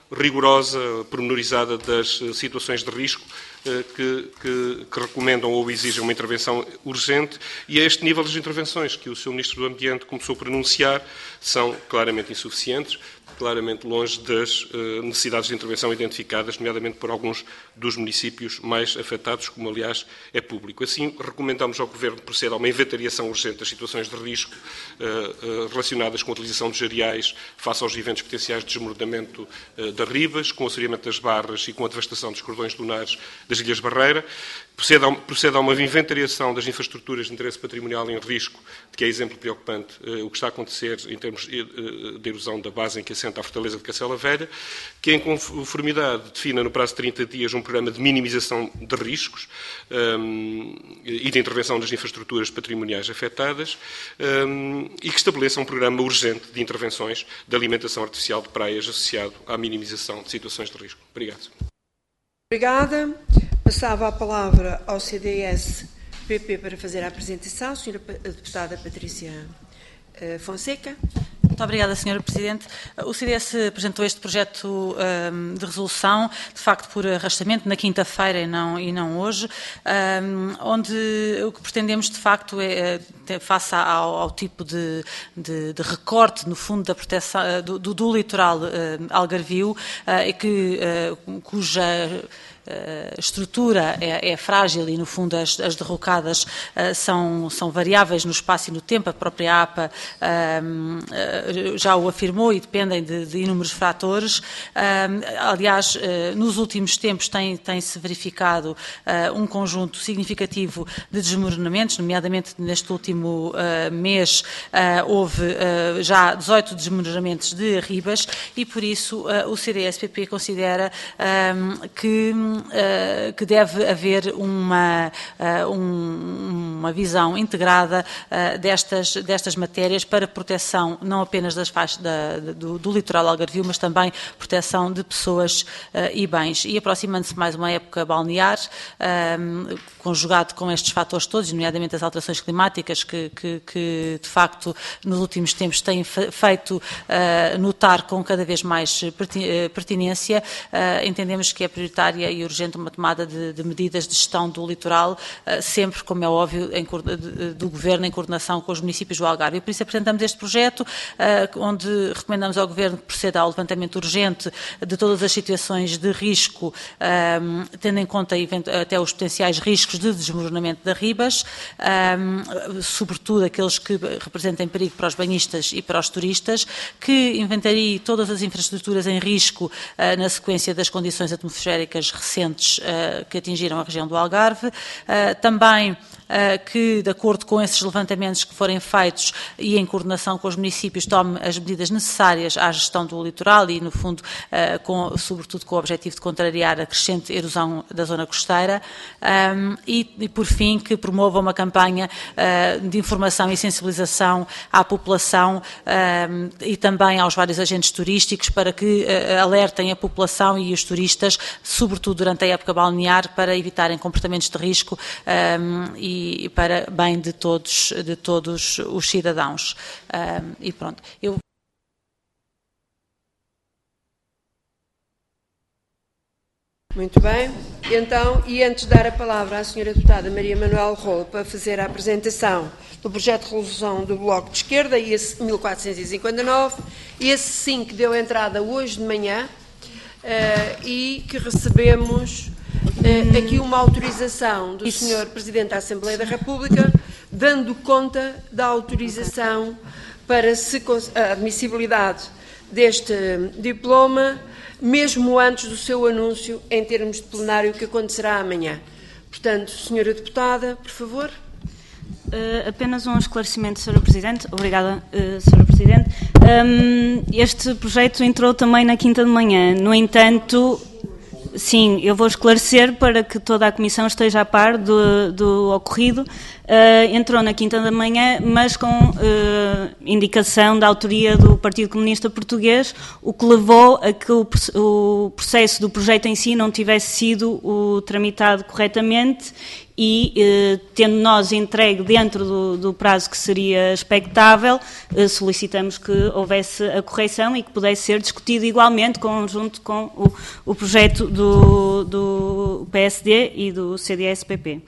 [SPEAKER 16] rigorosa, pormenorizada das situações de risco que, que, que recomendam ou exigem uma intervenção urgente, e a este nível as intervenções que o senhor Ministro do Ambiente começou por anunciar são claramente insuficientes, claramente longe das uh, necessidades de intervenção identificadas, nomeadamente por alguns dos municípios mais afetados, como aliás é público. Assim, recomendamos ao Governo que proceda a uma inventariação urgente das situações de risco uh, uh, relacionadas com a utilização de jareais face aos eventos potenciais de desmoronamento uh, das ribas, com o assoreamento das barras e com a devastação dos cordões lunares das Ilhas Barreira. Proceda a, proceda a uma inventariação das infraestruturas de interesse patrimonial em risco, de que é exemplo preocupante uh, o que está a acontecer em termos uh, de erosão da base em que assenta a Fortaleza de Cacela Velha, que em conformidade defina no prazo de trinta dias um programa de minimização de riscos um, e de intervenção das infraestruturas patrimoniais afetadas um, e que estabeleça um programa urgente de intervenções de alimentação artificial de praias associado à minimização de situações de risco. Obrigado.
[SPEAKER 8] Obrigada. Passava a palavra ao C D S P P para fazer a apresentação. Senhora Deputada Patrícia Fonseca.
[SPEAKER 9] Muito obrigada, senhora Presidente. O C D S apresentou este projeto um, de resolução, de facto por arrastamento, na quinta-feira e não, e não hoje, um, onde o que pretendemos, de facto, é, é face ao, ao tipo de, de, de recorte, no fundo, da proteção do, do, do litoral uh, algarvio, uh, e que, uh, cuja a estrutura é, é frágil e, no fundo, as, as derrocadas uh, são, são variáveis no espaço e no tempo. A própria A P A um, uh, já o afirmou e dependem de, de inúmeros fatores. Um, aliás, uh, nos últimos tempos tem, tem-se verificado uh, um conjunto significativo de desmoronamentos, nomeadamente neste último uh, mês uh, houve uh, já dezoito desmoronamentos de ribas e, por isso, uh, o C D S P P considera um, que Uh, que deve haver uma, uh, um, uma visão integrada uh, destas, destas matérias para proteção não apenas das faixas da, do, do litoral algarvio, mas também proteção de pessoas uh, e bens. E aproximando-se mais uma época balnear, uh, conjugado com estes fatores todos, nomeadamente as alterações climáticas que, que, que de facto nos últimos tempos têm feito uh, notar com cada vez mais pertinência, uh, entendemos que é prioritária e urgente uma tomada de, de medidas de gestão do litoral, uh, sempre, como é óbvio, em, do Governo em coordenação com os municípios do Algarve. E por isso apresentamos este projeto, uh, onde recomendamos ao Governo que proceda ao levantamento urgente de todas as situações de risco, um, tendo em conta até os potenciais riscos de desmoronamento das ribas, um, sobretudo aqueles que representem perigo para os banhistas e para os turistas, que inventarie todas as infraestruturas em risco uh, na sequência das condições atmosféricas recentes uh, que atingiram a região do Algarve, uh, também Uh, que, de acordo com esses levantamentos que forem feitos e em coordenação com os municípios, tome as medidas necessárias à gestão do litoral e, no fundo, uh, com, sobretudo com o objetivo de contrariar a crescente erosão da zona costeira, um, e, e, por fim, que promova uma campanha uh, de informação e sensibilização à população um, e também aos vários agentes turísticos para que uh, alertem a população e os turistas, sobretudo durante a época balnear, para evitarem comportamentos de risco um, e e para bem de todos, de todos os cidadãos. Um, e pronto. Eu...
[SPEAKER 8] Muito bem. Então, e antes de dar a palavra à senhora deputada Maria Manuel Rolo para fazer a apresentação do projeto de resolução do Bloco de Esquerda, esse mil quatrocentos e cinquenta e nove, esse sim que deu entrada hoje de manhã uh, e que recebemos Uh, aqui uma autorização do Isso. senhor Presidente da Assembleia da República, dando conta da autorização para se, a admissibilidade deste diploma, mesmo antes do seu anúncio em termos de plenário que acontecerá amanhã. Portanto, senhora Deputada, por favor.
[SPEAKER 6] Uh, apenas um esclarecimento, senhora Presidente. Obrigada, uh, senhora Presidente. Um, este projeto entrou também na quinta de manhã. No entanto... Sim, eu vou esclarecer para que toda a Comissão esteja a par do, do ocorrido. Uh, entrou na quinta da manhã, mas com uh, indicação da autoria do Partido Comunista Português, o que levou a que o, o processo do projeto em si não tivesse sido o, tramitado corretamente e, eh, tendo nós entregue dentro do, do prazo que seria expectável, eh, solicitamos que houvesse a correção e que pudesse ser discutido igualmente conjunto com o, o projeto do, do P S D e do C D S P P.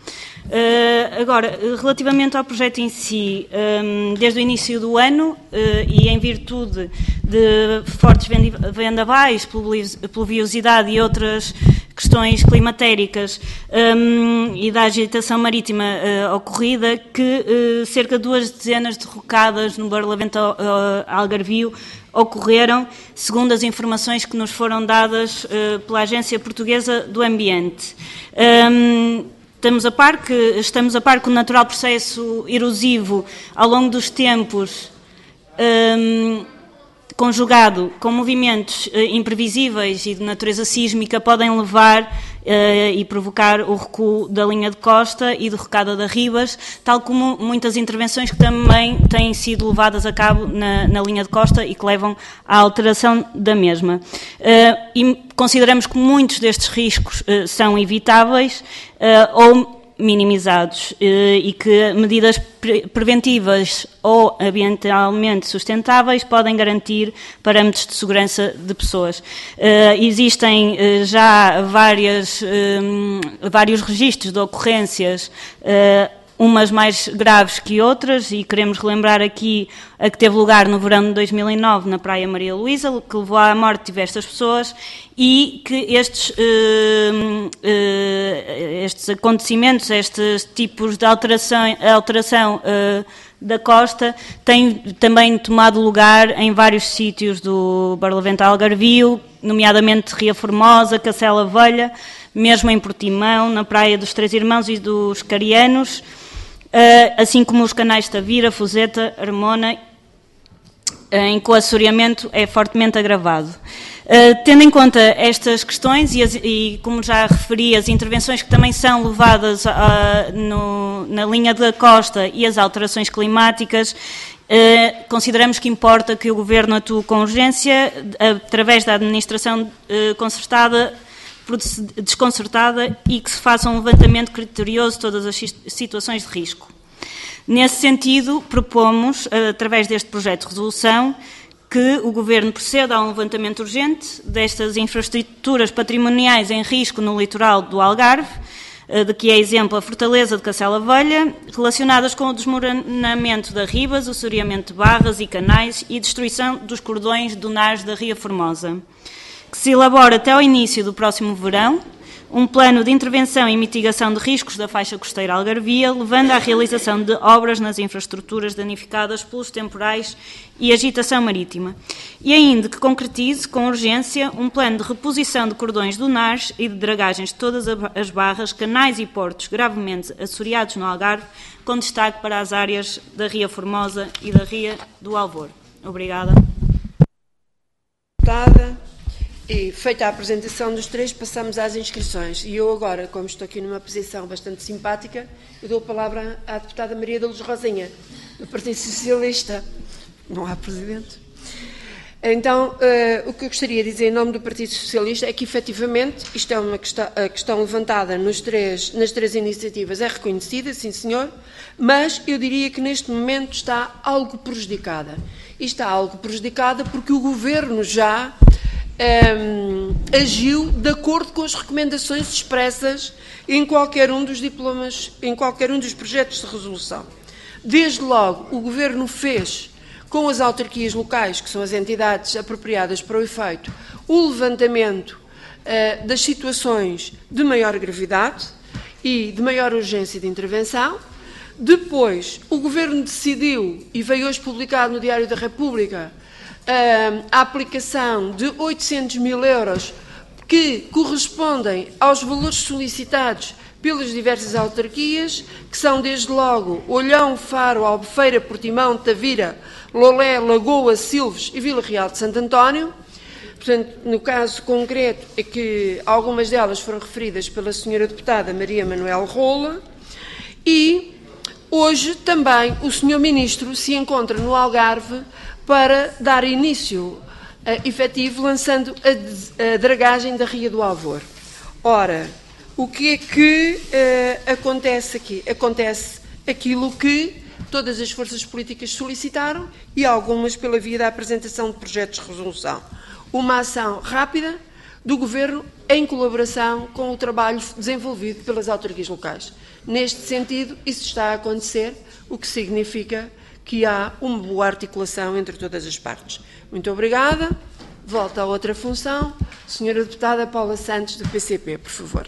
[SPEAKER 6] Uh, agora, relativamente ao projeto em si, um, desde o início do ano uh, e em virtude de fortes vendavais, pluviosidade e outras questões climatéricas um, e da agitação marítima uh, ocorrida, que uh, cerca de duas dezenas de rocadas no Barlavento uh, Algarvio ocorreram, segundo as informações que nos foram dadas uh, pela Agência Portuguesa do Ambiente. Um, Estamos a par que, estamos a par que o natural processo erosivo, ao longo dos tempos, um, conjugado com movimentos uh, imprevisíveis e de natureza sísmica, podem levar uh, e provocar o recuo da linha de costa e de rocada de Ribas, tal como muitas intervenções que também têm sido levadas a cabo na, na linha de costa e que levam à alteração da mesma. Uh, e consideramos que muitos destes riscos uh, são evitáveis uh, ou minimizados e que medidas pre preventivas ou ambientalmente sustentáveis podem garantir parâmetros de segurança de pessoas. Uh, existem uh, já várias, uh, vários registros de ocorrências, uh, umas mais graves que outras, e queremos relembrar aqui a que teve lugar no verão de dois mil e nove na Praia Maria Luísa, que levou à morte de diversas pessoas, e que estes, uh, uh, estes acontecimentos, estes tipos de alteração, alteração uh, da costa, têm também tomado lugar em vários sítios do Barlavento Algarvio, nomeadamente Ria Formosa, Cacela Velha, mesmo em Portimão, na Praia dos Três Irmãos e dos Carianos, assim como os canais Tavira, Fuseta, Armona, em que o assoreamento é fortemente agravado. Uh, tendo em conta estas questões e, as, e, como já referi, as intervenções que também são levadas uh, no, na linha da costa e as alterações climáticas, uh, consideramos que importa que o Governo atue com urgência, através da administração uh, concertada, desconcertada, e que se faça um levantamento criterioso de todas as situações de risco. Nesse sentido, propomos, através deste projeto de resolução, que o Governo proceda a um levantamento urgente destas infraestruturas patrimoniais em risco no litoral do Algarve, de que é exemplo a Fortaleza de Cacela Velha, relacionadas com o desmoronamento da Ribas, o assoreamento de barras e canais e destruição dos cordões dunares da Ria Formosa. Que se elabore até ao início do próximo verão um plano de intervenção e mitigação de riscos da faixa costeira algarvia, levando à realização de obras nas infraestruturas danificadas pelos temporais e agitação marítima. E ainda que concretize, com urgência, um plano de reposição de cordões dunares e de dragagens de todas as barras, canais e portos gravemente assoreados no Algarve, com destaque para as áreas da Ria Formosa e da Ria do Alvor. Obrigada.
[SPEAKER 8] E, feita a apresentação dos três, passamos às inscrições. E eu agora, como estou aqui numa posição bastante simpática, eu dou a palavra à deputada Maria da Luz Rosinha, do Partido Socialista. Não há presidente. Então, uh, o que eu gostaria de dizer em nome do Partido Socialista é que, efetivamente, isto é uma questão, a questão levantada nos três, nas três iniciativas, é reconhecida, sim senhor, mas eu diria que neste momento está algo prejudicada. E está algo prejudicada porque o Governo já Um, agiu de acordo com as recomendações expressas em qualquer um dos diplomas, em qualquer um dos projetos de resolução. Desde logo, o Governo fez, com as autarquias locais, que são as entidades apropriadas para o efeito, o levantamento uh, das situações de maior gravidade e de maior urgência de intervenção. Depois, o Governo decidiu, e veio hoje publicado no Diário da República, a aplicação de oitocentos mil euros que correspondem aos valores solicitados pelas diversas autarquias, que são desde logo Olhão, Faro, Albufeira, Portimão, Tavira, Lolé, Lagoa, Silves e Vila Real de Santo António. Portanto, no caso concreto é que algumas delas foram referidas pela senhora deputada Maria Manuel Rola, e hoje também o senhor Ministro se encontra no Algarve para dar início uh, efetivo, lançando a, a dragagem da Ria do Alvor. Ora, o que é que uh, acontece aqui, acontece aquilo que todas as forças políticas solicitaram e algumas pela via da apresentação de projetos de resolução. Uma ação rápida do Governo em colaboração com o trabalho desenvolvido pelas autarquias locais. Neste sentido, isso está a acontecer, o que significa que há uma boa articulação entre todas as partes. Muito obrigada. Volto a outra função. Senhora Deputada Paula Santos, do P C P, por favor.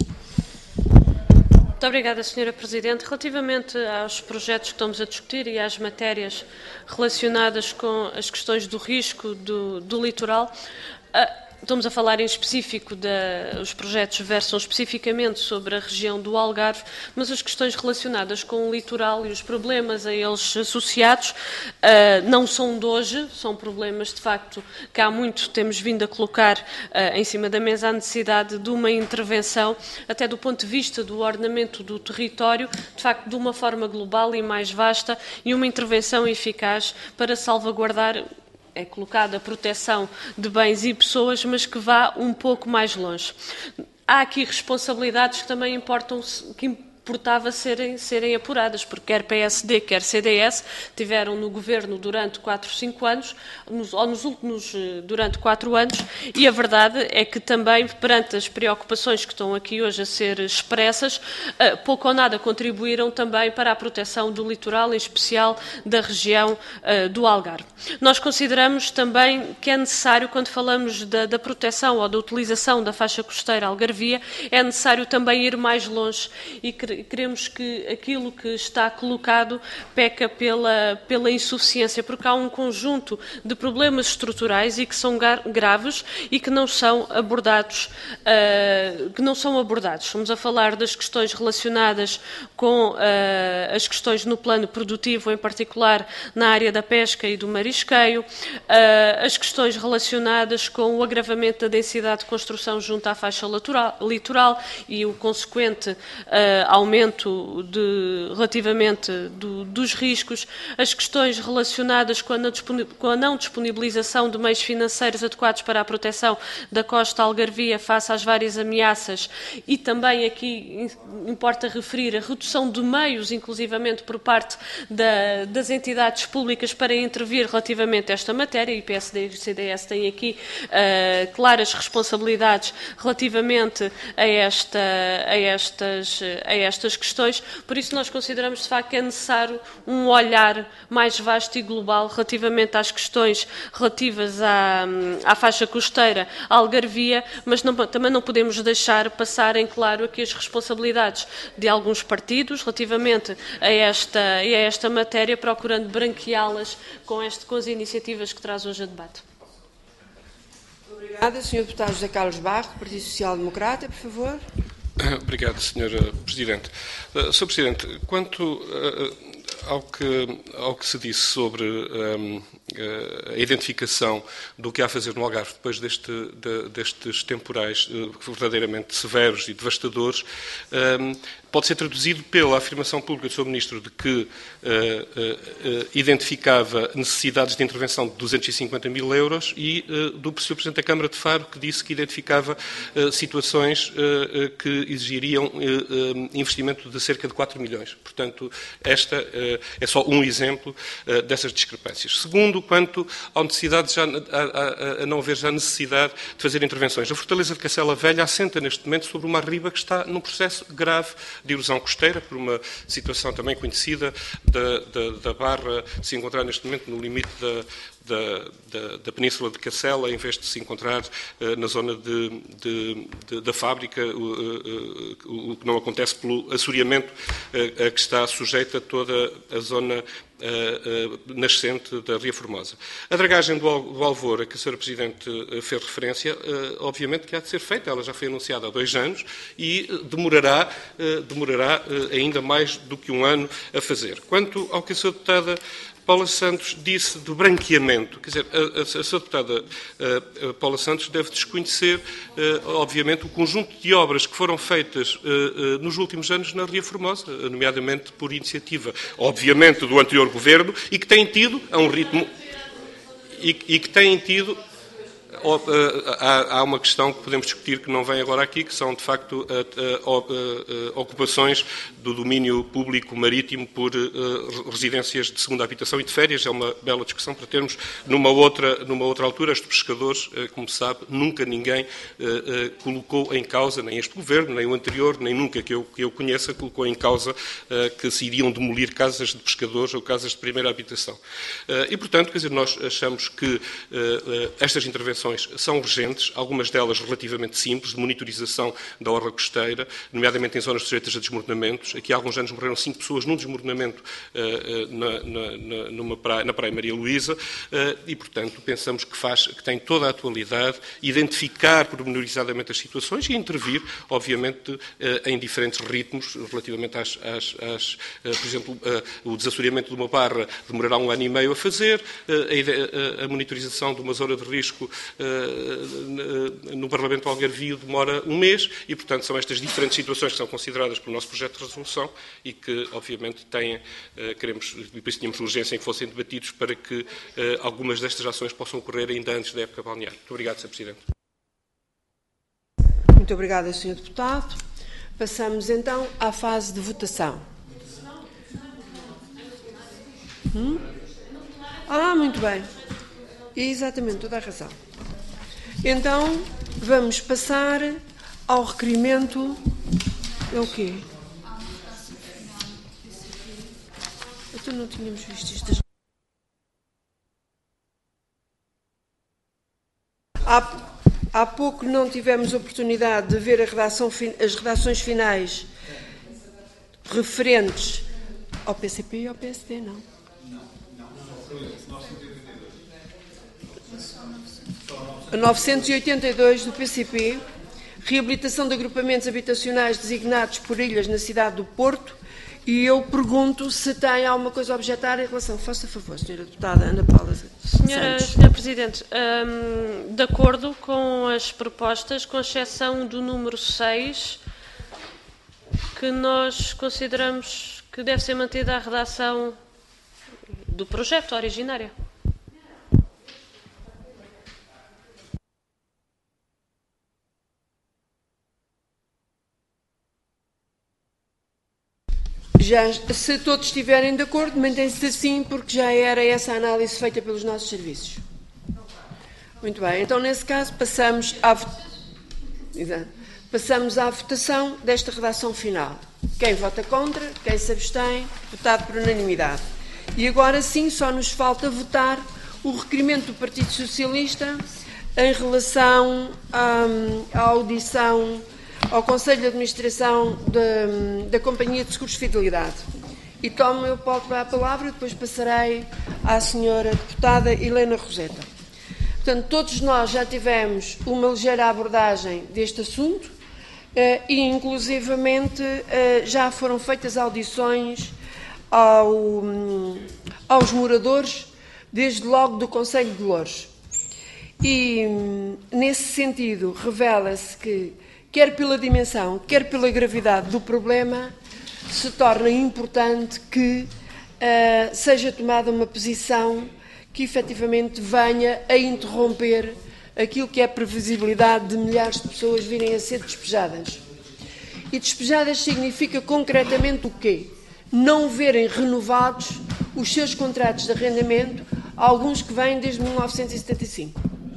[SPEAKER 10] Muito obrigada, senhora Presidente. Relativamente aos projetos que estamos a discutir e às matérias relacionadas com as questões do risco do, do litoral, uh, estamos a falar em específico, de, os projetos versam especificamente sobre a região do Algarve, mas as questões relacionadas com o litoral e os problemas a eles associados uh, não são de hoje, são problemas de facto que há muito temos vindo a colocar uh, em cima da mesa a necessidade de uma intervenção, até do ponto de vista do ordenamento do território, de facto de uma forma global e mais vasta, e uma intervenção eficaz para salvaguardar. É colocada a proteção de bens e pessoas, mas que vá um pouco mais longe. Há aqui responsabilidades que também importam, que importava serem, serem apuradas, porque quer P S D, quer C D S, tiveram no Governo durante quatro, cinco anos, nos, ou nos últimos, durante quatro anos, e a verdade é que também, perante as preocupações que estão aqui hoje a ser expressas, pouco ou nada contribuíram também para a proteção do litoral, em especial da região uh, do Algarve. Nós consideramos também que é necessário, quando falamos da, da proteção ou da utilização da faixa costeira algarvia, é necessário também ir mais longe e queremos que aquilo que está colocado peca pela, pela insuficiência, porque há um conjunto de problemas estruturais e que são graves e que não são abordados, uh, que não são abordados. Estamos a falar das questões relacionadas com uh, as questões no plano produtivo, em particular na área da pesca e do marisqueio, uh, as questões relacionadas com o agravamento da densidade de construção junto à faixa litoral, litoral e o consequente uh, aumento de, relativamente do, dos riscos, as questões relacionadas com a, com a não disponibilização de meios financeiros adequados para a proteção da costa algarvia face às várias ameaças e também aqui importa referir a redução de meios, inclusivamente por parte da, das entidades públicas para intervir relativamente a esta matéria, e P S D e C D S têm aqui uh, claras responsabilidades relativamente a, esta, a estas a estas questões, por isso nós consideramos de facto que é necessário um olhar mais vasto e global relativamente às questões relativas à, à faixa costeira algarvia, mas não, também não podemos deixar passar em claro aqui as responsabilidades de alguns partidos relativamente a esta, a esta matéria, procurando branqueá-las com, este, com as iniciativas que traz hoje a debate.
[SPEAKER 8] Obrigada. senhor Deputado José Carlos Barro, Partido Social Democrata, por favor.
[SPEAKER 16] Obrigado, senhora Presidente. Uh, senhor Presidente, quanto uh, ao, que, ao que se disse sobre um, uh, a identificação do que há a fazer no Algarve depois deste, de, destes temporais uh, verdadeiramente severos e devastadores, um, pode ser traduzido pela afirmação pública do senhor Ministro de que uh, uh, uh, identificava necessidades de intervenção de duzentos e cinquenta mil euros e uh, do senhor Presidente da Câmara de Faro, que disse que identificava uh, situações uh, uh, que exigiriam uh, uh, investimento de cerca de quatro milhões. Portanto, esta uh, é só um exemplo uh, dessas discrepâncias. Segundo, quanto à necessidade, já, a, a, a não haver já necessidade de fazer intervenções. A Fortaleza de Cacela Velha assenta neste momento sobre uma arriba que está num processo grave de erosão costeira, por uma situação também conhecida da, da, da Barra se encontrar neste momento no limite da, da, da, da Península de Cacela, em vez de se encontrar uh, na zona de, de, de, da fábrica, o uh, uh, uh, que não acontece pelo assoreamento uh, a que está sujeita toda a zona Uh, uh, nascente da Ria Formosa. A dragagem do, Al do Alvor, a que a senhora Presidente uh, fez referência, uh, obviamente que há de ser feita, ela já foi anunciada há dois anos e uh, demorará, uh, demorará uh, ainda mais do que um ano a fazer. Quanto ao que a senhora Deputada Paula Santos disse do branqueamento, quer dizer, a, a, a senhora Deputada a, a Paula Santos deve desconhecer, uh, obviamente, o conjunto de obras que foram feitas uh, uh, nos últimos anos na Ria Formosa, nomeadamente por iniciativa, obviamente, do anterior Governo, e que têm tido a um ritmo e, e que têm tido há, há uma questão que podemos discutir que não vem agora aqui, que são, de facto, ocupações do domínio público marítimo por residências de segunda habitação e de férias. É uma bela discussão para termos numa outra, numa outra altura. Estes pescadores, como se sabe, nunca ninguém colocou em causa, nem este Governo, nem o anterior, nem nunca que eu, que eu conheça, colocou em causa que se iriam demolir casas de pescadores ou casas de primeira habitação. E, portanto, quer dizer, nós achamos que estas intervenções são urgentes, algumas delas relativamente simples, de monitorização da orla costeira, nomeadamente em zonas sujeitas a desmoronamentos. Aqui há alguns anos morreram cinco pessoas num desmoronamento na, na, na, numa praia, na Praia Maria Luísa e, portanto, pensamos que, faz, que tem toda a atualidade identificar pormenorizadamente as situações e intervir, obviamente, em diferentes ritmos relativamente às, às, às por exemplo, o desassoreamento de uma barra demorará um ano e meio a fazer, a, a, a monitorização de uma zona de risco no Parlamento Algarvio demora um mês e, portanto, são estas diferentes situações que são consideradas pelo nosso projeto de resolução e que, obviamente, têm, queremos, e por isso tínhamos urgência em que fossem debatidos para que algumas destas ações possam ocorrer ainda antes da época balnear. Muito obrigado, senhor Presidente.
[SPEAKER 8] Muito obrigada, senhor Deputado. Passamos, então, à fase de votação. Hum? Ah, muito bem. Exatamente, toda a razão. Então, vamos passar ao requerimento. É o quê? Então não tínhamos visto isto. Há, há pouco não tivemos oportunidade de ver a redação, as redações finais referentes ao P C P e ao P S D, não? A novecentos e oitenta e dois do P C P, reabilitação de agrupamentos habitacionais designados por ilhas na cidade do Porto, e eu pergunto se tem alguma coisa a objetar em relação. Faça favor, senhora Deputada Ana Paula
[SPEAKER 10] Senhora, senhora Presidente, hum, de acordo com as propostas, com exceção do número seis, que nós consideramos que deve ser mantida a redação do projeto originário.
[SPEAKER 8] Já, se todos estiverem de acordo, mantém-se assim, porque já era essa a análise feita pelos nossos serviços. Muito bem, então nesse caso passamos à, passamos à votação desta redação final. Quem vota contra, quem se abstém, votado por unanimidade. E agora sim, só nos falta votar o requerimento do Partido Socialista em relação à, à audição ao Conselho de Administração da, da Companhia de Seguros Fidelidade. E tomo eu a palavra e depois passarei à senhora Deputada Helena Roseta. Portanto, todos nós já tivemos uma ligeira abordagem deste assunto eh, e, inclusivamente, eh, já foram feitas audições ao, aos moradores, desde logo do Conselho de Loures. E, nesse sentido, revela-se que, quer pela dimensão, quer pela gravidade do problema, se torna importante que uh, seja tomada uma posição que efetivamente venha a interromper aquilo que é a previsibilidade de milhares de pessoas virem a ser despejadas. E despejadas significa concretamente o quê? Não verem renovados os seus contratos de arrendamento, alguns que vêm desde mil novecentos e setenta e cinco.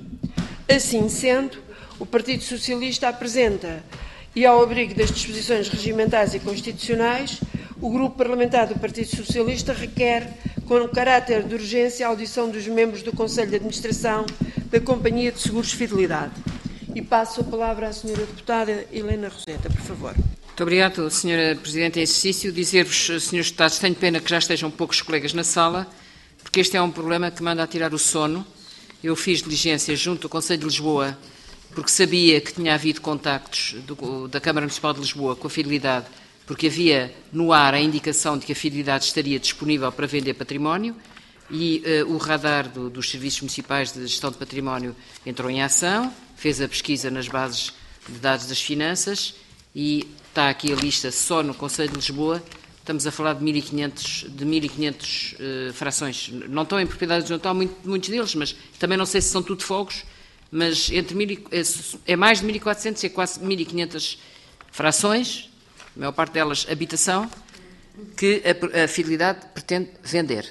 [SPEAKER 8] Assim sendo, o Partido Socialista apresenta, e ao abrigo das disposições regimentais e constitucionais, o Grupo Parlamentar do Partido Socialista requer, com caráter de urgência, a audição dos membros do Conselho de Administração da Companhia de Seguros Fidelidade. E passo a palavra à senhora Deputada Helena Roseta, por favor.
[SPEAKER 5] Muito obrigado, senhora Presidente. Em exercício, dizer-vos, senhores Deputados, tenho pena que já estejam poucos colegas na sala, porque este é um problema que manda a tirar o sono. Eu fiz diligência junto ao Conselho de Lisboa, porque sabia que tinha havido contactos do, da Câmara Municipal de Lisboa com a Fidelidade, porque havia no ar a indicação de que a Fidelidade estaria disponível para vender património e uh, o radar do, dos Serviços Municipais de Gestão de Património entrou em ação, fez a pesquisa nas bases de dados das finanças e está aqui a lista só no Conselho de Lisboa. Estamos a falar de mil e quinhentos, de mil e quinhentos uh, frações. Não estão em propriedade horizontal, muito, muitos deles, mas também não sei se são tudo fogos. mas entre mil, é mais de mil e quatrocentas e é quase mil e quinhentas frações, a maior parte delas habitação, que a, a Fidelidade pretende vender.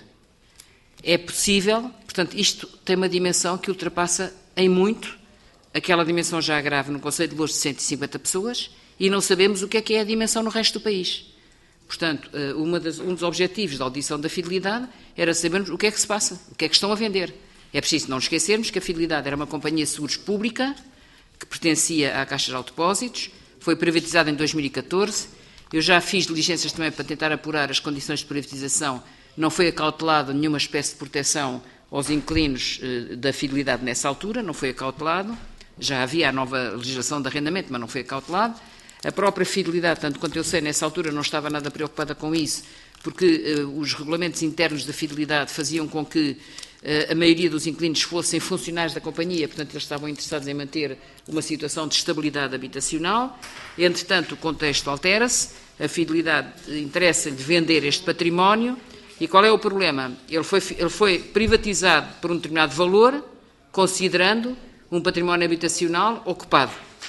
[SPEAKER 5] É possível, portanto, isto tem uma dimensão que ultrapassa em muito aquela dimensão já grave no Conselho de Loures de cento e cinquenta pessoas e não sabemos o que é que é a dimensão no resto do país. Portanto, uma das, um dos objetivos da audição da Fidelidade era sabermos o que é que se passa, o que é que estão a vender. É preciso não esquecermos que a Fidelidade era uma companhia de seguros pública que pertencia à Caixa de Depósitos, foi privatizada em dois mil e catorze. Eu já fiz diligências também para tentar apurar as condições de privatização. Não foi acautelado nenhuma espécie de proteção aos inquilinos eh, da Fidelidade nessa altura, não foi acautelado. Já havia a nova legislação de arrendamento, mas não foi acautelado. A própria Fidelidade, tanto quanto eu sei, nessa altura não estava nada preocupada com isso, porque uh, os regulamentos internos da Fidelidade faziam com que uh, a maioria dos inquilinos fossem funcionários da companhia, portanto eles estavam interessados em manter uma situação de estabilidade habitacional. Entretanto, o contexto altera-se, a Fidelidade interessa-lhe vender este património e qual é o problema? Ele foi, ele foi privatizado por um determinado valor, considerando um património habitacional ocupado.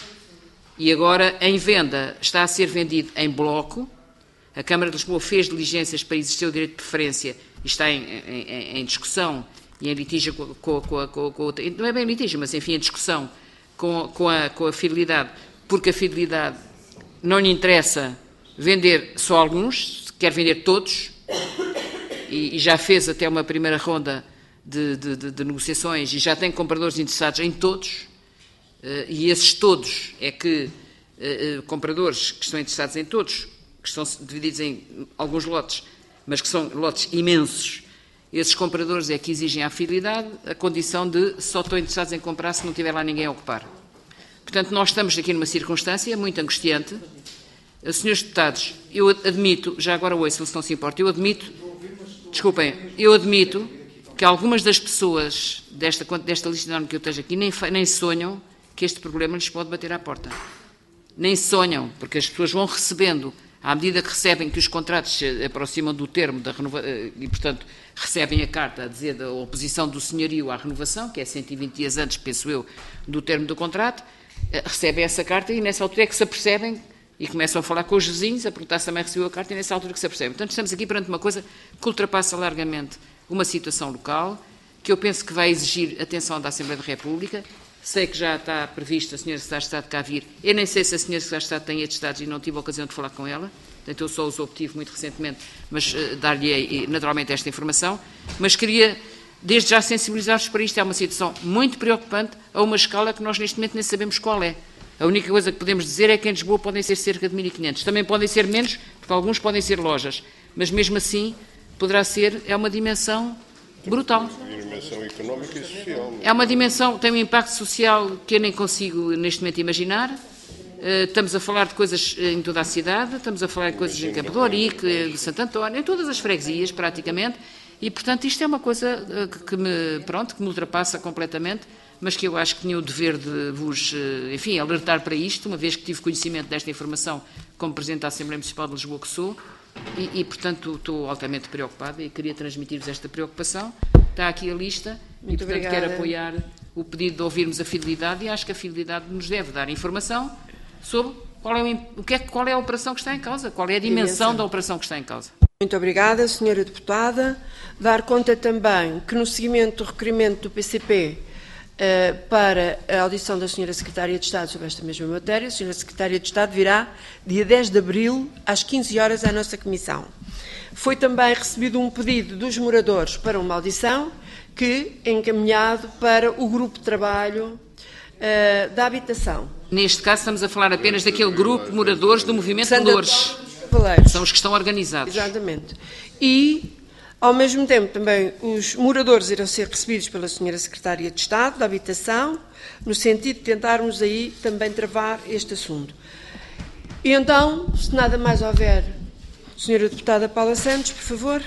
[SPEAKER 5] E agora, em venda, está a ser vendido em bloco. A Câmara de Lisboa fez diligências para exercer o direito de preferência e está em, em, em discussão e em litígio com, com, com, com, com outra, não é bem litígio, mas enfim, em discussão com, com, a, com a Fidelidade, porque a Fidelidade não lhe interessa vender só alguns, quer vender todos, e, e já fez até uma primeira ronda de, de, de, de negociações e já tem compradores interessados em todos. Uh, e esses todos é que uh, uh, compradores que estão interessados em todos, que estão divididos em alguns lotes, mas que são lotes imensos, esses compradores é que exigem à Fidelidade a condição de só estão interessados em comprar se não tiver lá ninguém a ocupar. Portanto, nós estamos aqui numa circunstância muito angustiante. Uh, senhores deputados, eu admito, já agora ouçam, se não se importa, eu admito, desculpem, eu admito que algumas das pessoas desta, desta lista enorme que eu esteja aqui nem, nem sonham que este problema lhes pode bater à porta. Nem sonham, porque as pessoas vão recebendo, à medida que recebem que os contratos se aproximam do termo da renovação, e, portanto, recebem a carta a dizer da oposição do senhorio à renovação, que é cento e vinte dias antes, penso eu, do termo do contrato, recebem essa carta e nessa altura é que se apercebem e começam a falar com os vizinhos, a perguntar se também recebeu a carta e nessa altura que se apercebem. Portanto, estamos aqui perante uma coisa que ultrapassa largamente uma situação local, que eu penso que vai exigir atenção da Assembleia da República. Sei que já está prevista a senhora Secretária de Estado cá vir. Eu nem sei se a senhora Secretária de Estado tem estes dados e não tive a ocasião de falar com ela. Portanto, eu só os obtive muito recentemente, mas uh, dar-lhe naturalmente esta informação. Mas queria, desde já, sensibilizar-vos para isto. É uma situação muito preocupante, a uma escala que nós neste momento nem sabemos qual é. A única coisa que podemos dizer é que em Lisboa podem ser cerca de mil e quinhentos. Também podem ser menos, porque alguns podem ser lojas. Mas mesmo assim, poderá ser, é uma dimensão brutal.
[SPEAKER 17] Dimensão económica e social.
[SPEAKER 5] É uma dimensão, tem um impacto social que eu nem consigo neste momento imaginar. Uh, estamos a falar de coisas em toda a cidade, estamos a falar de coisas em Campo de Ourique, de Santo António, em todas as freguesias praticamente, e portanto isto é uma coisa uh, que me, pronto, que me ultrapassa completamente, mas que eu acho que tinha o dever de vos, uh, enfim, alertar para isto, uma vez que tive conhecimento desta informação como Presidente da Assembleia Municipal de Lisboa que sou, e, e portanto estou altamente preocupada e queria transmitir-vos esta preocupação. Está aqui a lista e, portanto, obrigada. Quero apoiar o pedido de ouvirmos a Fidelidade e acho que a Fidelidade nos deve dar informação sobre qual é, o, o que é, qual é a operação que está em causa, qual é a dimensão, dimensão da operação que está em causa.
[SPEAKER 8] Muito obrigada, senhora Deputada. Dar conta também que no seguimento do requerimento do P C P uh, para a audição da senhora Secretária de Estado sobre esta mesma matéria, a senhora Secretária de Estado virá dia dez de abril às quinze horas à nossa Comissão. Foi também recebido um pedido dos moradores para uma audição que é encaminhado para o grupo de trabalho uh, da habitação.
[SPEAKER 5] Neste caso estamos a falar apenas daquele grupo de moradores do movimento de Loures. São os que estão organizados.
[SPEAKER 8] Exatamente. E, ao mesmo tempo, também os moradores irão ser recebidos pela senhora Secretária de Estado da Habitação, no sentido de tentarmos aí também travar este assunto. E então, se nada mais houver, senhora Deputada Paula Santos, por favor.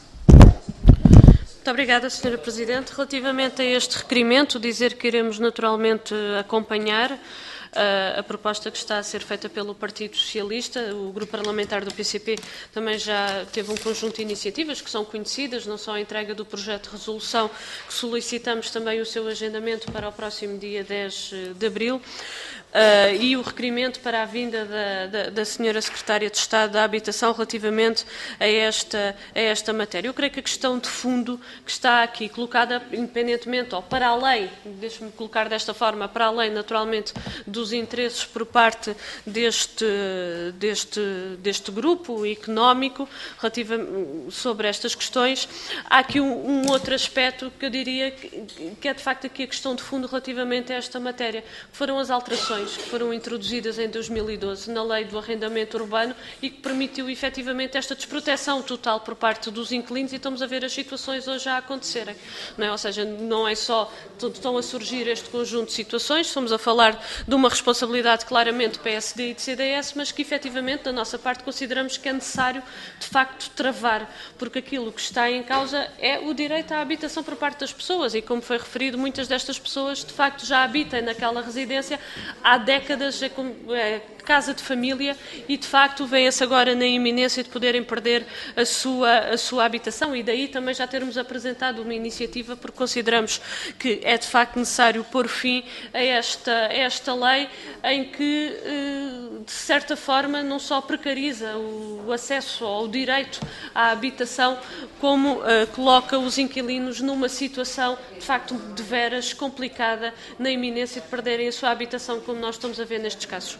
[SPEAKER 10] Muito obrigada, senhora Presidente. Relativamente a este requerimento, dizer que iremos naturalmente acompanhar. a, a proposta que está a ser feita pelo Partido Socialista. O Grupo Parlamentar do P C P também já teve um conjunto de iniciativas que são conhecidas, não só a entrega do projeto de resolução, que solicitamos também o seu agendamento para o próximo dia dez de abril. Uh, e o requerimento para a vinda da, da, da senhora Secretária de Estado da Habitação relativamente a esta, a esta matéria. Eu creio que a questão de fundo que está aqui colocada, independentemente ou para além, deixe-me colocar desta forma, para além naturalmente dos interesses por parte deste, deste, deste grupo económico relativa, sobre estas questões, há aqui um, um outro aspecto que eu diria que, que é de facto aqui a questão de fundo relativamente a esta matéria, que foram as alterações que foram introduzidas em dois mil e doze na Lei do Arrendamento Urbano e que permitiu efetivamente esta desproteção total por parte dos inquilinos, e estamos a ver as situações hoje a acontecerem. Não é? Ou seja, não é só, estão a surgir este conjunto de situações, estamos a falar de uma responsabilidade claramente do P S D e do C D S, mas que efetivamente da nossa parte consideramos que é necessário de facto travar, porque aquilo que está em causa é o direito à habitação por parte das pessoas e, como foi referido, muitas destas pessoas de facto já habitam naquela residência há décadas, é, é casa de família, e de facto vêem-se agora na iminência de poderem perder a sua, a sua habitação, e daí também já termos apresentado uma iniciativa, porque consideramos que é de facto necessário pôr fim a esta, a esta lei em que, de certa forma, não só precariza o acesso ao direito à habitação, como uh, coloca os inquilinos numa situação de facto de veras complicada na iminência de perderem a sua habitação, como nós estamos a ver nestes casos.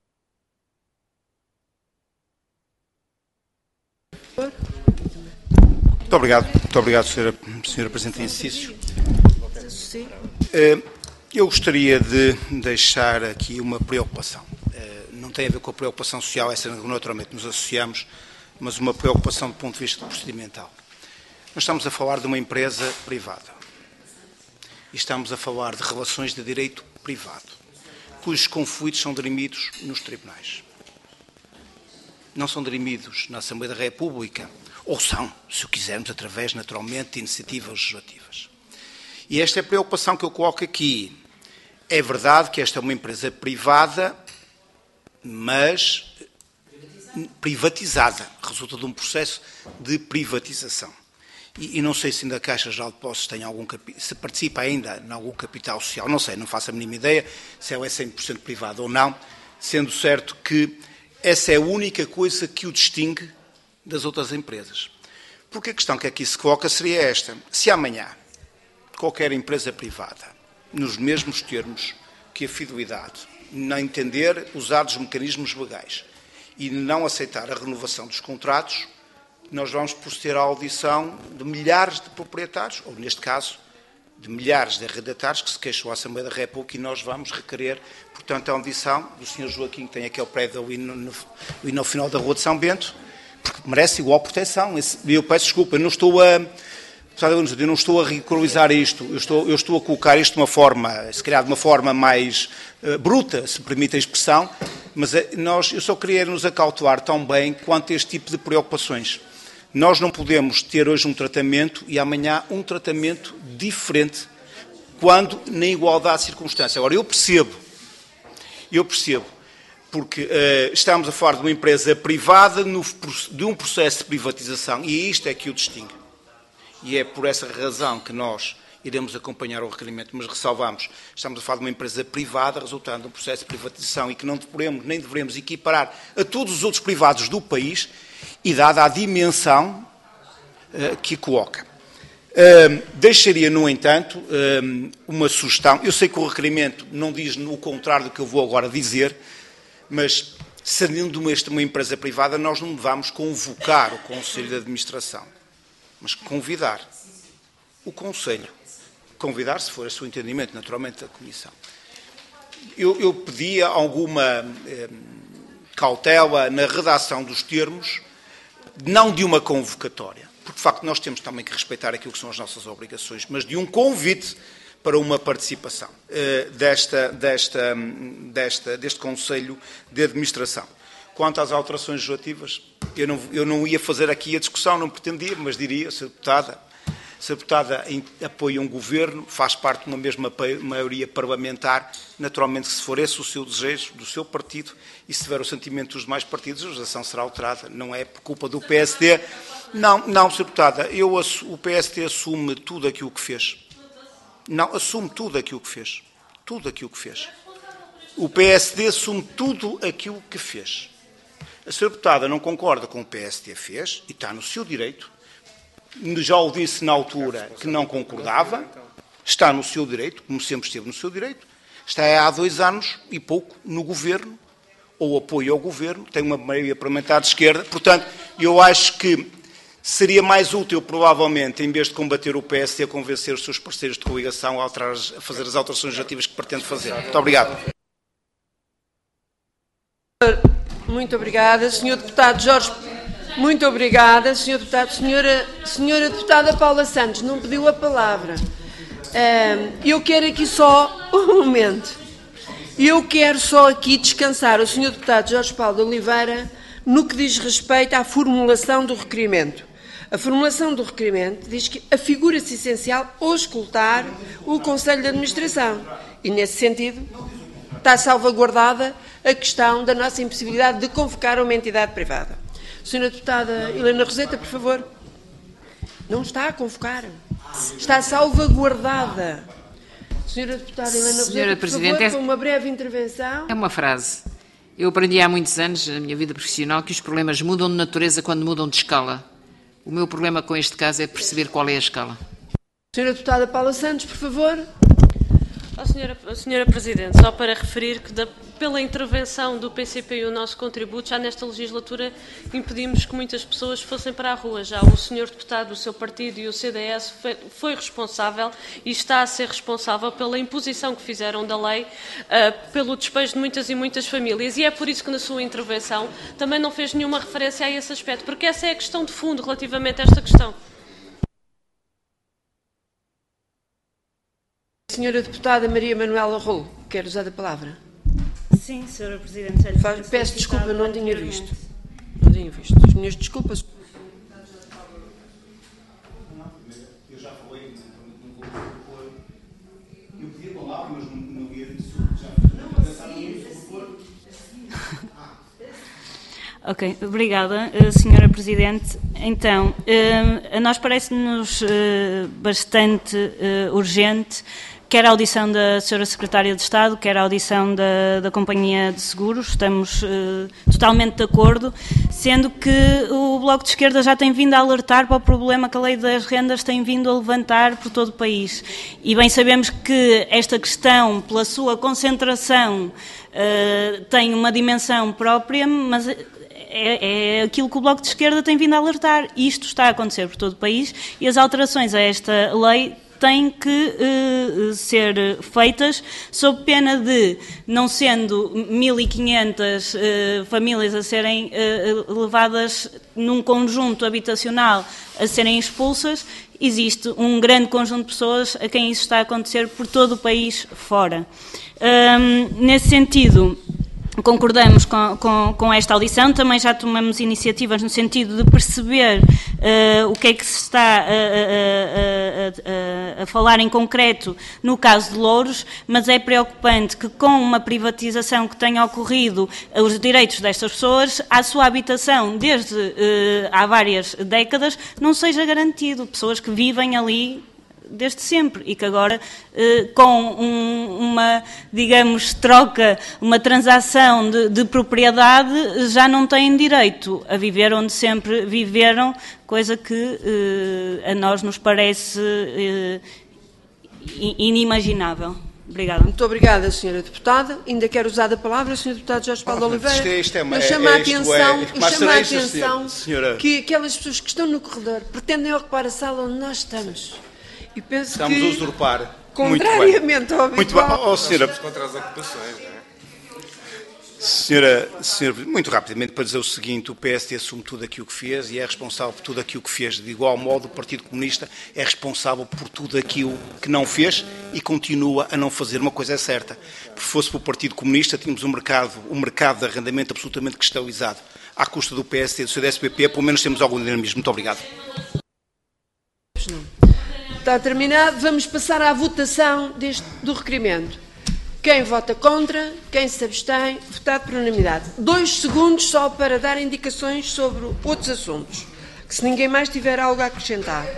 [SPEAKER 2] Muito obrigado, muito obrigado, senhora, senhora Presidente em exercício. Eu gostaria de deixar aqui uma preocupação. Não tem a ver com a preocupação social, essa naturalmente nos associamos, mas uma preocupação do ponto de vista procedimental. Nós estamos a falar de uma empresa privada e estamos a falar de relações de direito privado, cujos conflitos são dirimidos nos tribunais. Não são dirimidos na Assembleia da República, ou são, se o quisermos, através, naturalmente, de iniciativas legislativas. E esta é a preocupação que eu coloco aqui. É verdade que esta é uma empresa privada, mas privatizada. Resulta de um processo de privatização. E, e não sei se ainda a Caixa Geral de Depósitos tem algum se participa ainda em algum capital social. Não sei, não faço a mínima ideia se ela é cem por cento privada ou não, sendo certo que essa é a única coisa que o distingue das outras empresas. Porque a questão que aqui se coloca seria esta. Se amanhã qualquer empresa privada, nos mesmos termos que a fidelidade, não entender usar os mecanismos legais e não aceitar a renovação dos contratos, nós vamos proceder à audição de milhares de proprietários, ou neste caso, de milhares de arrendatários que se queixam à Assembleia da República, e nós vamos requerer, portanto, a audição do senhor Joaquim, que tem aquele prédio ali no, no, no final da Rua de São Bento, porque merece igual proteção. Eu peço desculpa, eu não estou a, eu não estou a ridicularizar isto, eu estou, eu estou a colocar isto de uma forma, se calhar de uma forma mais uh, bruta, se permite a expressão, mas nós, eu só queria nos acautelar tão bem quanto a este tipo de preocupações. Nós não podemos ter hoje um tratamento e amanhã um tratamento diferente, quando na igualdade de circunstâncias. Agora, eu percebo, eu percebo, porque uh, estamos a falar de uma empresa privada, no, de um processo de privatização, e isto é que o distingue. E é por essa razão que nós iremos acompanhar o requerimento, mas ressalvamos, estamos a falar de uma empresa privada, resultando de um processo de privatização, e que não devemos, nem devemos equiparar a todos os outros privados do país, e dada a dimensão uh, que coloca. Uh, deixaria, no entanto, uh, uma sugestão. Eu sei que o requerimento não diz o contrário do que eu vou agora dizer, mas, sendo uma, uma empresa privada, nós não vamos convocar o Conselho de Administração, mas convidar o Conselho. Convidar, se for a seu entendimento, naturalmente, a Comissão. Eu, eu pedia alguma eh, cautela na redação dos termos, não de uma convocatória, porque, de facto, nós temos também que respeitar aquilo que são as nossas obrigações, mas de um convite para uma participação uh, desta, desta, desta, deste Conselho de Administração. Quanto às alterações legislativas, eu não, eu não ia fazer aqui a discussão, não pretendia, mas diria, senhora Deputada, Se a deputada apoia um governo, faz parte de uma mesma maioria parlamentar, naturalmente, se for esse o seu desejo, do seu partido, e se tiver o sentimento dos demais partidos, a legislação será alterada. Não é por culpa do P S D. Não, não, senhora deputada, eu, o P S D assume tudo aquilo que fez. Não, assume tudo aquilo que fez. Tudo aquilo que fez. O P S D assume tudo aquilo que fez. A senhora deputada não concorda com o que o P S D fez, e está no seu direito. Já o disse na altura que não concordava, está no seu direito, como sempre esteve no seu direito, está há dois anos e pouco no governo, ou apoia ao governo, tem uma maioria parlamentar de esquerda, portanto, eu acho que seria mais útil, provavelmente, em vez de combater o P S D, convencer os seus parceiros de coligação a, alterar, a fazer as alterações legislativas que pretende fazer. Muito obrigado.
[SPEAKER 8] Muito obrigada, senhor Deputado Jorge. Muito obrigada, senhor Deputado. Senhora, senhora Deputada Paula Santos, não pediu a palavra. Eu quero aqui só um momento. Eu quero só aqui descansar o senhor Deputado Jorge Paulo de Oliveira no que diz respeito à formulação do requerimento. A formulação do requerimento diz que afigura-se essencial auscultar o Conselho de Administração. E, nesse sentido, está salvaguardada a questão da nossa impossibilidade de convocar uma entidade privada. Senhora Deputada Helena Roseta, por favor. Não está a convocar. Está salvaguardada. Senhora Deputada Helena Roseta, por favor, com uma breve intervenção.
[SPEAKER 5] É uma frase. Eu aprendi há muitos anos, na minha vida profissional, que os problemas mudam de natureza quando mudam de escala. O meu problema com este caso é perceber qual é a escala.
[SPEAKER 8] Senhora Deputada Paula Santos, por favor.
[SPEAKER 10] Oh, senhora, senhora Presidente, só para referir que da, pela intervenção do P C P e o nosso contributo, já nesta legislatura impedimos que muitas pessoas fossem para a rua. Já o senhor deputado, o seu partido e o C D S foi, foi responsável e está a ser responsável pela imposição que fizeram da lei, uh, pelo despejo de muitas e muitas famílias. E é por isso que na sua intervenção também não fez nenhuma referência a esse aspecto, porque essa é a questão de fundo relativamente a esta questão.
[SPEAKER 8] Senhora Deputada Maria Manuela Rolo, quer usar a palavra?
[SPEAKER 6] Sim, Senhora Presidente.
[SPEAKER 8] Faz, peço desculpa, não tinha visto. Não tinha visto. As minhas desculpas.
[SPEAKER 2] Eu já falei, eu pedi a palavra, mas não ia dizer já.
[SPEAKER 6] Ok, obrigada, senhora Presidente. Então, a nós parece-nos bastante urgente quer a audição da senhora Secretária de Estado, quer a audição da, da Companhia de Seguros. Estamos uh, totalmente de acordo, sendo que o Bloco de Esquerda já tem vindo a alertar para o problema que a Lei das Rendas tem vindo a levantar por todo o país. E bem sabemos que esta questão, pela sua concentração, uh, tem uma dimensão própria, mas é, é aquilo que o Bloco de Esquerda tem vindo a alertar. Isto está a acontecer por todo o país e as alterações a esta lei têm que uh, ser feitas sob pena de, não sendo mil e quinhentas uh, famílias a serem uh, levadas num conjunto habitacional a serem expulsas, existe um grande conjunto de pessoas a quem isso está a acontecer por todo o país fora. Um, nesse sentido, concordamos com, com, com esta audição, também já tomamos iniciativas no sentido de perceber uh, o que é que se está a, a, a, a falar em concreto no caso de Louros, mas é preocupante que com uma privatização que tenha ocorrido, os direitos destas pessoas à sua habitação desde uh, há várias décadas não seja garantido. Pessoas que vivem ali desde sempre e que agora, eh, com um, uma, digamos, troca, uma transação de, de propriedade, já não têm direito a viver onde sempre viveram, coisa que eh, a nós nos parece eh, inimaginável. Obrigada.
[SPEAKER 8] Muito obrigada, senhora Deputada. Ainda quero usar a palavra, senhor Deputado Jorge Paulo oh, Oliveira.
[SPEAKER 2] Isto é, isto é uma,
[SPEAKER 8] eu chamo a
[SPEAKER 2] é,
[SPEAKER 8] atenção,
[SPEAKER 2] é,
[SPEAKER 8] eu chamo a atenção
[SPEAKER 2] senhora.
[SPEAKER 8] que aquelas pessoas que estão no corredor pretendem ocupar a sala onde nós estamos. E penso
[SPEAKER 2] Estamos
[SPEAKER 8] que,
[SPEAKER 2] a usurpar.
[SPEAKER 8] contrariamente ao
[SPEAKER 2] muito bem.
[SPEAKER 8] habitual...
[SPEAKER 2] Oh, senhora,
[SPEAKER 15] contra as ocupações, não é?
[SPEAKER 2] Senhora, senhora, muito rapidamente para dizer o seguinte, o P S D assume tudo aquilo que fez e é responsável por tudo aquilo que fez. De igual modo, o Partido Comunista é responsável por tudo aquilo que não fez e continua a não fazer. Uma coisa é certa, se fosse para o Partido Comunista, tínhamos um mercado, um mercado de arrendamento absolutamente cristalizado. À custa do P S D e do C D S P P, pelo menos temos algum dinamismo. Muito obrigado.
[SPEAKER 8] Está terminado. Vamos passar à votação deste, do requerimento. Quem vota contra, quem se abstém, votado por unanimidade. Dois segundos só para dar indicações sobre outros assuntos, que se ninguém mais tiver algo a acrescentar.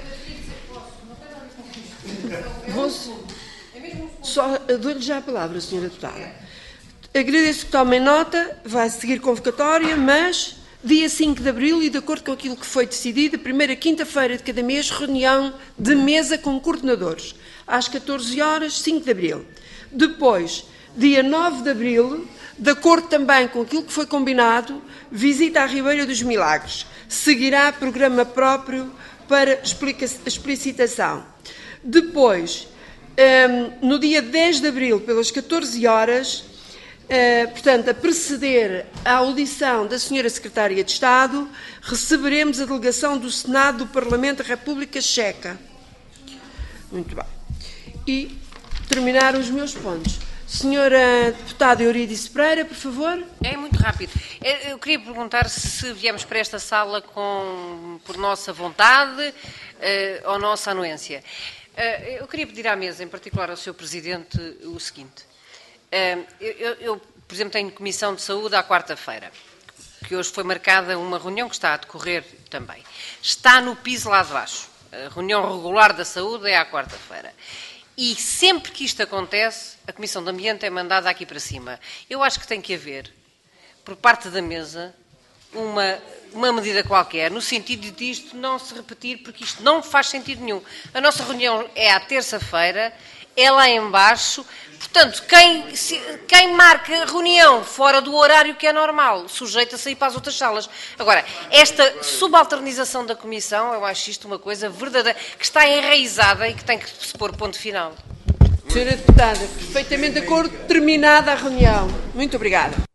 [SPEAKER 8] Vou, só dou-lhe já a palavra, senhora Deputada. Agradeço que tomem nota, vai seguir convocatória, mas dia cinco de abril e de acordo com aquilo que foi decidido, a primeira quinta-feira de cada mês, reunião de mesa com coordenadores, às catorze horas, cinco de abril. Depois, dia nove de abril, de acordo também com aquilo que foi combinado, visita à Ribeira dos Milagres. Seguirá programa próprio para explicitação. Depois, um, no dia dez de abril, pelas catorze horas, uh, portanto, a preceder a audição da senhora Secretária de Estado, receberemos a delegação do Senado do Parlamento da República Checa. Muito bem. E terminaram os meus pontos. Senhora Deputada Eurídice Pereira, por favor.
[SPEAKER 18] É muito rápido. Eu queria perguntar se viemos para esta sala com, por nossa vontade uh, ou nossa anuência. Uh, eu queria pedir à mesa, em particular ao senhor Presidente, o seguinte. Uh, eu, eu, por exemplo, tenho Comissão de Saúde à quarta-feira, que hoje foi marcada uma reunião que está a decorrer também. Está no piso lá de baixo. A reunião regular da saúde é à quarta-feira. E sempre que isto acontece, a Comissão de Ambiente é mandada aqui para cima. Eu acho que tem que haver, por parte da mesa, uma, uma medida qualquer, no sentido de isto não se repetir, porque isto não faz sentido nenhum. A nossa reunião é à terça-feira, é lá embaixo. Portanto, quem, se, quem marca a reunião fora do horário que é normal, sujeita-se a ir para as outras salas. Agora, esta subalternização da Comissão, eu acho isto uma coisa verdadeira, que está enraizada e que tem que se pôr ponto final.
[SPEAKER 8] Senhora Deputada, perfeitamente de acordo, terminada a reunião. Muito obrigada.